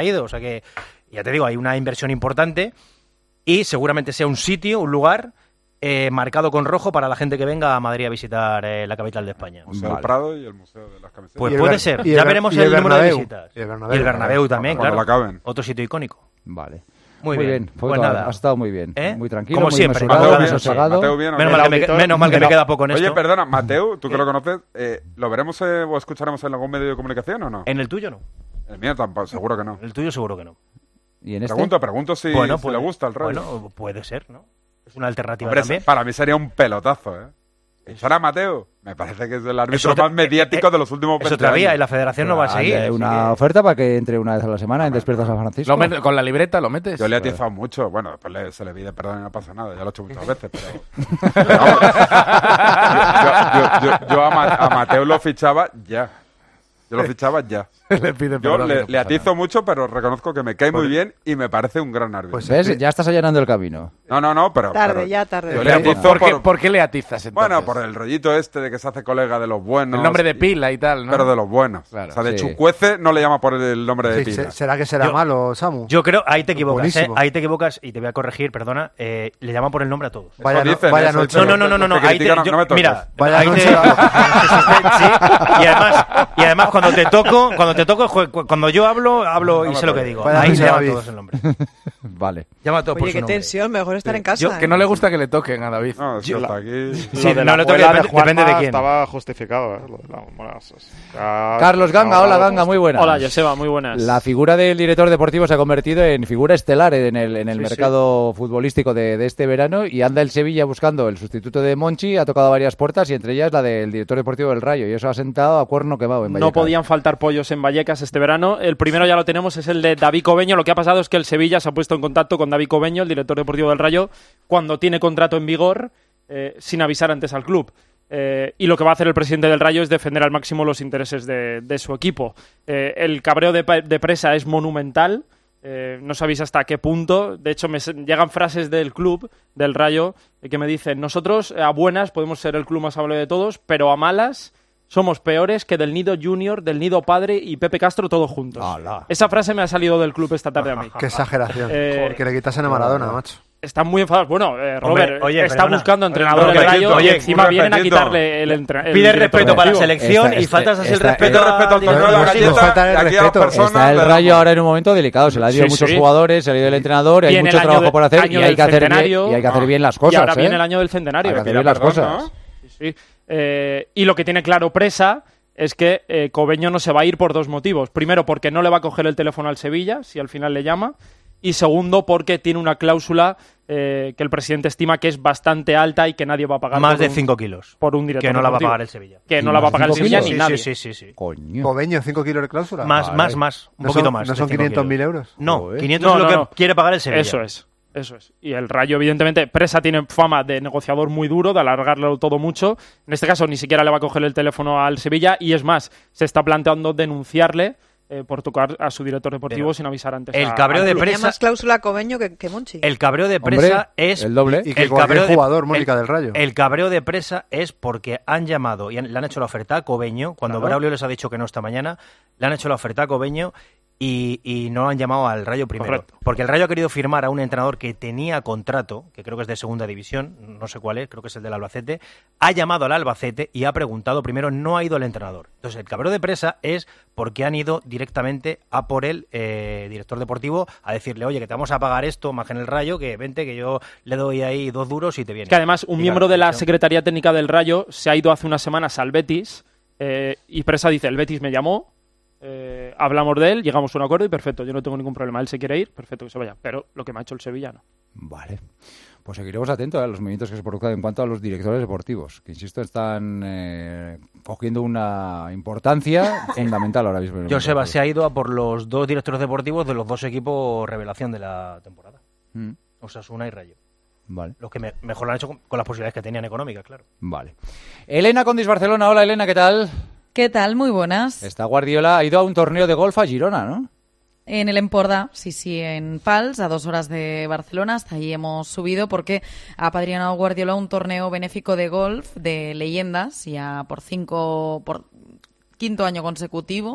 Speaker 12: traído. O sea que, ya te digo, hay una inversión importante y seguramente sea un sitio, un lugar eh, marcado con rojo para la gente que venga a Madrid a visitar eh, la capital de España.
Speaker 8: El Museo vale. del Prado y el Museo de las Camisetas.
Speaker 12: Pues puede ser, ya veremos el, el número de visitas. Y el Bernabéu, y el Bernabéu también, claro. La caben. Otro sitio icónico.
Speaker 5: Vale.
Speaker 12: Muy,
Speaker 5: muy
Speaker 12: bien,
Speaker 5: bien. Pues nada. Has estado muy bien, ¿Eh? muy tranquilo,
Speaker 12: como
Speaker 5: muy
Speaker 12: siempre.
Speaker 5: Mesurado,
Speaker 12: Mateo,
Speaker 5: sosegado.
Speaker 8: Mateo bien,
Speaker 12: menos, mal que me, menos mal que me queda poco en esto.
Speaker 8: Oye, perdona, Mateo, tú que lo conoces, eh, ¿lo veremos eh, o escucharemos en algún medio de comunicación o no?
Speaker 12: En el tuyo no.
Speaker 8: El mío tampoco, seguro que no.
Speaker 12: El tuyo seguro que no.
Speaker 5: ¿Y en este?
Speaker 8: Pregunto, pregunto si,
Speaker 12: bueno,
Speaker 8: si
Speaker 12: puede,
Speaker 8: le gusta el Rayo.
Speaker 12: Bueno, puede ser, ¿no? Es una alternativa
Speaker 8: Hombre,
Speaker 12: también.
Speaker 8: Para mí sería un pelotazo, ¿eh? Echar a Mateo, me parece que es el árbitro otra, más mediático eh, de los últimos veinte
Speaker 12: años. Es otra vía, y la
Speaker 5: Pero
Speaker 12: federación no va a seguir.
Speaker 5: Hay una que... oferta para que entre una vez a la semana en Despierta San Francisco.
Speaker 14: ¿Lo metes, ¿Con la libreta lo metes?
Speaker 8: Yo le he atizado
Speaker 14: pues.
Speaker 8: mucho. Bueno, después le, se le pide perdón y no pasa nada. Ya lo he hecho muchas veces, pero... pero vamos, yo, yo, yo, yo a, Ma, a Mateo lo fichaba ya. Yo lo fichaba ya.
Speaker 14: le pide
Speaker 8: Yo
Speaker 14: perdón,
Speaker 8: le,
Speaker 14: no
Speaker 8: le atizo
Speaker 14: nada.
Speaker 8: mucho, pero reconozco que me cae muy bien y me parece un gran árbitro.
Speaker 5: Pues ves, ya estás allanando el camino.
Speaker 8: No, no, no, pero...
Speaker 17: Tarde,
Speaker 8: pero
Speaker 17: ya tarde.
Speaker 8: Yo le atizo
Speaker 14: ¿Por,
Speaker 8: por,
Speaker 14: qué, ¿Por qué le atizas entonces?
Speaker 8: Bueno, por el rollito este de que se hace colega de los buenos.
Speaker 14: El nombre de pila y tal, ¿no?
Speaker 8: Pero de los buenos.
Speaker 14: Claro,
Speaker 8: o sea, de
Speaker 5: sí.
Speaker 8: Chucuece no le llama por el nombre de
Speaker 15: Sí,
Speaker 8: pila.
Speaker 15: ¿será que será
Speaker 12: Yo-
Speaker 15: malo, Samu?
Speaker 12: Yo creo, ahí te equivocas, ¿eh?
Speaker 15: Buenísimo.
Speaker 12: Ahí te equivocas y te voy a corregir, perdona. Eh, le llaman por el nombre a todos.
Speaker 15: Vaya,
Speaker 8: Eso
Speaker 15: no-
Speaker 8: dicen,
Speaker 15: vaya
Speaker 8: eso,
Speaker 15: noche.
Speaker 8: eso,
Speaker 12: No, no, no, no, no,
Speaker 8: los que
Speaker 12: ahí te,
Speaker 8: critican,
Speaker 12: yo-
Speaker 8: no me toques.
Speaker 12: mira,
Speaker 15: Vaya
Speaker 12: ahí te,
Speaker 15: noche.
Speaker 12: sí, y además, y además cuando te toco, cuando te toco, ju- cu- cuando yo hablo, hablo y sé lo que digo.
Speaker 15: Vaya
Speaker 12: Ahí
Speaker 15: noche,
Speaker 12: se llaman
Speaker 15: David.
Speaker 12: todos el nombre.
Speaker 5: Vale.
Speaker 12: Llama a todos por
Speaker 17: Oye,
Speaker 12: su
Speaker 17: qué
Speaker 12: nombre.
Speaker 17: tensión, mejor estar en casa.
Speaker 14: Yo, que no le gusta que le toquen a David.
Speaker 8: No, es que hasta aquí...
Speaker 12: Sí,
Speaker 1: Lo de
Speaker 12: no
Speaker 1: la
Speaker 12: le toque,
Speaker 1: abuela de
Speaker 12: depende,
Speaker 1: Juanma
Speaker 12: depende de quién.
Speaker 1: Estaba justificado, ¿eh? Lo de la- bueno, o sea,
Speaker 5: Carlos Ganga, hola Ganga, muy buenas.
Speaker 1: Hola, Joseba, muy buenas.
Speaker 5: La figura del director deportivo se ha convertido en figura estelar en el, en el
Speaker 1: Sí,
Speaker 5: mercado futbolístico de, de este verano y anda el Sevilla buscando el sustituto de Monchi, ha tocado varias puertas y entre ellas la del director deportivo del Rayo y eso ha sentado a cuerno quemado en Vallecas.
Speaker 1: No podían faltar pollos en Vallecas este verano. El primero ya lo tenemos, es el de David Cobeño. Lo que ha pasado es que el Sevilla se ha puesto en contacto con David Cobeño, el director deportivo del Rayo, cuando tiene contrato en vigor, eh, sin avisar antes al club. Eh, y lo que va a hacer el presidente del Rayo es defender al máximo los intereses de, de su equipo. Eh, el cabreo de, de Presa es monumental. Eh, no sabéis hasta qué punto. De hecho, me llegan frases del club, del Rayo, eh, que me dicen: nosotros a buenas podemos ser el club más amable de todos, pero a malas somos peores que del Nido Junior, del Nido Padre y Pepe Castro todos juntos.
Speaker 5: ¡Hala!
Speaker 1: Esa frase me ha salido del club esta tarde a mí.
Speaker 15: Qué exageración.
Speaker 1: Eh,
Speaker 15: que le quitasen a Maradona, macho.
Speaker 1: Están muy enfadados. Bueno, eh,
Speaker 12: Hombre,
Speaker 1: Robert
Speaker 12: oye,
Speaker 1: está
Speaker 12: perdona.
Speaker 1: buscando entrenador
Speaker 12: Oye,
Speaker 1: en el Rayo
Speaker 12: oye,
Speaker 1: y encima
Speaker 8: un
Speaker 1: vienen a
Speaker 8: respetito.
Speaker 1: quitarle el entrenador.
Speaker 12: Pide respeto para la selección
Speaker 5: Esta-
Speaker 12: y faltas así el
Speaker 5: esta-
Speaker 12: respeto
Speaker 8: Pide respeto al
Speaker 12: al
Speaker 8: torneo de la
Speaker 12: director
Speaker 15: Nos
Speaker 8: galleta
Speaker 15: falta el
Speaker 8: y aquí a las
Speaker 15: respeto.
Speaker 8: personas
Speaker 5: Está el
Speaker 8: le
Speaker 5: Rayo
Speaker 8: damos-
Speaker 5: ahora en un momento delicado, se le ha ido
Speaker 1: Sí,
Speaker 5: muchos
Speaker 1: sí.
Speaker 5: jugadores, se le ha ido el entrenador, hay
Speaker 1: Viene
Speaker 5: mucho
Speaker 1: el año
Speaker 5: trabajo
Speaker 1: de-
Speaker 5: por hacer
Speaker 1: año
Speaker 5: y hay
Speaker 1: del
Speaker 5: que hacer bien,
Speaker 1: centenario.
Speaker 5: y hay que hacer
Speaker 8: Ah.
Speaker 5: bien las
Speaker 1: Y
Speaker 5: cosas.
Speaker 1: ahora
Speaker 5: ¿eh?
Speaker 1: viene el año del centenario.
Speaker 5: Hay que hacer
Speaker 8: Pida
Speaker 5: bien las
Speaker 8: perdón,
Speaker 5: cosas.
Speaker 8: ¿no?
Speaker 1: Sí, sí. Eh, y lo que tiene claro Presa es que eh, Cobeño no se va a ir por dos motivos. Primero, porque no le va a coger el teléfono al Sevilla, si al final le llama. Y segundo, porque tiene una cláusula eh, que el presidente estima que es bastante alta y que nadie va a pagar.
Speaker 12: Más
Speaker 1: por
Speaker 12: de
Speaker 1: un-
Speaker 12: cinco kilos.
Speaker 1: Por un director
Speaker 12: Que no la va a
Speaker 1: deportivo.
Speaker 12: pagar el Sevilla.
Speaker 1: Que no la va a pagar el
Speaker 5: ¿Cinco
Speaker 1: Sevilla
Speaker 5: kilos?
Speaker 1: ni nadie.
Speaker 12: Sí, sí, sí, sí.
Speaker 5: Coño.
Speaker 15: Cobeño, cinco kilos de cláusula.
Speaker 12: Más,
Speaker 5: Vale.
Speaker 12: más, más. Un
Speaker 15: ¿No
Speaker 12: poquito
Speaker 15: son-
Speaker 12: más.
Speaker 15: ¿No
Speaker 12: de
Speaker 15: son
Speaker 12: cinco
Speaker 15: quinientos mil
Speaker 12: kilos.
Speaker 15: euros?
Speaker 12: No,
Speaker 5: Joder.
Speaker 12: quinientos
Speaker 1: No,
Speaker 12: es lo
Speaker 1: no,
Speaker 12: que
Speaker 1: no.
Speaker 12: quiere pagar el Sevilla.
Speaker 1: Eso es, eso es. Y el Rayo, evidentemente, Presa tiene fama de negociador muy duro, de alargarlo todo mucho. En este caso, ni siquiera le va a coger el teléfono al Sevilla y es más, se está planteando denunciarle eh, por tocar a su director deportivo
Speaker 12: Pero
Speaker 1: sin avisar antes.
Speaker 12: el
Speaker 1: a-
Speaker 12: cabreo
Speaker 1: al
Speaker 12: de
Speaker 1: club.
Speaker 17: Tenía
Speaker 12: Presa-
Speaker 17: más cláusula Cobeño que, que Monchi.
Speaker 12: El cabreo de
Speaker 5: Hombre,
Speaker 12: Presa es
Speaker 5: el doble.
Speaker 15: Y que
Speaker 12: el
Speaker 15: cualquier
Speaker 12: cabreo de-
Speaker 15: jugador,
Speaker 12: el-
Speaker 15: Mónica del Rayo.
Speaker 12: El cabreo de Presa es porque han llamado y han- le han hecho la oferta a Cobeño, cuando
Speaker 1: Claro.
Speaker 12: Braulio les ha dicho que no esta mañana, le han hecho la oferta a Cobeño y, y no han llamado al Rayo primero.
Speaker 1: Correcto.
Speaker 12: Porque el Rayo ha querido firmar a un entrenador que tenía contrato, que creo que es de segunda división, no sé cuál es, creo que es el del Albacete, ha llamado al Albacete y ha preguntado primero, no ha ido el entrenador. Entonces el cabreo de Presa es porque han ido directamente a por el eh, director deportivo a decirle, oye, que te vamos a pagar esto, más en el Rayo, que vente, que yo le doy ahí dos duros y te viene.
Speaker 1: Que además un
Speaker 12: Y
Speaker 1: miembro
Speaker 12: claro,
Speaker 1: de la
Speaker 12: eso-
Speaker 1: Secretaría Técnica del Rayo se ha ido hace unas semanas al Betis eh, y Presa dice, el Betis me llamó, eh, hablamos de él, llegamos a un acuerdo y perfecto, yo no tengo ningún problema, él se quiere ir, perfecto que se vaya, pero lo que me ha hecho el Sevilla no.
Speaker 5: Vale. Pues seguiremos atentos a los movimientos que se produzcan en cuanto a los directores deportivos, que insisto, están eh, cogiendo una importancia fundamental ahora mismo. en el
Speaker 12: Joseba
Speaker 5: mercado.
Speaker 12: se ha ido a por los dos directores deportivos de los dos equipos revelación de la temporada.
Speaker 5: Mm,
Speaker 12: Osasuna y Rayo.
Speaker 5: Vale,
Speaker 12: Los que me- mejor lo han hecho con, con las posibilidades que tenían económicas, claro.
Speaker 5: vale. Elena Condis Barcelona, hola Elena, ¿qué tal?
Speaker 6: ¿Qué tal? Muy buenas.
Speaker 5: Está Guardiola, ha ido a un torneo de golf a Girona, ¿no?
Speaker 6: En el Empordà, sí, sí, en Pals, a dos horas de Barcelona. Hasta ahí hemos subido porque ha padrinado Guardiola un torneo benéfico de golf de leyendas, ya por cinco, por quinto año consecutivo.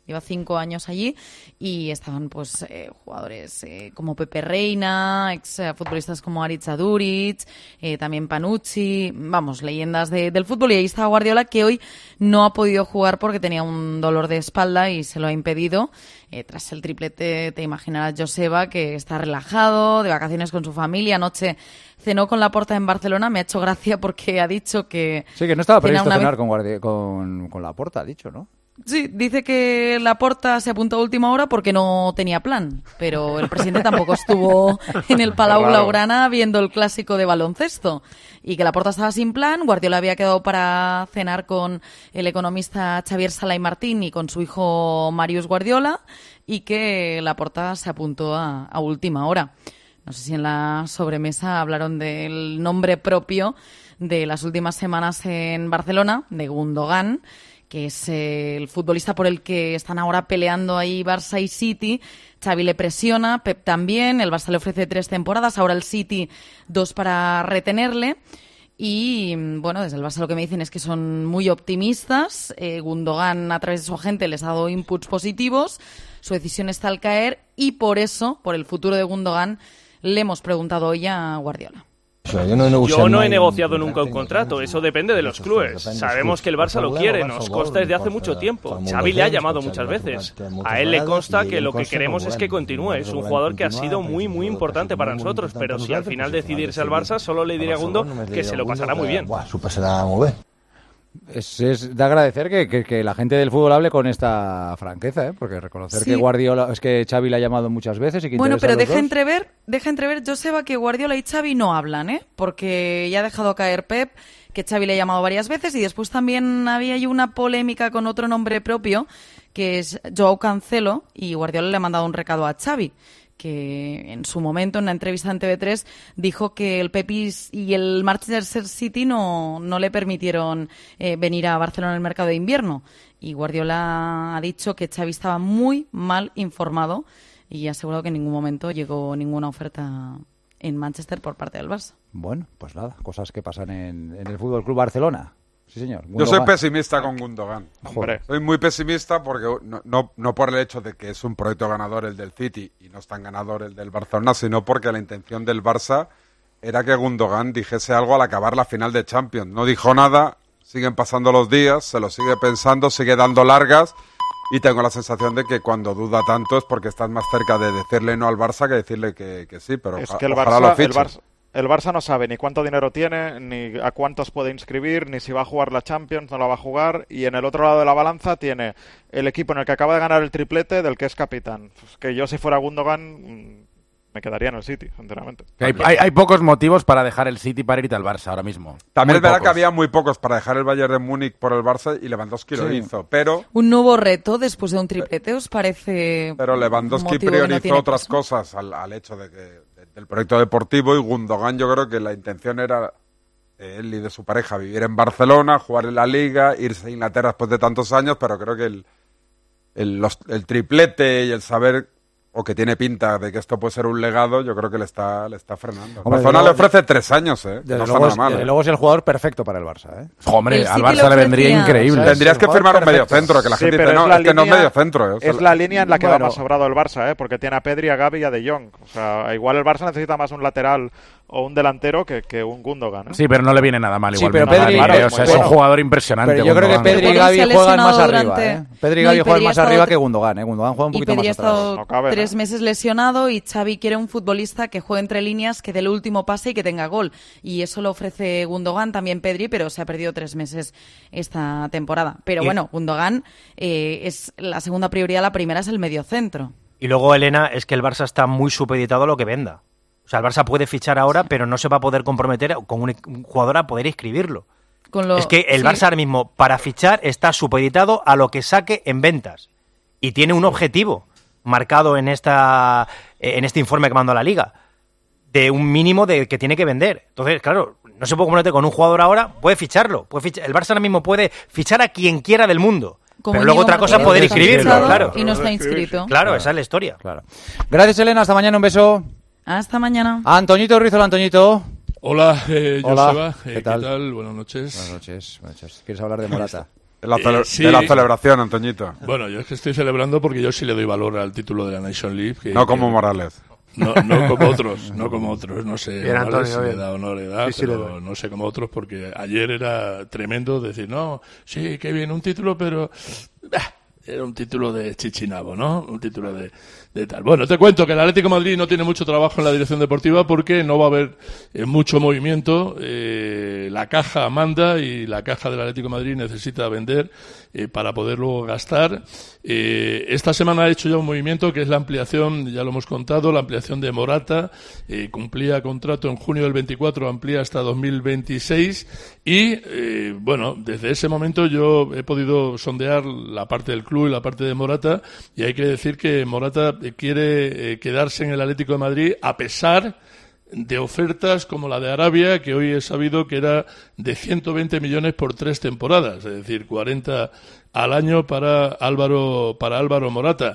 Speaker 6: lleva cinco años allí, y estaban pues eh, jugadores eh, como Pepe Reina, ex eh, futbolistas como Aritz Aduriz, eh, también Panucci, vamos, leyendas de, del fútbol, y ahí estaba Guardiola, que hoy no ha podido jugar porque tenía un dolor de espalda y se lo ha impedido. Eh, tras el triplete, te imaginarás, Joseba, que está relajado, de vacaciones con su familia. Anoche cenó con Laporta en Barcelona. Me ha hecho gracia porque ha dicho que...
Speaker 5: Sí, que no estaba previsto cenar
Speaker 6: vez...
Speaker 5: con, Guardi... con, con Laporta, ha dicho, ¿no?
Speaker 6: Sí, dice que Laporta se apuntó a última hora porque no tenía plan, pero el presidente tampoco estuvo en el Palau claro. Blaugrana viendo el clásico de baloncesto, y que Laporta estaba sin plan. Guardiola había quedado para cenar con el economista Xavier Sala y Martín y con su hijo Marius Guardiola, y que Laporta se apuntó a, a última hora. No sé si en la sobremesa hablaron del nombre propio de las últimas semanas en Barcelona, de Gundogan, que es eh, el futbolista por el que están ahora peleando ahí Barça y City. Xavi le presiona, Pep también, el Barça le ofrece tres temporadas, ahora el City dos para retenerle. Y bueno, desde el Barça lo que me dicen es que son muy optimistas. Eh, Gundogan, a través de su agente, les ha dado inputs positivos. Su decisión está al caer, y por eso, por el futuro de Gundogan, le hemos preguntado hoy a Guardiola.
Speaker 10: O sea, yo no he negociado, yo no he negociado nunca un contrato, eso depende de los clubes. Sabemos que el Barça lo quiere, nos consta desde hace mucho tiempo. Xavi le ha llamado muchas veces. A él le consta que lo que queremos es que continúe. Es un jugador que ha sido muy, muy importante para nosotros, pero si al final decide irse al Barça, solo le diré a Gundo que se lo pasará muy bien. Su pasará muy bien.
Speaker 5: Es, es de agradecer que, que, que la gente del fútbol hable con esta franqueza, ¿eh? Porque reconocer sí. que Guardiola, es que Xavi le ha llamado muchas veces y que
Speaker 6: bueno, pero deja
Speaker 5: dos.
Speaker 6: entrever, deja entrever, Joseba, que Guardiola y Xavi no hablan, ¿eh? Porque ya ha dejado caer Pep que Xavi le ha llamado varias veces, y después también había ahí una polémica con otro nombre propio, que es Joao Cancelo, y Guardiola le ha mandado un recado a Xavi, que en su momento, en una entrevista en T V tres, dijo que el Pepis y el Manchester City no, no le permitieron eh, venir a Barcelona en el mercado de invierno. Y Guardiola ha dicho que Xavi estaba muy mal informado, y ha asegurado que en ningún momento llegó ninguna oferta en Manchester por parte del Barça.
Speaker 5: Bueno, pues nada, cosas que pasan en, en el Fútbol Club Barcelona. Sí, señor.
Speaker 8: Gundogan. Yo soy pesimista con Gundogan. Hombre. Soy muy pesimista porque no, no, no por el hecho de que es un proyecto ganador el del City y no es tan ganador el del Barcelona, sino porque la intención del Barça era que Gundogan dijese algo al acabar la final de Champions. No dijo nada, siguen pasando los días, se lo sigue pensando, sigue dando largas, y tengo la sensación de que cuando duda tanto es porque estás más cerca de decirle no al Barça que decirle que, que sí, pero
Speaker 11: es
Speaker 8: oja,
Speaker 11: que el
Speaker 8: ojalá
Speaker 11: Barça,
Speaker 8: lo fiche.
Speaker 11: El Barça... El Barça no sabe ni cuánto dinero tiene, ni a cuántos puede inscribir, ni si va a jugar la Champions, no la va a jugar. Y en el otro lado de la balanza tiene el equipo en el que acaba de ganar el triplete, del que es capitán. Pues que yo, si fuera Gundogan, me quedaría en el City, sinceramente.
Speaker 14: Hay, hay, hay pocos motivos para dejar el City para irte al Barça ahora mismo.
Speaker 8: También
Speaker 14: muy
Speaker 8: es verdad
Speaker 14: pocos.
Speaker 8: que había muy pocos para dejar el Bayern de Múnich por el Barça, y Lewandowski sí. lo hizo, pero...
Speaker 6: Un nuevo reto después de un triplete, ¿os parece?
Speaker 8: Pero Lewandowski priorizó no otras peso? cosas al, al hecho de que... del proyecto deportivo, y Gundogan yo creo que la intención era de él y de su pareja vivir en Barcelona, jugar en la Liga, irse a Inglaterra después de tantos años, pero creo que el, el, los, el triplete y el saber, o que tiene pinta de que esto puede ser un legado, yo creo que le está, le está frenando. Hombre, Barcelona le ofrece tres años, ¿eh?
Speaker 5: Desde
Speaker 8: no
Speaker 5: luego,
Speaker 8: está nada mal.
Speaker 5: ¿eh? Luego es el jugador perfecto para el Barça, ¿eh?
Speaker 14: Hombre, al Barça le vendría increíble.
Speaker 8: Tendrías que firmar un medio centro, que la
Speaker 11: sí,
Speaker 8: gente dice, no, es, es que no es medio centro.
Speaker 11: ¿eh? Es la línea en la que bueno. va más sobrado el Barça, ¿eh? Porque tiene a Pedri, a Gavi y a De Jong. O sea, igual el Barça necesita más un lateral o un delantero que, que un Gundogan, ¿eh?
Speaker 14: Sí, pero no le viene nada mal
Speaker 5: sí,
Speaker 14: igualmente.
Speaker 5: Pero Pedri,
Speaker 14: claro,
Speaker 5: Pedri,
Speaker 14: o sea,
Speaker 5: bueno,
Speaker 14: es un jugador impresionante.
Speaker 5: Pero yo
Speaker 14: Gundogan.
Speaker 5: creo que Pedri y Gavi juegan más arriba,
Speaker 6: durante...
Speaker 5: ¿eh? Pedri y Gavi juegan más arriba que Gundogan, ¿eh? Gundogan juega un poquito
Speaker 6: más atrás. Y Pedri ha estado
Speaker 11: no
Speaker 6: tres
Speaker 11: ¿no?
Speaker 6: meses lesionado, y Xavi quiere un futbolista que juegue entre líneas, que dé el último pase y que tenga gol. Y eso lo ofrece Gundogan, también Pedri, pero se ha perdido tres meses esta temporada. Pero y... bueno, Gundogan eh, es la segunda prioridad, la primera es el mediocentro.
Speaker 12: Y luego, Elena, es que el Barça está muy supeditado a lo que venda. O sea, el Barça puede fichar ahora, pero no se va a poder comprometer con un, un jugador a poder inscribirlo. Con lo... Es que el sí. Barça ahora mismo, para fichar, está supeditado a lo que saque en ventas. Y tiene un objetivo marcado en esta en este informe que mandó la Liga, de un mínimo de que tiene que vender. Entonces, claro, no se puede comprometer con un jugador ahora, puede ficharlo. Puede fichar, el Barça ahora mismo puede fichar a quien quiera del mundo. Como pero luego otra cosa es poder inscribirlo, claro.
Speaker 6: Y no está inscrito.
Speaker 12: Claro, claro, esa es la historia.
Speaker 5: Claro. Gracias, Elena. Hasta mañana. Un beso.
Speaker 6: Hasta mañana.
Speaker 5: Antoñito Ruiz, hola, Antoñito.
Speaker 13: Hola, eh,
Speaker 5: hola.
Speaker 13: Joseba. Eh,
Speaker 5: ¿Qué tal?
Speaker 13: ¿Qué tal? Buenas noches.
Speaker 5: Buenas noches. Buenas noches. ¿Quieres hablar de Morata?
Speaker 8: De la, cele-
Speaker 13: eh, sí.
Speaker 8: de la celebración, Antoñito.
Speaker 13: Bueno, yo es que estoy celebrando porque yo sí le doy valor al título de la Nation League. Que,
Speaker 8: no como
Speaker 13: que,
Speaker 8: Morales.
Speaker 13: No, no como otros, no como otros, no sé.
Speaker 15: Bien,
Speaker 13: Morales,
Speaker 15: Antonio,
Speaker 13: si le da o no le da, sí, sí, pero le no sé como otros, porque ayer era tremendo decir, no, sí, qué bien, un título, pero... Ah, era un título de chichinabo, ¿no? Un título de, de tal. Bueno, te cuento que el Atlético de Madrid no tiene mucho trabajo en la dirección deportiva porque no va a haber eh, mucho movimiento. Eh, la caja manda y la caja del Atlético de Madrid necesita vender eh, para poder luego gastar. Eh, esta semana ha hecho ya un movimiento que es la ampliación, ya lo hemos contado, la ampliación de Morata. Eh, cumplía contrato en junio del veinticuatro, amplía hasta dos mil veintiséis y, eh, bueno, desde ese momento yo he podido sondear la parte del club y la parte de Morata, y hay que decir que Morata quiere eh, quedarse en el Atlético de Madrid a pesar de ofertas como la de Arabia, que hoy he sabido que era de ciento veinte millones por tres temporadas, es decir, cuarenta al año para Álvaro para Álvaro Morata.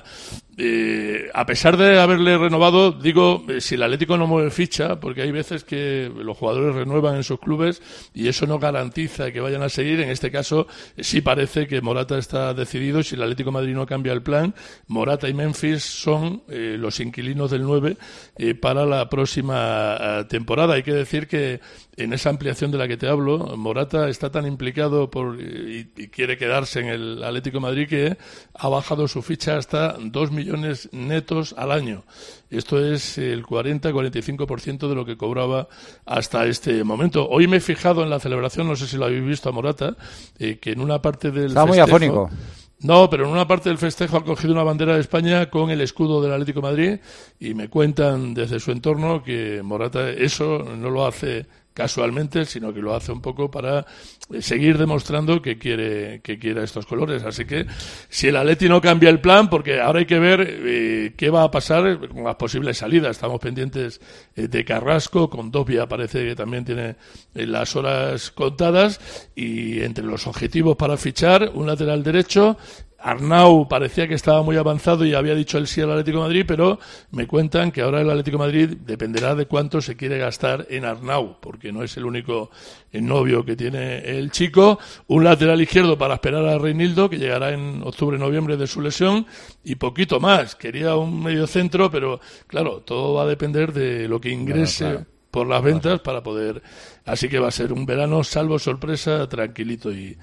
Speaker 13: Eh, a pesar de haberle renovado, digo, eh, si el Atlético no mueve ficha, porque hay veces que los jugadores renuevan en sus clubes y eso no garantiza que vayan a seguir. En este caso, eh, sí parece que Morata está decidido. Si el Atlético de Madrid no cambia el plan, Morata y Memphis son eh, los inquilinos del nueve eh, para la próxima eh, temporada. Hay que decir que en esa ampliación de la que te hablo, Morata está tan implicado por y, y quiere quedarse en el Atlético de Madrid que ha bajado su ficha hasta dos millones netos al año. Esto es el cuarenta a cuarenta y cinco por ciento de lo que cobraba hasta este momento. Hoy me he fijado en la celebración, no sé si lo habéis visto a Morata, eh, que en una parte del
Speaker 5: Está
Speaker 13: festejo...
Speaker 5: muy afónico.
Speaker 13: No, pero en una parte del festejo ha cogido una bandera de España con el escudo del Atlético de Madrid y me cuentan desde su entorno que Morata eso no lo hace casualmente, sino que lo hace un poco para seguir demostrando que quiere que quiere estos colores. Así que si el Atleti no cambia el plan, porque ahora hay que ver eh, qué va a pasar con las posibles salidas. Estamos pendientes eh, de Carrasco, con Dobia parece que también tiene eh, las horas contadas, y entre los objetivos para fichar un lateral derecho. Arnau parecía que estaba muy avanzado y había dicho el sí al Atlético de Madrid, pero me cuentan que ahora el Atlético de Madrid dependerá de cuánto se quiere gastar en Arnau, porque no es el único novio que tiene el chico. Un lateral izquierdo para esperar a Reinildo, que llegará en octubre-noviembre de su lesión, y poquito más. Quería un mediocentro, pero claro, todo va a depender de lo que ingrese claro, claro. por las ventas para poder... Así que va a ser un verano, salvo sorpresa, tranquilito y...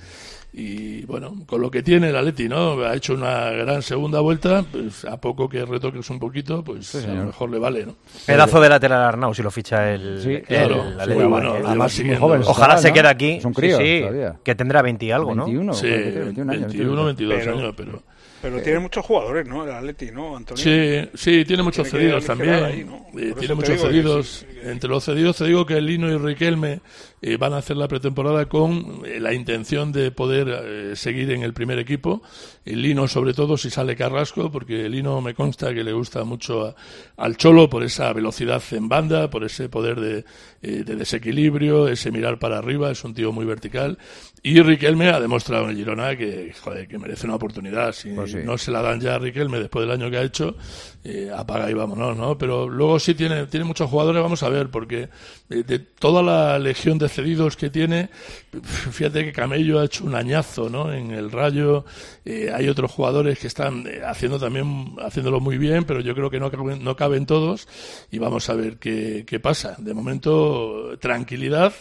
Speaker 13: Y bueno, con lo que tiene el Atleti, ¿no? Ha hecho una gran segunda vuelta, pues a poco que retoques un poquito, pues sí, a lo mejor le vale, ¿no?
Speaker 12: Pedazo de lateral Arnau si lo ficha el,
Speaker 13: sí,
Speaker 12: el,
Speaker 13: claro,
Speaker 12: el
Speaker 13: Atleti. Sí, bueno, además,
Speaker 12: joven, ojalá se quede aquí.
Speaker 5: Es un crío,
Speaker 12: sí, sí,
Speaker 5: todavía.
Speaker 12: Que tendrá veinte y algo, ¿no?
Speaker 13: veintiuno, sí, veintiuno, años, veintiuno veintidós pero, años, pero...
Speaker 16: Pero tiene muchos jugadores, ¿no? El Atleti, ¿no, Antonio?
Speaker 13: Sí, sí, tiene muchos tiene cedidos también. Ahí, ¿no? eh, tiene muchos cedidos. Sí, sí. Entre los cedidos te digo que Lino y Riquelme eh, van a hacer la pretemporada con eh, la intención de poder eh, seguir en el primer equipo. El Lino, sobre todo, si sale Carrasco, porque Lino me consta que le gusta mucho a, al Cholo por esa velocidad en banda, por ese poder de, eh, de desequilibrio, ese mirar para arriba, es un tío muy vertical. Y Riquelme ha demostrado en el Girona que, joder, que merece una oportunidad. Si pues sí. no se la dan ya a Riquelme después del año que ha hecho, eh, apaga y vámonos, ¿no? Pero luego sí tiene, tiene muchos jugadores, vamos a ver, porque de, de toda la legión de cedidos que tiene, fíjate que Camello ha hecho un añazo, ¿no? En el Rayo, eh, hay otros jugadores que están eh, haciendo también, haciéndolo muy bien, pero yo creo que no caben, no caben todos, y vamos a ver qué, qué pasa. De momento, tranquilidad.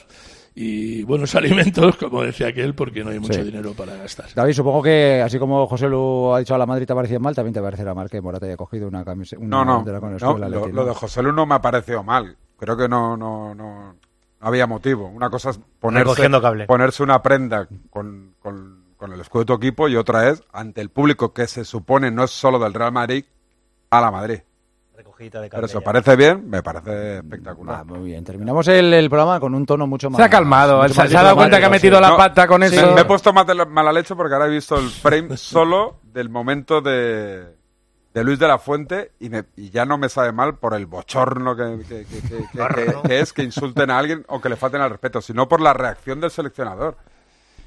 Speaker 13: Y buenos alimentos, como decía aquel, porque no hay mucho sí. dinero para gastar.
Speaker 5: David, supongo que así como José Lu ha dicho a la Madrid te parecía mal, también te parecerá mal que Morata haya cogido una camiseta.
Speaker 8: No, no, con el no, lo, Leti, ¿no? Lo de José Lu no me ha parecido mal. Creo que no, no, no, no había motivo. Una cosa es ponerse, ponerse una prenda con, con, con el escudo de tu equipo, y otra es ante el público que se supone no es solo del Real Madrid, a la Madrid.
Speaker 12: De
Speaker 8: Pero si os parece bien, me parece espectacular.
Speaker 5: Ah, muy bien, terminamos el, el programa con un tono mucho más...
Speaker 14: Se ha calmado, se, se ha dado cuenta que ha metido sí. la pata con
Speaker 8: sí,
Speaker 14: eso.
Speaker 8: Me he puesto más de la, mala leche porque ahora he visto el frame solo del momento de, de Luis de la Fuente y, me, y ya no me sabe mal por el bochorno que, que, que, que, que, que, que es que insulten a alguien o que le falten al respeto, sino por la reacción del seleccionador.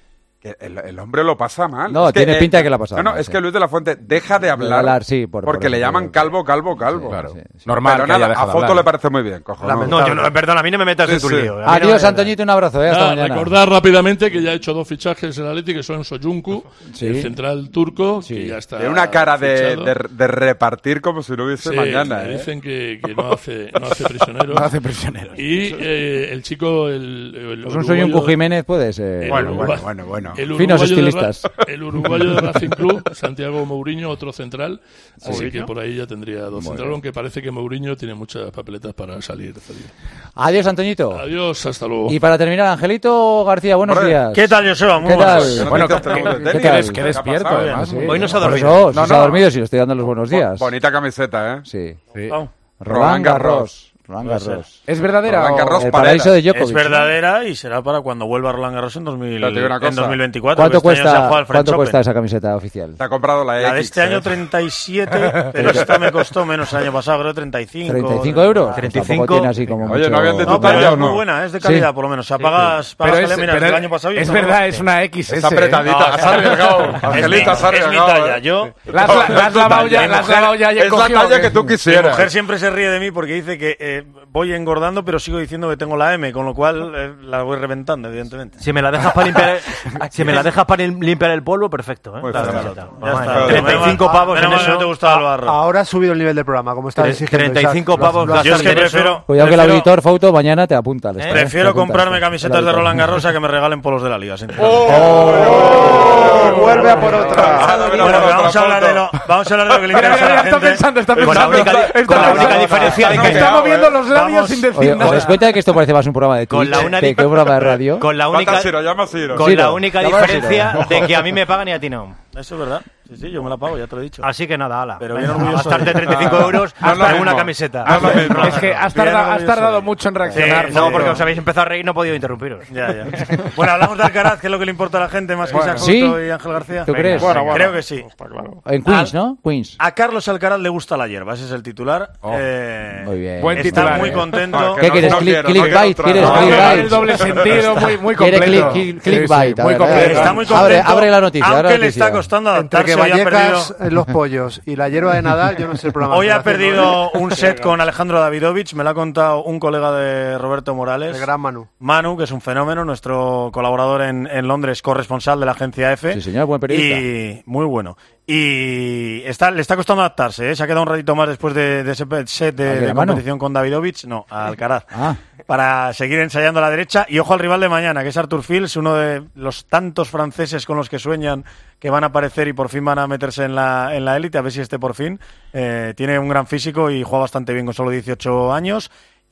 Speaker 8: que el, el hombre lo pasa mal.
Speaker 5: No,
Speaker 8: es que,
Speaker 5: tiene
Speaker 8: eh,
Speaker 5: pinta de que lo ha pasado
Speaker 8: No, no,
Speaker 5: mal,
Speaker 8: es
Speaker 5: sí.
Speaker 8: que Luis de la Fuente deja de hablar,
Speaker 5: De hablar, sí, por-
Speaker 8: porque
Speaker 5: por
Speaker 8: le
Speaker 5: eso,
Speaker 8: llaman
Speaker 5: sí.
Speaker 8: calvo, calvo, calvo.
Speaker 5: Claro. Sí, sí.
Speaker 8: Normal,
Speaker 5: Pero
Speaker 8: que
Speaker 5: nada,
Speaker 8: haya dejado
Speaker 5: a
Speaker 8: Foto
Speaker 5: hablar.
Speaker 8: le parece muy bien, cojonudo.
Speaker 12: No, yo no, perdón, a mí no me metas
Speaker 8: Sí,
Speaker 12: en tu
Speaker 8: sí.
Speaker 12: lío. A mí no
Speaker 5: Adiós,
Speaker 12: me-
Speaker 5: Antoñito, un abrazo, ¿eh? Hasta
Speaker 13: Nada,
Speaker 5: mañana.
Speaker 13: recordar rápidamente que ya ha hecho dos fichajes el Atleti, que son Soyuncu,
Speaker 5: Sí.
Speaker 13: el central turco, que ya está
Speaker 8: Tiene una cara de,
Speaker 13: fichado.
Speaker 8: de, de repartir como si no hubiese
Speaker 13: Sí,
Speaker 8: mañana.
Speaker 13: me
Speaker 8: ¿eh?
Speaker 13: dicen que, que no hace, no hace prisioneros.
Speaker 8: No hace prisioneros.
Speaker 13: Y eh, el chico, el, el
Speaker 5: Pues un Soyuncu
Speaker 13: uruguayo-
Speaker 5: Jiménez puede ser.
Speaker 13: el
Speaker 5: Bueno,
Speaker 13: uruguayo-
Speaker 5: bueno, bueno, bueno.
Speaker 13: el
Speaker 5: Finos
Speaker 13: uruguayo de
Speaker 5: estilistas.
Speaker 13: Ra- el uruguayo de Racing Club, Santiago Mourinho, otro central. Así
Speaker 5: Mourinho.
Speaker 13: que por ahí ya tendría dos
Speaker 5: Muy
Speaker 13: centrales,
Speaker 5: bien.
Speaker 13: aunque parece que Mourinho tiene muchas papeletas para salir. salir.
Speaker 5: Adiós, Antoñito.
Speaker 13: Adiós, hasta luego.
Speaker 5: Y para terminar, Angelito García, buenos
Speaker 13: Hombre,
Speaker 5: días.
Speaker 13: ¿qué tal, Joseba? Muy
Speaker 5: ¿Qué
Speaker 13: buenas.
Speaker 5: tal?
Speaker 13: ¿Qué Bueno, noticias tenemos de tenis?
Speaker 5: ¿Qué tal?
Speaker 13: Qué despierto,
Speaker 5: Sí.
Speaker 13: además.
Speaker 5: Hoy no se ha
Speaker 8: Por
Speaker 5: dormido.
Speaker 8: eso,
Speaker 5: No,
Speaker 8: no,
Speaker 5: se ha
Speaker 8: no.
Speaker 5: dormido, si le estoy dando los buenos días.
Speaker 8: Bonita camiseta, ¿eh?
Speaker 5: Sí.
Speaker 8: Sí.
Speaker 5: Roland Garros. Roland
Speaker 8: Puede ser.
Speaker 5: Garros. ¿Es verdadera
Speaker 8: Roland
Speaker 5: o-
Speaker 8: Garros
Speaker 5: el
Speaker 8: Parera.
Speaker 5: paraíso de Djokovic?
Speaker 19: Es verdadera y será para cuando vuelva Roland Garros en, dos mil,
Speaker 8: Pero te digo una
Speaker 19: en
Speaker 8: cosa.
Speaker 19: dos mil veinticuatro.
Speaker 5: ¿Cuánto
Speaker 19: que este año se ha
Speaker 5: cuesta,
Speaker 19: jugado el French
Speaker 5: ¿cuánto
Speaker 19: Open.
Speaker 5: cuesta esa camiseta oficial?
Speaker 8: Te ha comprado la X.
Speaker 19: La de este
Speaker 8: ¿eh?
Speaker 19: año treinta y siete, pero esta me costó menos el año pasado, creo treinta y cinco.
Speaker 5: ¿treinta y cinco euros?
Speaker 19: treinta y
Speaker 5: Tampoco
Speaker 19: cinco.
Speaker 5: tiene así como
Speaker 8: Oye,
Speaker 5: mucho-
Speaker 8: ¿no habían de tu
Speaker 19: No, pero
Speaker 8: talla
Speaker 19: es
Speaker 8: o no?
Speaker 19: muy buena, es de calidad
Speaker 5: Sí.
Speaker 19: por lo menos. O sea, pagas,
Speaker 20: Pero
Speaker 19: pagas
Speaker 20: es-
Speaker 19: calidad, mira,
Speaker 20: pero
Speaker 19: desde el
Speaker 20: es-
Speaker 19: año pasado. y
Speaker 20: es
Speaker 19: está
Speaker 20: verdad,
Speaker 19: por-
Speaker 20: es una X S.
Speaker 8: Es apretadita,
Speaker 19: No,
Speaker 8: has
Speaker 19: es-
Speaker 8: arriesgado.
Speaker 19: es mi-
Speaker 8: Angelita, has
Speaker 19: es mi
Speaker 8: arriesgado.
Speaker 19: talla,
Speaker 8: ¿eh?
Speaker 19: yo...
Speaker 20: La has- la has lavado ya, la has lavado ya y
Speaker 8: Es la
Speaker 20: cogido,
Speaker 8: talla
Speaker 20: ¿qué?
Speaker 8: que tú
Speaker 19: Mi
Speaker 8: quisieras.
Speaker 19: mujer siempre se ríe de mí porque dice que eh, voy engordando, pero sigo diciendo que tengo la M, con lo cual eh, la voy reventando, evidentemente.
Speaker 12: Si me la dejas para limpiar, si me la dejas para limpiar el polvo, perfecto, ¿eh?
Speaker 8: Muy
Speaker 12: La
Speaker 8: fácil.
Speaker 12: camiseta.
Speaker 19: Ya
Speaker 12: Vamos,
Speaker 19: está.
Speaker 12: treinta y cinco pavos en
Speaker 19: Menos mal que no te
Speaker 12: eso.
Speaker 19: gusta el barro.
Speaker 15: Ahora ha subido el nivel del programa, como está
Speaker 12: Tre-
Speaker 15: exigiendo
Speaker 12: treinta y cinco
Speaker 15: Isaac. Lo has-
Speaker 12: pavos
Speaker 15: lo has-
Speaker 19: Yo es que
Speaker 12: gastar en
Speaker 19: prefiero...
Speaker 12: eso.
Speaker 5: Cuidado que el
Speaker 19: prefiero-
Speaker 5: auditor, Foto, mañana te apunta. al esto, ¿eh? Te
Speaker 19: Prefiero
Speaker 5: apunta
Speaker 19: comprarme
Speaker 5: esto.
Speaker 19: camisetas
Speaker 5: El
Speaker 19: de
Speaker 5: auditor.
Speaker 19: Roland Garros a que me regalen polos de la liga.
Speaker 8: Oh, vuelve a por otra.
Speaker 19: Bueno, vamos a hablar de lo, vamos a hablar de lo que le
Speaker 20: Mira,
Speaker 19: interesa a
Speaker 20: mira,
Speaker 19: la
Speaker 20: ya está
Speaker 19: gente.
Speaker 20: pensando, está
Speaker 12: Con la
Speaker 20: pensando.
Speaker 12: única,
Speaker 20: Está
Speaker 12: con la única
Speaker 20: pensando.
Speaker 12: diferencia de
Speaker 20: Se
Speaker 12: que...
Speaker 20: está moviendo los labios
Speaker 19: Vamos.
Speaker 20: sin decir
Speaker 5: Oye, ¿os
Speaker 20: nada.
Speaker 5: dais cuenta de que esto parece más un programa de
Speaker 12: Con
Speaker 5: Twitch
Speaker 12: la una
Speaker 5: que,
Speaker 12: di-
Speaker 5: que un programa de radio?
Speaker 12: Con la única,
Speaker 8: ¿Cuántas Ciro? Llama a Ciro.
Speaker 12: con
Speaker 5: Ciro.
Speaker 12: la única
Speaker 5: Llama a
Speaker 12: diferencia
Speaker 5: Ciro.
Speaker 12: de que a mí me pagan y a ti no.
Speaker 19: Eso es verdad. Sí, sí, yo me la pago, ya te lo he dicho.
Speaker 12: Así que nada, ala.
Speaker 19: Pero
Speaker 12: Venga,
Speaker 19: bien orgulloso
Speaker 12: gastarte
Speaker 19: de-
Speaker 12: treinta y cinco
Speaker 8: Ah,
Speaker 12: euros
Speaker 8: no es lo
Speaker 12: en
Speaker 8: mismo.
Speaker 12: una camiseta.
Speaker 8: No es lo mismo.
Speaker 20: Es que has
Speaker 19: Bien
Speaker 20: tardado, has
Speaker 19: orgulloso
Speaker 20: tardado
Speaker 19: de-
Speaker 20: mucho en
Speaker 12: Sí,
Speaker 20: reaccionar.
Speaker 12: no,
Speaker 20: joder.
Speaker 12: porque os habéis empezado a reír y no he podido interrumpiros.
Speaker 19: Ya, ya. Bueno, hablamos de Alcaraz, que es lo que le importa a la gente más que
Speaker 8: Bueno.
Speaker 19: Isaac
Speaker 5: ¿Sí?
Speaker 19: Couto y Ángel García.
Speaker 5: ¿Tú crees?
Speaker 19: Bueno,
Speaker 5: Venga.
Speaker 19: Creo que sí.
Speaker 5: En Queens, ¿no? Queens.
Speaker 19: A Carlos Alcaraz le gusta la hierba, ese es el titular.
Speaker 8: Oh.
Speaker 19: Eh,
Speaker 5: Muy bien.
Speaker 20: Buen
Speaker 19: está
Speaker 20: titular,
Speaker 19: muy
Speaker 20: eh.
Speaker 19: contento.
Speaker 8: Ah,
Speaker 5: ¿Qué
Speaker 8: no,
Speaker 5: quieres?
Speaker 8: no
Speaker 5: Click-
Speaker 8: quiero, no
Speaker 5: clickbait,
Speaker 8: quiero otra.
Speaker 5: ¿quieres
Speaker 8: No,
Speaker 5: clickbait?
Speaker 20: el doble sentido muy, muy
Speaker 5: Quiere
Speaker 20: completo.
Speaker 5: click-
Speaker 20: Sí,
Speaker 5: clickbait,
Speaker 20: sí,
Speaker 5: a
Speaker 20: muy
Speaker 5: ver,
Speaker 20: completo.
Speaker 19: Está muy
Speaker 5: Abre-
Speaker 19: contento,
Speaker 5: abre la noticia, abre
Speaker 19: aunque
Speaker 5: la
Speaker 19: le
Speaker 5: noticia.
Speaker 19: está costando
Speaker 15: Entre
Speaker 19: adaptarse.
Speaker 15: que
Speaker 19: Hoy ha
Speaker 15: Vallecas,
Speaker 19: perdido,
Speaker 15: eh, los pollos y la hierba de Nadal, yo no sé el programa.
Speaker 19: hoy
Speaker 15: que
Speaker 19: ha
Speaker 15: está haciendo,
Speaker 19: perdido un set con Alejandro Davidovich, me lo ha contado un colega de Roberto
Speaker 15: ¿eh?
Speaker 19: Morales.
Speaker 15: El gran Manu.
Speaker 19: Manu, que es un fenómeno, nuestro colaborador en, en Londres, corresponsal de la agencia F.
Speaker 5: Sí, señor, buen periodista.
Speaker 19: Y muy bueno. Y está, le está costando adaptarse, ¿eh? Se ha quedado un ratito más después de, de ese set
Speaker 5: ¿A
Speaker 19: de,
Speaker 5: quién,
Speaker 19: de
Speaker 5: a Manu?
Speaker 19: competición con Davidovich, no, a Alcaraz.
Speaker 5: Ah.
Speaker 19: Para seguir ensayando a la derecha. Y ojo al rival de mañana, que es Arthur Fils, uno de los tantos franceses con los que sueñan que van a aparecer y por fin van a meterse en la en la élite, a ver si este por fin. Eh, tiene un gran físico y juega bastante bien con solo dieciocho años.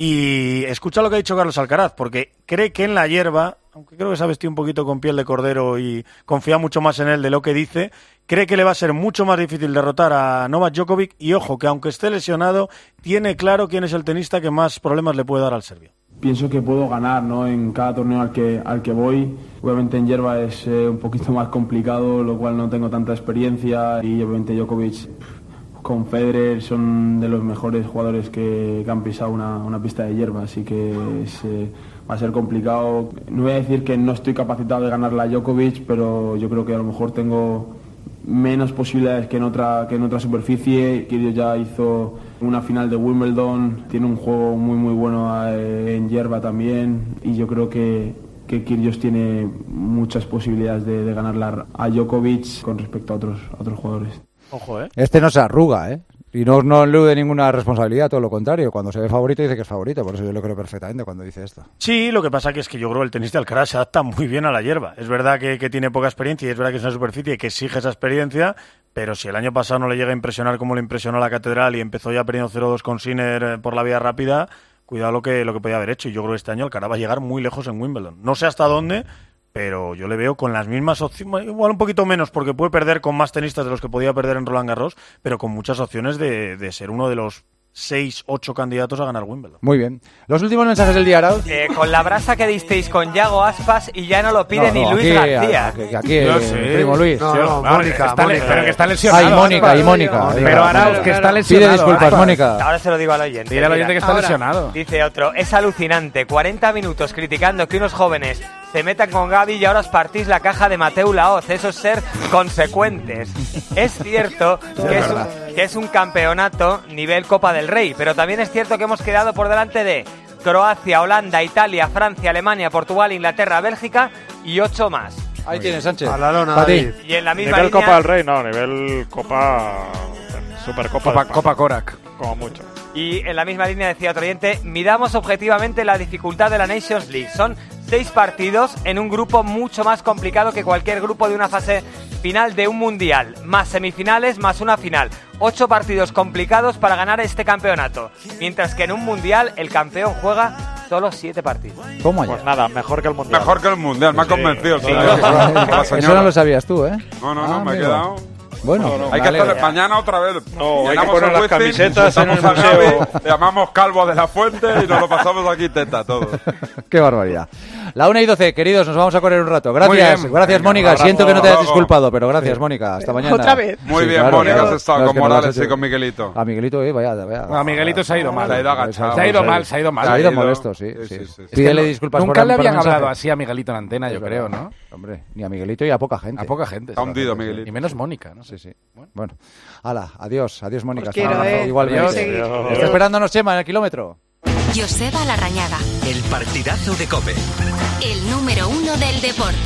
Speaker 19: Y escucha lo que ha dicho Carlos Alcaraz, porque cree que en la hierba, aunque creo que se ha vestido un poquito con piel de cordero y confía mucho más en él de lo que dice, cree que le va a ser mucho más difícil derrotar a Novak Djokovic. Y ojo, que aunque esté lesionado, tiene claro quién es el tenista que más problemas le puede dar al serbio.
Speaker 21: Pienso que puedo ganar, ¿no? En cada torneo al que, al que voy. Obviamente en hierba es eh, un poquito más complicado, lo cual no tengo tanta experiencia. Y obviamente Djokovic pff, con Federer son de los mejores jugadores que, que han pisado una, una pista de hierba. Así que es, eh, va a ser complicado. No voy a decir que no estoy capacitado de ganarle a Djokovic, pero yo creo que a lo mejor tengo menos posibilidades que en otra, que en otra superficie. Kyrgios ya hizo una final de Wimbledon, tiene un juego muy muy bueno eh, en hierba también, y yo creo que, que Kyrgios tiene muchas posibilidades de, de ganarle a Djokovic con respecto a otros, a otros jugadores.
Speaker 19: Ojo, ¿eh?
Speaker 5: Este no se arruga, ¿eh? Y no, no elude ninguna responsabilidad, todo lo contrario. Cuando se ve favorito dice que es favorito, por eso yo lo creo perfectamente cuando dice esto.
Speaker 19: Sí, lo que pasa que es que yo creo que el tenista de Alcaraz se adapta muy bien a la hierba. Es verdad que, que tiene poca experiencia y es verdad que es una superficie que exige esa experiencia, pero si el año pasado no le llega a impresionar como le impresionó la Catedral y empezó ya perdiendo cero dos con Sinner eh, por la vía rápida, cuidado lo que, lo que podía haber hecho. Y yo creo que este año Alcaraz va a llegar muy lejos en Wimbledon. No sé hasta dónde, pero yo le veo con las mismas opciones, igual un poquito menos porque puede perder con más tenistas de los que podía perder en Roland Garros, pero con muchas opciones de, de ser uno de los seis, ocho candidatos a ganar Wimbledon.
Speaker 5: Muy bien. Los últimos mensajes del día, Arauz.
Speaker 7: Eh, con la brasa que disteis con Yago Aspas y ya no lo pide
Speaker 5: No,
Speaker 7: ni
Speaker 5: no,
Speaker 7: Luis
Speaker 5: aquí,
Speaker 7: García.
Speaker 5: Aquí, aquí el primo Luis.
Speaker 15: No, no, Mónica,
Speaker 20: está le-
Speaker 15: Mónica.
Speaker 20: pero que está lesionado.
Speaker 5: Ay, Mónica,
Speaker 20: Aspas.
Speaker 5: y Mónica.
Speaker 20: Pero Arauz, que está lesionado.
Speaker 5: Pide disculpas,
Speaker 20: Aspas.
Speaker 5: Mónica.
Speaker 7: Ahora se lo digo al oyente.
Speaker 20: Dile al oyente que está
Speaker 7: Ahora,
Speaker 20: lesionado.
Speaker 7: Dice otro, es alucinante. cuarenta minutos criticando que unos jóvenes se metan con Gavi y ahora os partís la caja de Mateu Laoz. Eso es ser consecuentes. Es cierto que es, un, que es un campeonato nivel Copa del Rey, pero también es cierto que hemos quedado por delante de Croacia, Holanda, Italia, Francia, Alemania, Portugal, Inglaterra, Bélgica y ocho más.
Speaker 5: Ahí tienes, Sánchez.
Speaker 15: A la lona,
Speaker 5: Pa' ti.
Speaker 15: David.
Speaker 7: Y en la misma
Speaker 11: Nivel
Speaker 7: línea...
Speaker 11: Copa del Rey, no, nivel Copa... Supercopa
Speaker 20: Copa,
Speaker 11: de España,
Speaker 20: Copa Korak.
Speaker 11: como mucho.
Speaker 7: Y en la misma línea decía otro oyente, midamos objetivamente la dificultad de la Nations League. Son seis partidos en un grupo mucho más complicado que cualquier grupo de una fase final de un mundial, más semifinales, más una final. Ocho partidos complicados para ganar este campeonato, mientras que en un mundial el campeón juega solo siete partidos.
Speaker 5: ¿Cómo
Speaker 11: Pues nada, mejor que el Mundial.
Speaker 8: Mejor que el Mundial, me ha
Speaker 11: Sí.
Speaker 8: convencido.
Speaker 11: Sí.
Speaker 8: Sí.
Speaker 5: Eso no lo sabías tú, ¿eh?
Speaker 8: No, no, no,
Speaker 5: Ah,
Speaker 8: me he
Speaker 5: amigo.
Speaker 8: quedado...
Speaker 5: Bueno,
Speaker 8: No, no,
Speaker 5: me
Speaker 8: hay que
Speaker 5: alegro.
Speaker 8: hacer mañana otra vez.
Speaker 11: No, hay que
Speaker 8: Llenamos
Speaker 11: poner
Speaker 8: el
Speaker 11: las
Speaker 8: wifi,
Speaker 11: camisetas en el
Speaker 8: insultamos a
Speaker 11: museo.
Speaker 8: Gavi, le llamamos Calvo de la Fuente y nos lo pasamos aquí teta todo.
Speaker 5: Qué barbaridad. La una y doce, queridos, nos vamos a correr un rato.
Speaker 8: Muy
Speaker 5: Gracias,
Speaker 8: bien.
Speaker 5: gracias
Speaker 8: Venga,
Speaker 5: Mónica.
Speaker 8: abrazo.
Speaker 5: Siento que no te hayas
Speaker 8: Hasta luego.
Speaker 5: disculpado, pero gracias, Mónica. Hasta mañana.
Speaker 17: Otra vez.
Speaker 8: Muy
Speaker 5: Sí,
Speaker 8: bien,
Speaker 5: claro,
Speaker 8: Mónica,
Speaker 5: claro.
Speaker 8: has estado
Speaker 5: No, es
Speaker 8: con
Speaker 5: que no lo has
Speaker 8: Morales y
Speaker 5: hecho.
Speaker 8: con Miguelito.
Speaker 5: A Miguelito, eh, vaya, vaya.
Speaker 20: A Miguelito se ha ido mal.
Speaker 8: Se ha ido agachado.
Speaker 20: Se ha ido
Speaker 8: Sí.
Speaker 20: mal, se ha ido mal.
Speaker 5: Se ha ido
Speaker 8: Ha ido.
Speaker 5: molesto, sí.
Speaker 8: Sí,
Speaker 5: sí.
Speaker 8: sí, sí, sí.
Speaker 5: Pídele
Speaker 20: Es que no-
Speaker 5: disculpas
Speaker 20: Nunca
Speaker 5: por
Speaker 20: le
Speaker 5: por
Speaker 20: habían
Speaker 5: mensaje.
Speaker 20: hablado así a Miguelito en antena, yo
Speaker 5: Es
Speaker 20: creo,
Speaker 5: verdad.
Speaker 20: ¿no?
Speaker 5: Hombre, ni a Miguelito y a poca gente.
Speaker 20: A poca gente.
Speaker 8: Está hundido,
Speaker 20: sí.
Speaker 8: Miguelito.
Speaker 20: Y menos Mónica, ¿no?
Speaker 5: Sí, sí. Bueno, hala, adiós, adiós, Mónica.
Speaker 17: Os quiero,
Speaker 5: Hasta luego.
Speaker 17: eh.
Speaker 5: Igualmente.
Speaker 17: Adiós. Seguir.
Speaker 5: Está esperándonos Chema en el kilómetro.
Speaker 2: Joseba Larrañaga,
Speaker 3: El partidazo de COPE.
Speaker 2: el número uno del deporte.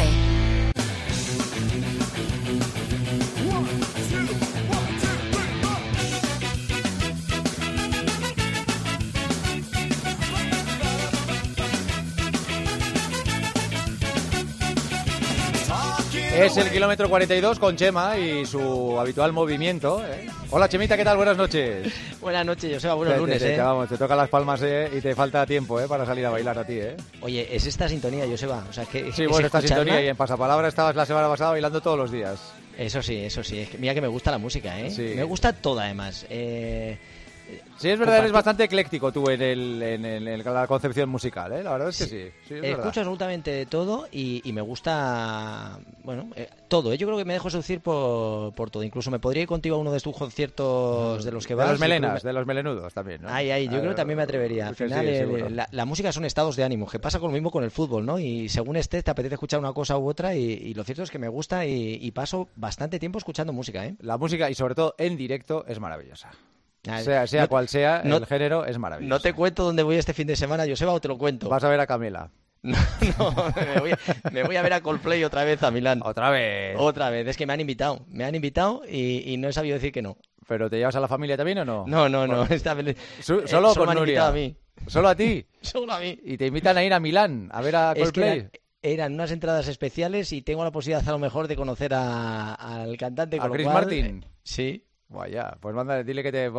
Speaker 5: Es el kilómetro cuarenta y dos con Chema y su habitual movimiento. ¿eh? Hola, Chemita, ¿qué tal? Buenas noches.
Speaker 22: Buenas noches, Joseba, buenos
Speaker 5: Te-
Speaker 22: lunes,
Speaker 5: te,
Speaker 22: ¿eh?
Speaker 5: te, vamos, te toca las palmas eh, y te falta tiempo eh, para salir a bailar a ti. ¿eh?
Speaker 22: Oye, es esta sintonía, Joseba, o sea, que
Speaker 5: Sí,
Speaker 22: es
Speaker 5: bueno, esta
Speaker 22: escucharla.
Speaker 5: sintonía y en Pasapalabra estabas la semana pasada bailando todos los días.
Speaker 22: Eso sí, eso sí, es que mira que me gusta la música, ¿eh?
Speaker 5: Sí.
Speaker 22: Me gusta toda, además. Eh...
Speaker 5: Sí, es verdad, eres
Speaker 22: compartir-
Speaker 5: bastante ecléctico tú en, el, en, el- en la concepción musical, ¿eh? La verdad es que sí. sí, es verdad.
Speaker 22: Escucho absolutamente de todo y, y me gusta, bueno, eh, todo. ¿eh? Yo creo que me dejo seducir por, por todo. Incluso me podría ir contigo a uno de tus conciertos de los que
Speaker 5: De
Speaker 22: vas.
Speaker 5: los melenas,
Speaker 22: y-
Speaker 5: de los melenudos también, ¿no?
Speaker 22: Ay, ay, yo
Speaker 5: Ah,
Speaker 22: creo que también me atrevería. Al
Speaker 5: que sí,
Speaker 22: final, eh,
Speaker 5: seguro.
Speaker 22: la, la música son estados de ánimo, que pasa con lo mismo con el fútbol, ¿no? Y según estés, te apetece escuchar una cosa u otra y, y lo cierto es que me gusta y, y paso bastante tiempo escuchando música, ¿eh?
Speaker 5: La música, y sobre todo en directo, es maravillosa.
Speaker 22: Ah,
Speaker 5: Sea, sea
Speaker 22: no-
Speaker 5: cual sea,
Speaker 22: no-
Speaker 5: el género es maravilloso.
Speaker 22: No te cuento dónde voy este fin de semana, Joseba, o te lo cuento.
Speaker 5: Vas a ver a Camila.
Speaker 22: No, no, me voy, me voy a ver a Coldplay otra vez a Milán.
Speaker 5: Otra vez.
Speaker 22: Otra vez, es que me han invitado. Me han invitado y, y no he sabido decir que no.
Speaker 5: ¿Pero te llevas a la familia también o no?
Speaker 22: No, no, no.
Speaker 5: Bueno.
Speaker 22: Esta vez-
Speaker 5: Su-
Speaker 22: eh,
Speaker 5: solo
Speaker 22: solo
Speaker 5: con
Speaker 22: me han
Speaker 5: Nuria.
Speaker 22: invitado a mí.
Speaker 5: ¿Solo a ti?
Speaker 22: Solo a mí.
Speaker 5: Y te invitan a ir a Milán a ver a
Speaker 22: Es que
Speaker 5: Coldplay.
Speaker 22: eran, eran unas entradas especiales y tengo la posibilidad a lo mejor de conocer a- al cantante.
Speaker 5: ¿A
Speaker 22: con lo
Speaker 5: Chris
Speaker 22: cual,
Speaker 5: Martin?
Speaker 22: eh, sí.
Speaker 5: Vaya, pues manda, dile que te,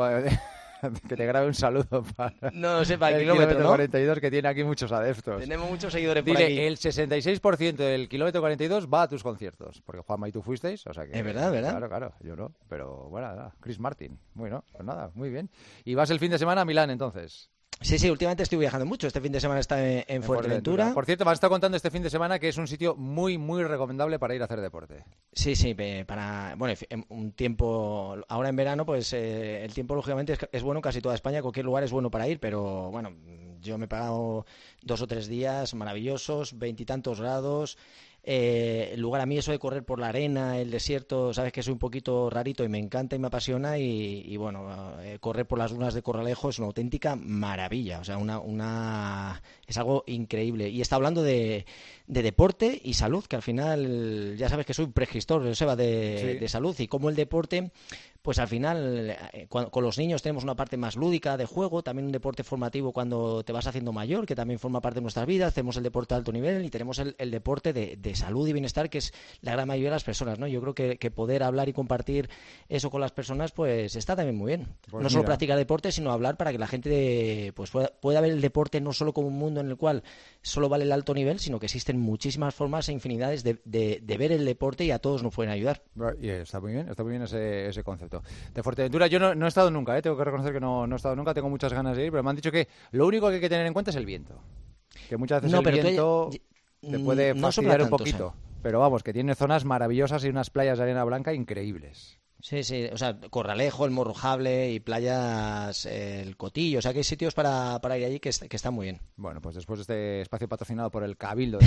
Speaker 5: que te grabe un saludo para
Speaker 22: No, no sé, para el
Speaker 5: el
Speaker 22: kilómetro, ¿no?
Speaker 5: cuarenta y dos, que tiene aquí muchos adeptos.
Speaker 22: Tenemos muchos seguidores por
Speaker 5: Dile,
Speaker 22: aquí.
Speaker 5: el sesenta y seis por ciento del kilómetro cuarenta y dos va a tus conciertos. Porque Juanma y tú fuisteis, o sea que...
Speaker 22: Es verdad, ¿verdad?
Speaker 5: Claro, claro, yo no. Pero bueno, nada, Chris Martin. Bueno, pues nada, muy bien. ¿Y vas el fin de semana a Milán entonces?
Speaker 22: Sí, sí, últimamente estoy viajando mucho. Este fin de semana está en, en Fuerteventura.
Speaker 5: Por cierto, me has estado contando este fin de semana que es un sitio muy, muy recomendable para ir a hacer deporte.
Speaker 22: Sí, sí, pe- para bueno, en un tiempo ahora en verano, pues eh, el tiempo lógicamente es, es bueno en casi toda España, cualquier lugar es bueno para ir, pero bueno, yo me he pagado dos o tres días maravillosos, veintitantos grados. Eh, el lugar a mí eso de correr por la arena, el desierto, sabes que soy un poquito rarito y me encanta y me apasiona y, y bueno, eh, correr por las dunas de Corralejo es una auténtica maravilla, o sea, una, una es algo increíble. Y está hablando de, de deporte y salud, que al final ya sabes que soy pregestor, Joseba, de,
Speaker 5: Sí.
Speaker 22: de salud y cómo el deporte, pues al final eh, cuando- con los niños tenemos una parte más lúdica de juego, también un deporte formativo cuando te vas haciendo mayor, que también forma parte de nuestras vidas, tenemos el deporte de alto nivel y tenemos el, el deporte de, de salud y bienestar, que es la gran mayoría de las personas, ¿no? Yo creo que, que poder hablar y compartir eso con las personas, pues está también muy bien.
Speaker 5: Pues
Speaker 22: no solo
Speaker 5: mira.
Speaker 22: practicar deporte, sino hablar para que la gente pues pueda, pueda ver el deporte no solo como un mundo en el cual solo vale el alto nivel, sino que existen muchísimas formas e infinidades de, de, de ver el deporte y a todos nos pueden ayudar.
Speaker 5: Y está muy bien, está muy bien ese, ese concepto. De Fuerteventura yo no, no he estado nunca, ¿eh? Tengo que reconocer que no, no he estado nunca, tengo muchas ganas de ir, pero me han dicho que lo único que hay que tener en cuenta es el viento. Que muchas veces
Speaker 22: no,
Speaker 5: el viento
Speaker 22: te,
Speaker 5: te puede
Speaker 22: no
Speaker 5: fastidiar un
Speaker 22: tanto,
Speaker 5: poquito.
Speaker 22: O sea.
Speaker 5: Pero vamos, que tiene zonas maravillosas y unas playas de arena blanca increíbles.
Speaker 22: Sí, sí, o sea, Corralejo, el Morrojable y playas, eh, el Cotillo, o sea que hay sitios para, para ir allí que, que están muy bien.
Speaker 5: Bueno, pues después de este espacio patrocinado por el Cabildo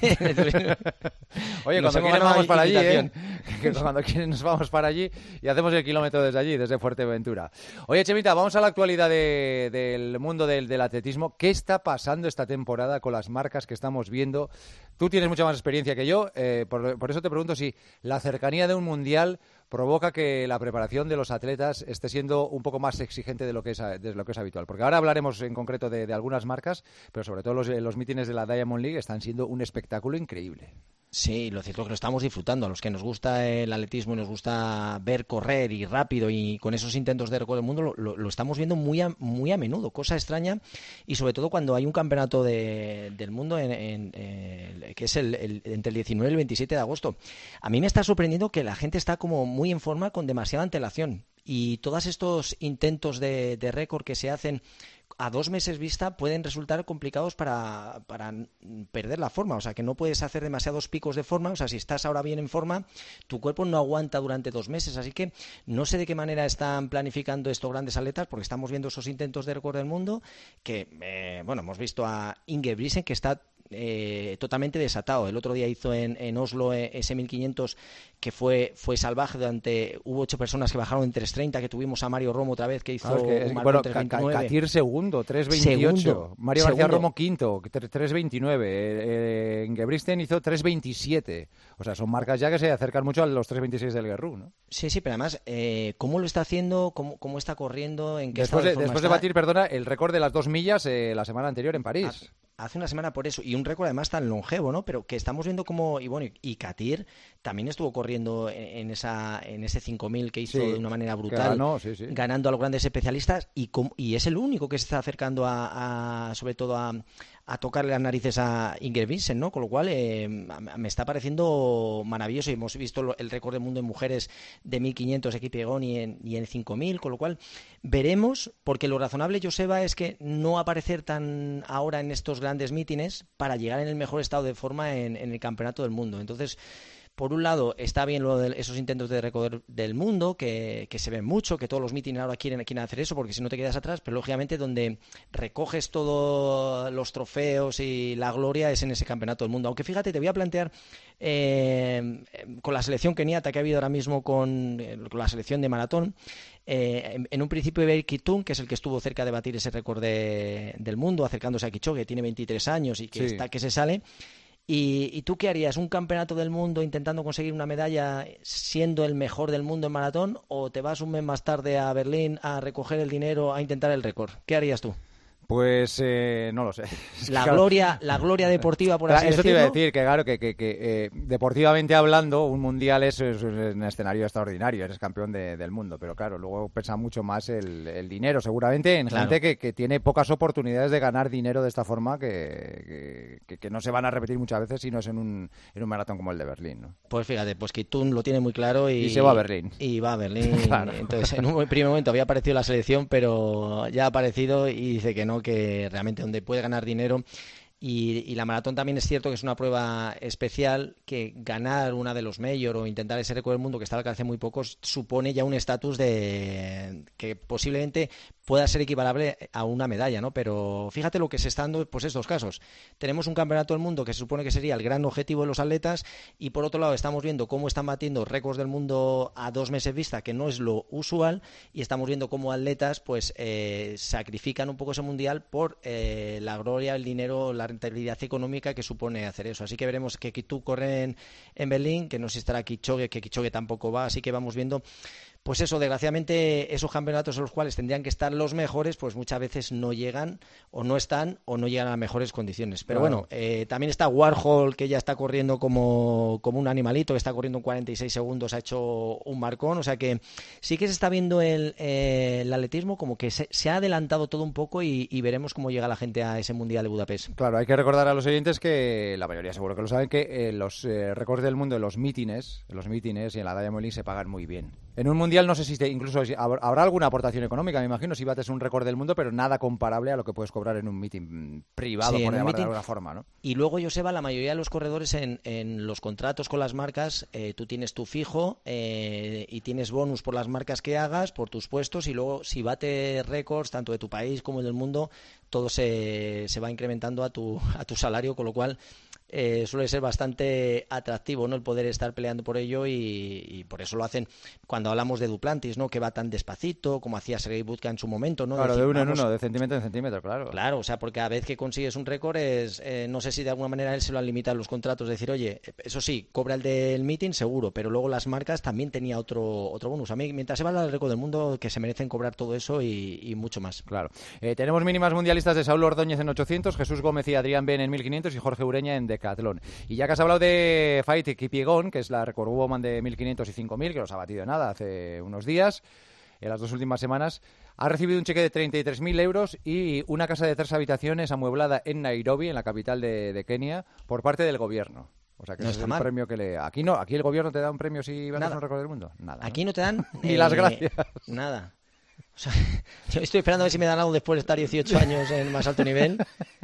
Speaker 5: de Oye, cuando quieres nos vamos para allí, ¿eh? que cuando quieres nos vamos para allí y hacemos el kilómetro desde allí, desde Fuerteventura. Oye, Chemita, vamos a la actualidad de, del mundo del, del atletismo. ¿Qué está pasando esta temporada con las marcas que estamos viendo? Tú tienes mucha más experiencia que yo, eh, por, por eso te pregunto si la cercanía de un mundial provoca que la preparación de los atletas esté siendo un poco más exigente de lo que es, de lo que es habitual. Porque ahora hablaremos en concreto de, de algunas marcas, pero sobre todo los, los mítines de la Diamond League están siendo un espectáculo increíble.
Speaker 22: Sí, lo cierto es que lo estamos disfrutando. A los que nos gusta el atletismo y nos gusta ver correr y rápido y con esos intentos de récord del mundo, lo, lo, lo estamos viendo muy a, muy a menudo, cosa extraña, y sobre todo cuando hay un campeonato de, del mundo en, en, en, que es el, el, entre el diecinueve y el veintisiete de agosto. A mí me está sorprendiendo que la gente está como muy en forma con demasiada antelación, y todos estos intentos de, de récord que se hacen a dos meses vista pueden resultar complicados para, para perder la forma. O sea, que no puedes hacer demasiados picos de forma. O sea, si estás ahora bien en forma, tu cuerpo no aguanta durante dos meses. Así que no sé de qué manera están planificando estos grandes atletas, porque estamos viendo esos intentos de récord del mundo que, eh, bueno, hemos visto a Ingebrigtsen, que está Eh, totalmente desatado. El otro día hizo en, en Oslo eh, ese mil quinientos que fue fue salvaje. Durante hubo ocho personas que bajaron en tres treinta, que tuvimos a Mario Romo otra vez que hizo
Speaker 5: ah, es que, es, bueno, tres veintinueve. Catir segundo, tres veintiocho. Mario segundo. García Romo quinto, tres veintinueve. Eh, Ingebrigtsen hizo tres veintisiete. O sea, son marcas ya que se acercan mucho a los tres veintiséis del Guerrú, ¿no?
Speaker 22: Sí, sí, pero además, eh, ¿cómo lo está haciendo? ¿Cómo, cómo está corriendo? ¿En qué
Speaker 5: después
Speaker 22: de,
Speaker 5: de, después de batir, perdona, el récord de las dos millas eh, la semana anterior en París.
Speaker 22: Ah, hace una semana por eso, y un récord además tan longevo, ¿no? Pero que estamos viendo como, y bueno, y Catir también estuvo corriendo en, en esa en ese cinco mil que hizo sí, de una manera brutal,
Speaker 5: ganó, sí, sí.
Speaker 22: ganando a los grandes especialistas, y, com, y es el único que se está acercando a, a sobre todo a, a tocarle las narices a Ingebrigtsen, ¿no? Con lo cual eh, me está pareciendo maravilloso, y hemos visto el récord del mundo en mujeres de mil quinientos Equipegón y en, y en cinco mil, con lo cual veremos, porque lo razonable, Joseba, es que no aparecer tan ahora en estos grandes mítines para llegar en el mejor estado de forma en, en el campeonato del mundo. Entonces, por un lado, está bien lo de esos intentos de récord del mundo, que, que se ven mucho, que todos los mítines ahora quieren, quieren hacer eso, porque si no te quedas atrás, pero lógicamente donde recoges todos los trofeos y la gloria es en ese campeonato del mundo. Aunque fíjate, te voy a plantear eh, con la selección keniata que ha habido ahora mismo con, eh, con la selección de maratón, eh, en, en un principio Eber Kitun, que es el que estuvo cerca de batir ese récord de, del mundo, acercándose a Kipchoge, que tiene veintitrés años y que sí. está que se sale. ¿Y, ¿Y tú qué harías? ¿Un campeonato del mundo intentando conseguir una medalla siendo el mejor del mundo en maratón? ¿O te vas un mes más tarde a Berlín a recoger el dinero, a intentar el récord? ¿Qué harías tú?
Speaker 5: Pues eh, no lo sé.
Speaker 22: La gloria, la gloria deportiva, por así
Speaker 5: Eso
Speaker 22: decirlo.
Speaker 5: te iba a decir, que claro, que, que, que eh, deportivamente hablando, un mundial es, es, es un escenario extraordinario, eres campeón de, del mundo, pero claro, luego pesa mucho más el, el dinero, seguramente en claro. gente que, que tiene pocas oportunidades de ganar dinero de esta forma, que, que, que no se van a repetir muchas veces si no es en un, en un maratón como el de Berlín, ¿no?
Speaker 22: Pues fíjate, pues Kitun lo tiene muy claro y,
Speaker 5: y se va a Berlín.
Speaker 22: Y va a Berlín.
Speaker 5: Claro.
Speaker 22: Entonces, en un primer momento había aparecido la selección, pero ya ha aparecido y dice que no, que realmente donde puede ganar dinero. Y, y la maratón también es cierto que es una prueba especial, que ganar una de los major o intentar ese récord del mundo que está al alcance muy pocos supone ya un estatus de que posiblemente pueda ser equivalable a una medalla, ¿no? Pero fíjate lo que se está dando pues estos casos. Tenemos un campeonato del mundo que se supone que sería el gran objetivo de los atletas, y por otro lado estamos viendo cómo están batiendo récords del mundo a dos meses vista, que no es lo usual, y estamos viendo cómo atletas pues eh, sacrifican un poco ese mundial por eh, la gloria, el dinero, la rentabilidad económica que supone hacer eso. Así que veremos que Kitú corre en, en Berlín, que no sé si estará Kipchoge, que Kipchoge tampoco va, así que vamos viendo pues eso, desgraciadamente, esos campeonatos en los cuales tendrían que estar los mejores, pues muchas veces no llegan, o no están, o no llegan a mejores condiciones. Pero
Speaker 5: Claro.
Speaker 22: bueno, eh, también está Warhol, que ya está corriendo como, como un animalito, que está corriendo en cuarenta y seis segundos, ha hecho un marcón, o sea que sí que se está viendo el, eh, el atletismo como que se, se ha adelantado todo un poco y, y veremos cómo llega la gente a ese Mundial de Budapest.
Speaker 5: Claro, hay que recordar a los oyentes que, la mayoría seguro que lo saben, que eh, los eh, récords del mundo en los mítines, en los mítines y en la Diamond League se pagan muy bien. En un mundial no sé si te, incluso si, hab- habrá alguna aportación económica, me imagino, si bates un récord del mundo, pero nada comparable a lo que puedes cobrar en un meeting privado,
Speaker 22: Sí,
Speaker 5: por
Speaker 22: en un
Speaker 5: llamarlo de
Speaker 22: meeting.
Speaker 5: alguna forma, ¿no?
Speaker 22: Y luego, Joseba, la mayoría de los corredores en, en los contratos con las marcas, eh, tú tienes tu fijo eh, y tienes bonus por las marcas que hagas, por tus puestos, y luego si bates récords, tanto de tu país como del mundo, todo se, se va incrementando a tu, a tu salario, con lo cual eh, suele ser bastante atractivo, ¿no?, el poder estar peleando por ello, y, y por eso lo hacen cuando hablamos de Duplantis, ¿no?, que va tan despacito, como hacía Sergei Budka en su momento, ¿no?
Speaker 5: Claro,
Speaker 22: Decir,
Speaker 5: de uno en
Speaker 22: vamos,
Speaker 5: uno, de centímetro en centímetro, claro.
Speaker 22: Claro, o sea, porque a vez que consigues un récord es, eh, no sé si de alguna manera él se lo han limitado los contratos, decir, oye, eso sí, cobra el del meeting seguro, pero luego las marcas también tenía otro otro bonus. A mí, mientras se va el récord del mundo, que se merecen cobrar todo eso y, y mucho más.
Speaker 5: Claro. Eh, tenemos mínimas mundialistas de Saulo Ordóñez en ochocientos, Jesús Gómez y Adrián Ben en mil quinientos y Jorge Ureña en decatlón. Y ya que has hablado de Fight Kipiegon, que es la record woman de mil quinientos y cinco mil, que los ha batido de nada hace unos días, en las dos últimas semanas, ha recibido un cheque de treinta y tres mil euros y una casa de tres habitaciones amueblada en Nairobi, en la capital de, de Kenia, por parte del gobierno. O sea, que
Speaker 22: No
Speaker 5: ese es
Speaker 22: está
Speaker 5: el
Speaker 22: mal.
Speaker 5: premio que le... Aquí no, aquí el gobierno te da un premio si vas a
Speaker 22: Nada.
Speaker 5: hacer un récord del mundo. Nada.
Speaker 22: Aquí no te dan
Speaker 5: Ni
Speaker 22: eh,
Speaker 5: las gracias.
Speaker 22: Nada. O sea, yo estoy esperando a ver si me dan algo después de estar dieciocho años en más alto nivel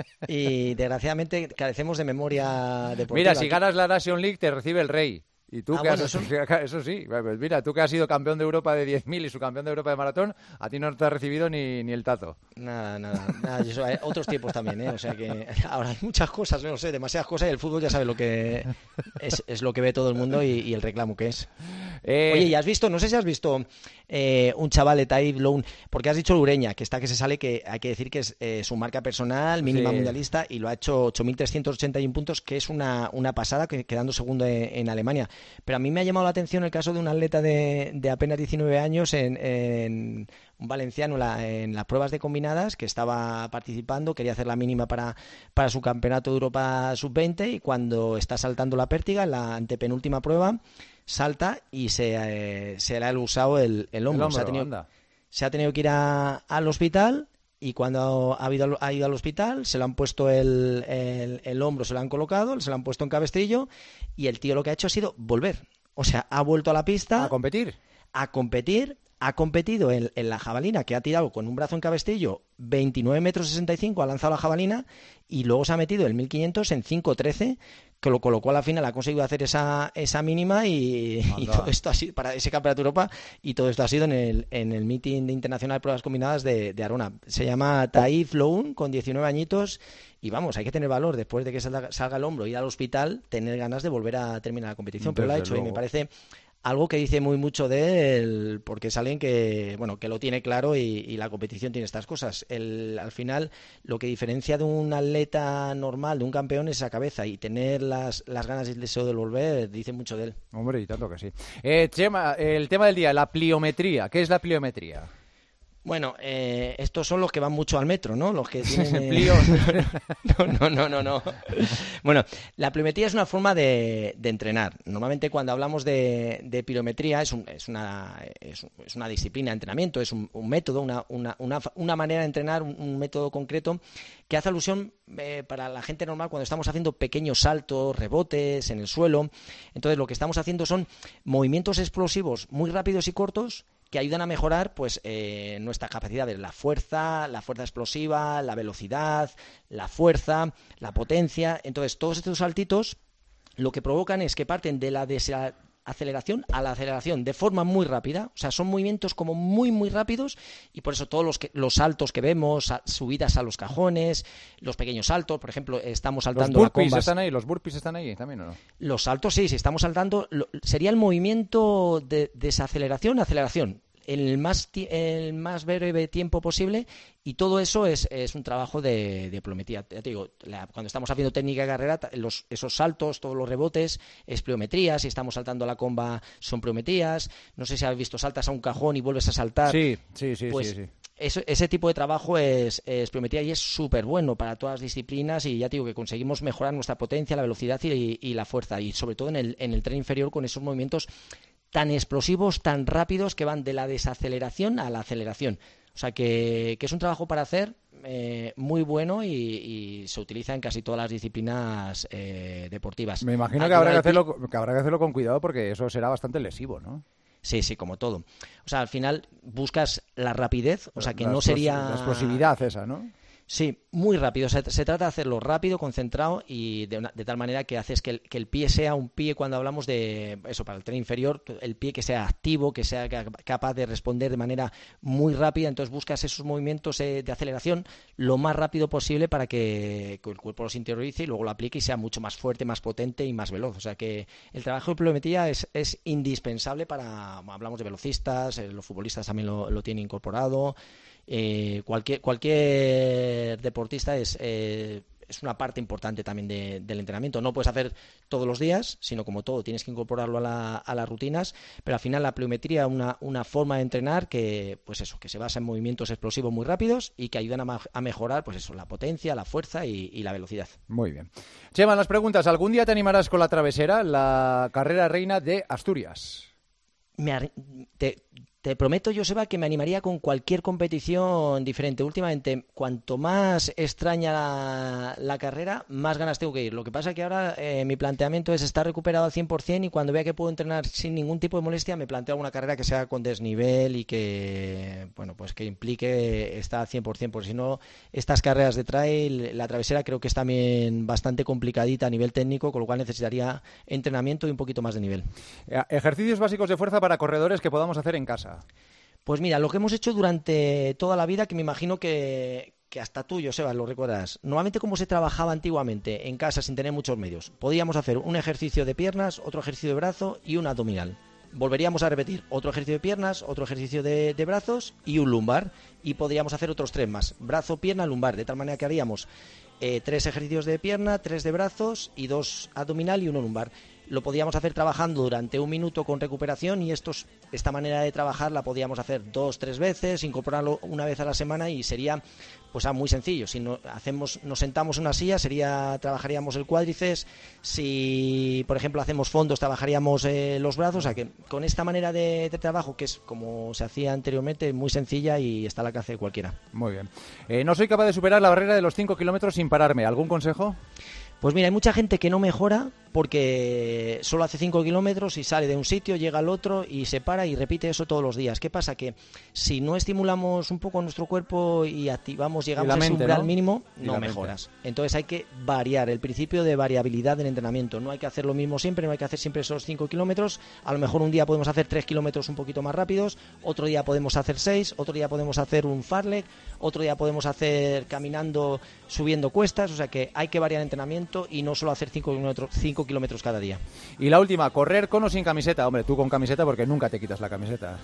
Speaker 22: y desgraciadamente carecemos de memoria deportiva.
Speaker 5: Mira, si
Speaker 22: Aquí-
Speaker 5: ganas la Nation League te recibe el Rey. Y tú
Speaker 22: Ah,
Speaker 5: que
Speaker 22: bueno,
Speaker 5: has,
Speaker 22: eso-
Speaker 5: eso sí, pues mira, tú que has sido campeón de Europa de diez mil y subcampeón de Europa de maratón, a ti no te ha recibido ni, ni el tato.
Speaker 22: Nada, nada, nada, yo soy- otros tiempos también, ¿eh? O sea que ahora hay muchas cosas, no sé, demasiadas cosas, y el fútbol ya sabe lo que es, es lo que ve todo el mundo y, y el reclamo que es.
Speaker 5: Eh,
Speaker 22: Oye, ¿y has visto, no sé si has visto eh, un chaval de Taib Lown, porque has dicho Ureña, que está que se sale, que hay que decir que es eh, su marca personal, mínima
Speaker 5: Sí.
Speaker 22: mundialista, y lo ha hecho ocho mil trescientos ochenta y uno puntos, que es una, una pasada, que, quedando segundo en, en Alemania. Pero a mí me ha llamado la atención el caso de un atleta de, de apenas diecinueve años en, en un valenciano en, la- en las pruebas de combinadas, que estaba participando, quería hacer la mínima para, para su campeonato de Europa sub veinte, y cuando está saltando la pértiga, en la antepenúltima prueba, salta y se, eh, se le ha usado el, el hombro.
Speaker 5: El
Speaker 22: se, ha
Speaker 5: hombro,
Speaker 22: tenido,
Speaker 5: anda.
Speaker 22: se ha tenido que ir a- al hospital, y cuando ha ido, al- ha ido al hospital se le han puesto el, el, el hombro, se lo han colocado, se lo han puesto en cabestrillo, y el tío lo que ha hecho ha sido volver. O sea, ha vuelto a la pista.
Speaker 5: ¿A competir?
Speaker 22: A competir. Ha competido en, en la jabalina, que ha tirado con un brazo en cabestillo veintinueve metros sesenta y cinco, ha lanzado la jabalina, y luego se ha metido el mil quinientos en cinco trece, que lo colocó a la final, ha conseguido hacer esa, esa mínima, y, y todo esto ha sido para ese campeonato de Europa, y todo esto ha sido en el, en el meeting internacional de pruebas combinadas de, de Arona. Se llama Taif Loun, con diecinueve añitos, y vamos, hay que tener valor después de que salga, salga el hombro, ir al hospital, tener ganas de volver a terminar la competición, pero lo ha
Speaker 5: Desde
Speaker 22: hecho, y me
Speaker 5: luego.
Speaker 22: parece algo que dice muy mucho de él, porque es alguien que, bueno, que lo tiene claro, y, y la competición tiene estas cosas. El, al final, lo que diferencia de un atleta normal, de un campeón, es esa cabeza, y tener las, las ganas y el deseo de volver dice mucho de él.
Speaker 5: Hombre, y tanto que sí. Eh, Chema, el tema del día, la pliometría. ¿Qué es la pliometría?
Speaker 22: Bueno, eh, estos son los que van mucho al metro, ¿no? Los que tienen... eh,
Speaker 5: Plío.
Speaker 22: no, no, no, no, no. Bueno, la pliometría es una forma de, de entrenar. Normalmente cuando hablamos de, de pirometría es, un- es, una, es, es una disciplina de entrenamiento, es un, un método, una, una, una, una manera de entrenar, un, un método concreto que hace alusión eh, para la gente normal cuando estamos haciendo pequeños saltos, rebotes en el suelo. Entonces lo que estamos haciendo son movimientos explosivos muy rápidos y cortos, que ayudan a mejorar pues eh, nuestras capacidades, la fuerza, la fuerza explosiva, la velocidad, la fuerza, la potencia. Entonces, todos estos saltitos lo que provocan es que parten de la desaceleración a la aceleración de forma muy rápida. O sea, son movimientos como muy, muy rápidos, y por eso todos los, que, los saltos que vemos, a- subidas a los cajones, los pequeños saltos, por ejemplo, estamos
Speaker 5: ¿Los
Speaker 22: saltando la
Speaker 5: burpees
Speaker 22: comba.
Speaker 5: están ahí? ¿Los burpees están ahí también o no?
Speaker 22: Los saltos, sí, si estamos saltando, lo- sería el movimiento de desaceleración, aceleración. en el más, el más breve tiempo posible, y todo eso es, es un trabajo de, de pliometría. Ya te digo, la, cuando estamos haciendo técnica de carrera, los, esos saltos, todos los rebotes, es pliometría. Si estamos saltando a la comba, son pliometrías. No sé si has visto, saltas a un cajón y vuelves a saltar.
Speaker 5: Sí, sí, sí,
Speaker 22: pues,
Speaker 5: sí, sí.
Speaker 22: Eso, ese tipo de trabajo es, es pliometría y es súper bueno para todas las disciplinas, y ya te digo que conseguimos mejorar nuestra potencia, la velocidad y, y la fuerza, y sobre todo en el, en el tren inferior con esos movimientos tan explosivos, tan rápidos, que van de la desaceleración a la aceleración. O sea que, que es un trabajo para hacer eh, muy bueno, y, y se utiliza en casi todas las disciplinas eh, deportivas.
Speaker 5: Me imagino que habrá que, hacerlo, que habrá que hacerlo con cuidado, porque eso será bastante lesivo, ¿no?
Speaker 22: Sí, sí, como todo. O sea, al final buscas la rapidez, o sea, que
Speaker 5: la
Speaker 22: no sería...
Speaker 5: La explosividad esa, ¿no?
Speaker 22: Sí, muy rápido. Se, se trata de hacerlo rápido, concentrado, y de, una, de tal manera que haces que el, que el pie sea un pie, cuando hablamos de eso, para el tren inferior, el pie que sea activo, que sea capaz de responder de manera muy rápida. Entonces buscas esos movimientos eh, de aceleración lo más rápido posible para que, que el cuerpo los interiorice y luego lo aplique y sea mucho más fuerte, más potente y más veloz. O sea que el trabajo de pliometría es, es indispensable para, hablamos de velocistas, eh, los futbolistas también lo, lo tienen incorporado. Eh, cualquier cualquier deportista es eh, es una parte importante también de, del entrenamiento. No puedes hacer todos los días, sino como todo, tienes que incorporarlo a, la, a las rutinas, pero al final la pliometría es una, una forma de entrenar que, pues eso, que se basa en movimientos explosivos muy rápidos y que ayudan a, a mejorar, pues eso, la potencia, la fuerza y, y la velocidad.
Speaker 5: Muy bien. Chema, las preguntas. ¿Algún día te animarás con la travesera, la carrera reina de Asturias?
Speaker 22: Me, te, te prometo, Joseba, que me animaría con cualquier competición diferente. Últimamente, cuanto más extraña la, la carrera, más ganas tengo que ir. Lo que pasa es que ahora eh, mi planteamiento es estar recuperado al cien por ciento, y cuando vea que puedo entrenar sin ningún tipo de molestia, me planteo alguna carrera que sea con desnivel y que, bueno, pues que implique estar al cien por ciento, porque si no, estas carreras de trail, la travesera creo que es también bastante complicadita a nivel técnico, con lo cual necesitaría entrenamiento y un poquito más de nivel.
Speaker 5: Ejercicios básicos de fuerza para corredores que podamos hacer en casa.
Speaker 22: Pues mira, lo que hemos hecho durante toda la vida, que me imagino que, que hasta tú, Joseba, lo recuerdas. Normalmente, como se trabajaba antiguamente en casa sin tener muchos medios, podíamos hacer un ejercicio de piernas, otro ejercicio de brazo y un abdominal. Volveríamos a repetir otro ejercicio de piernas, otro ejercicio de, de brazos y un lumbar, y podríamos hacer otros tres más: brazo, pierna, lumbar, de tal manera que haríamos eh, tres ejercicios de pierna, tres de brazos y dos abdominal y uno lumbar. Lo podíamos hacer trabajando durante un minuto con recuperación, y estos, esta manera de trabajar la podíamos hacer dos, tres veces, incorporarlo una vez a la semana, y sería pues ah, muy sencillo. Si no, hacemos, nos sentamos en una silla, sería trabajaríamos el cuádriceps. Si, por ejemplo, hacemos fondos, trabajaríamos eh, los brazos. O sea que con esta manera de, de trabajo, que es como se hacía anteriormente, muy sencilla y está al alcance de cualquiera.
Speaker 5: Muy bien. Eh, no soy capaz de superar la barrera de los cinco kilómetros sin pararme. ¿Algún consejo?
Speaker 22: Pues mira, hay mucha gente que no mejora porque solo hace cinco kilómetros y sale de un sitio, llega al otro y se para y repite eso todos los días. ¿Qué pasa? Que si no estimulamos un poco nuestro cuerpo y activamos, llegamos a ese umbral, ¿no?, mínimo, no mejoras. Entonces hay que variar, el principio de variabilidad del entrenamiento. No hay que hacer lo mismo siempre, no hay que hacer siempre esos cinco kilómetros. A lo mejor un día podemos hacer tres kilómetros un poquito más rápidos, otro día podemos hacer seis, otro día podemos hacer un fartlek, otro día podemos hacer caminando, subiendo cuestas. O sea que hay que variar el entrenamiento y no solo hacer cinco kilómetros, cinco kilómetros cada día.
Speaker 5: Y la última, correr con o sin camiseta. Hombre, tú con camiseta, porque nunca te quitas la camiseta.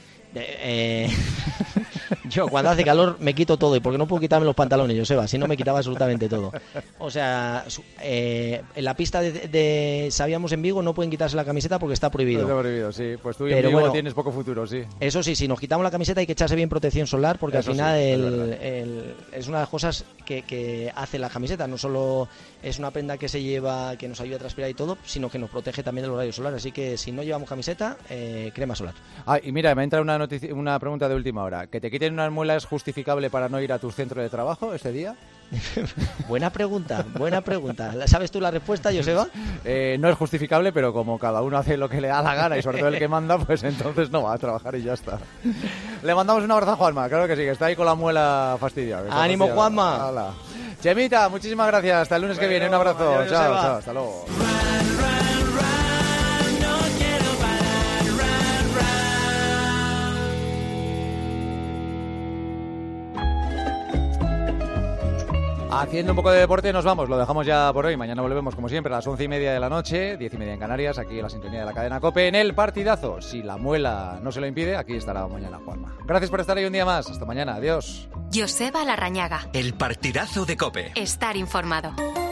Speaker 22: Eh, yo cuando hace calor me quito todo, y porque no puedo quitarme los pantalones, Joseba, si no me quitaba absolutamente todo. O sea, eh, en la pista de, de Sabíamos en Vigo no pueden quitarse la camiseta porque está prohibido.
Speaker 5: Está prohibido, sí. Pues tú en
Speaker 22: Pero
Speaker 5: Vigo
Speaker 22: bueno,
Speaker 5: tienes poco futuro, sí.
Speaker 22: Eso sí, si nos quitamos la camiseta hay que echarse bien protección solar, porque
Speaker 5: Eso
Speaker 22: al final
Speaker 5: sí, es
Speaker 22: el, el, es una de las cosas que, que hace la camiseta. No solo es una prenda que se lleva, que nos ayuda a transpirar y todo, sino que nos protege también de los rayos solares. Así que si no llevamos camiseta, eh, crema solar.
Speaker 5: Ah, y mira, me entra una noticia, una pregunta de última hora. ¿Que te quiten una muela es justificable para no ir a tu centro de trabajo este día?
Speaker 22: Buena pregunta, buena pregunta. ¿Sabes tú la respuesta, Joseba?
Speaker 5: Eh, no es justificable, pero como cada uno hace lo que le da la gana y sobre todo el que manda, pues entonces no va a trabajar y ya está. Le mandamos un abrazo a Juanma, claro que sí, que está ahí con la muela fastidiada.
Speaker 22: ¡Ánimo, fastidiada. Juanma!
Speaker 5: ¡Hala! Chemita, muchísimas gracias. Hasta el lunes bueno, que viene. Un abrazo. Adiós, chao, chao, hasta luego. Haciendo un poco de deporte nos vamos, lo dejamos ya por hoy. Mañana volvemos como siempre a las once y media de la noche, diez y media en Canarias, aquí en la sintonía de la cadena COPE en el partidazo. Si la muela no se lo impide, aquí estará mañana Juanma. Gracias por estar ahí un día más. Hasta mañana. Adiós.
Speaker 2: Joseba Larrañaga.
Speaker 3: El partidazo de COPE.
Speaker 2: Estar informado.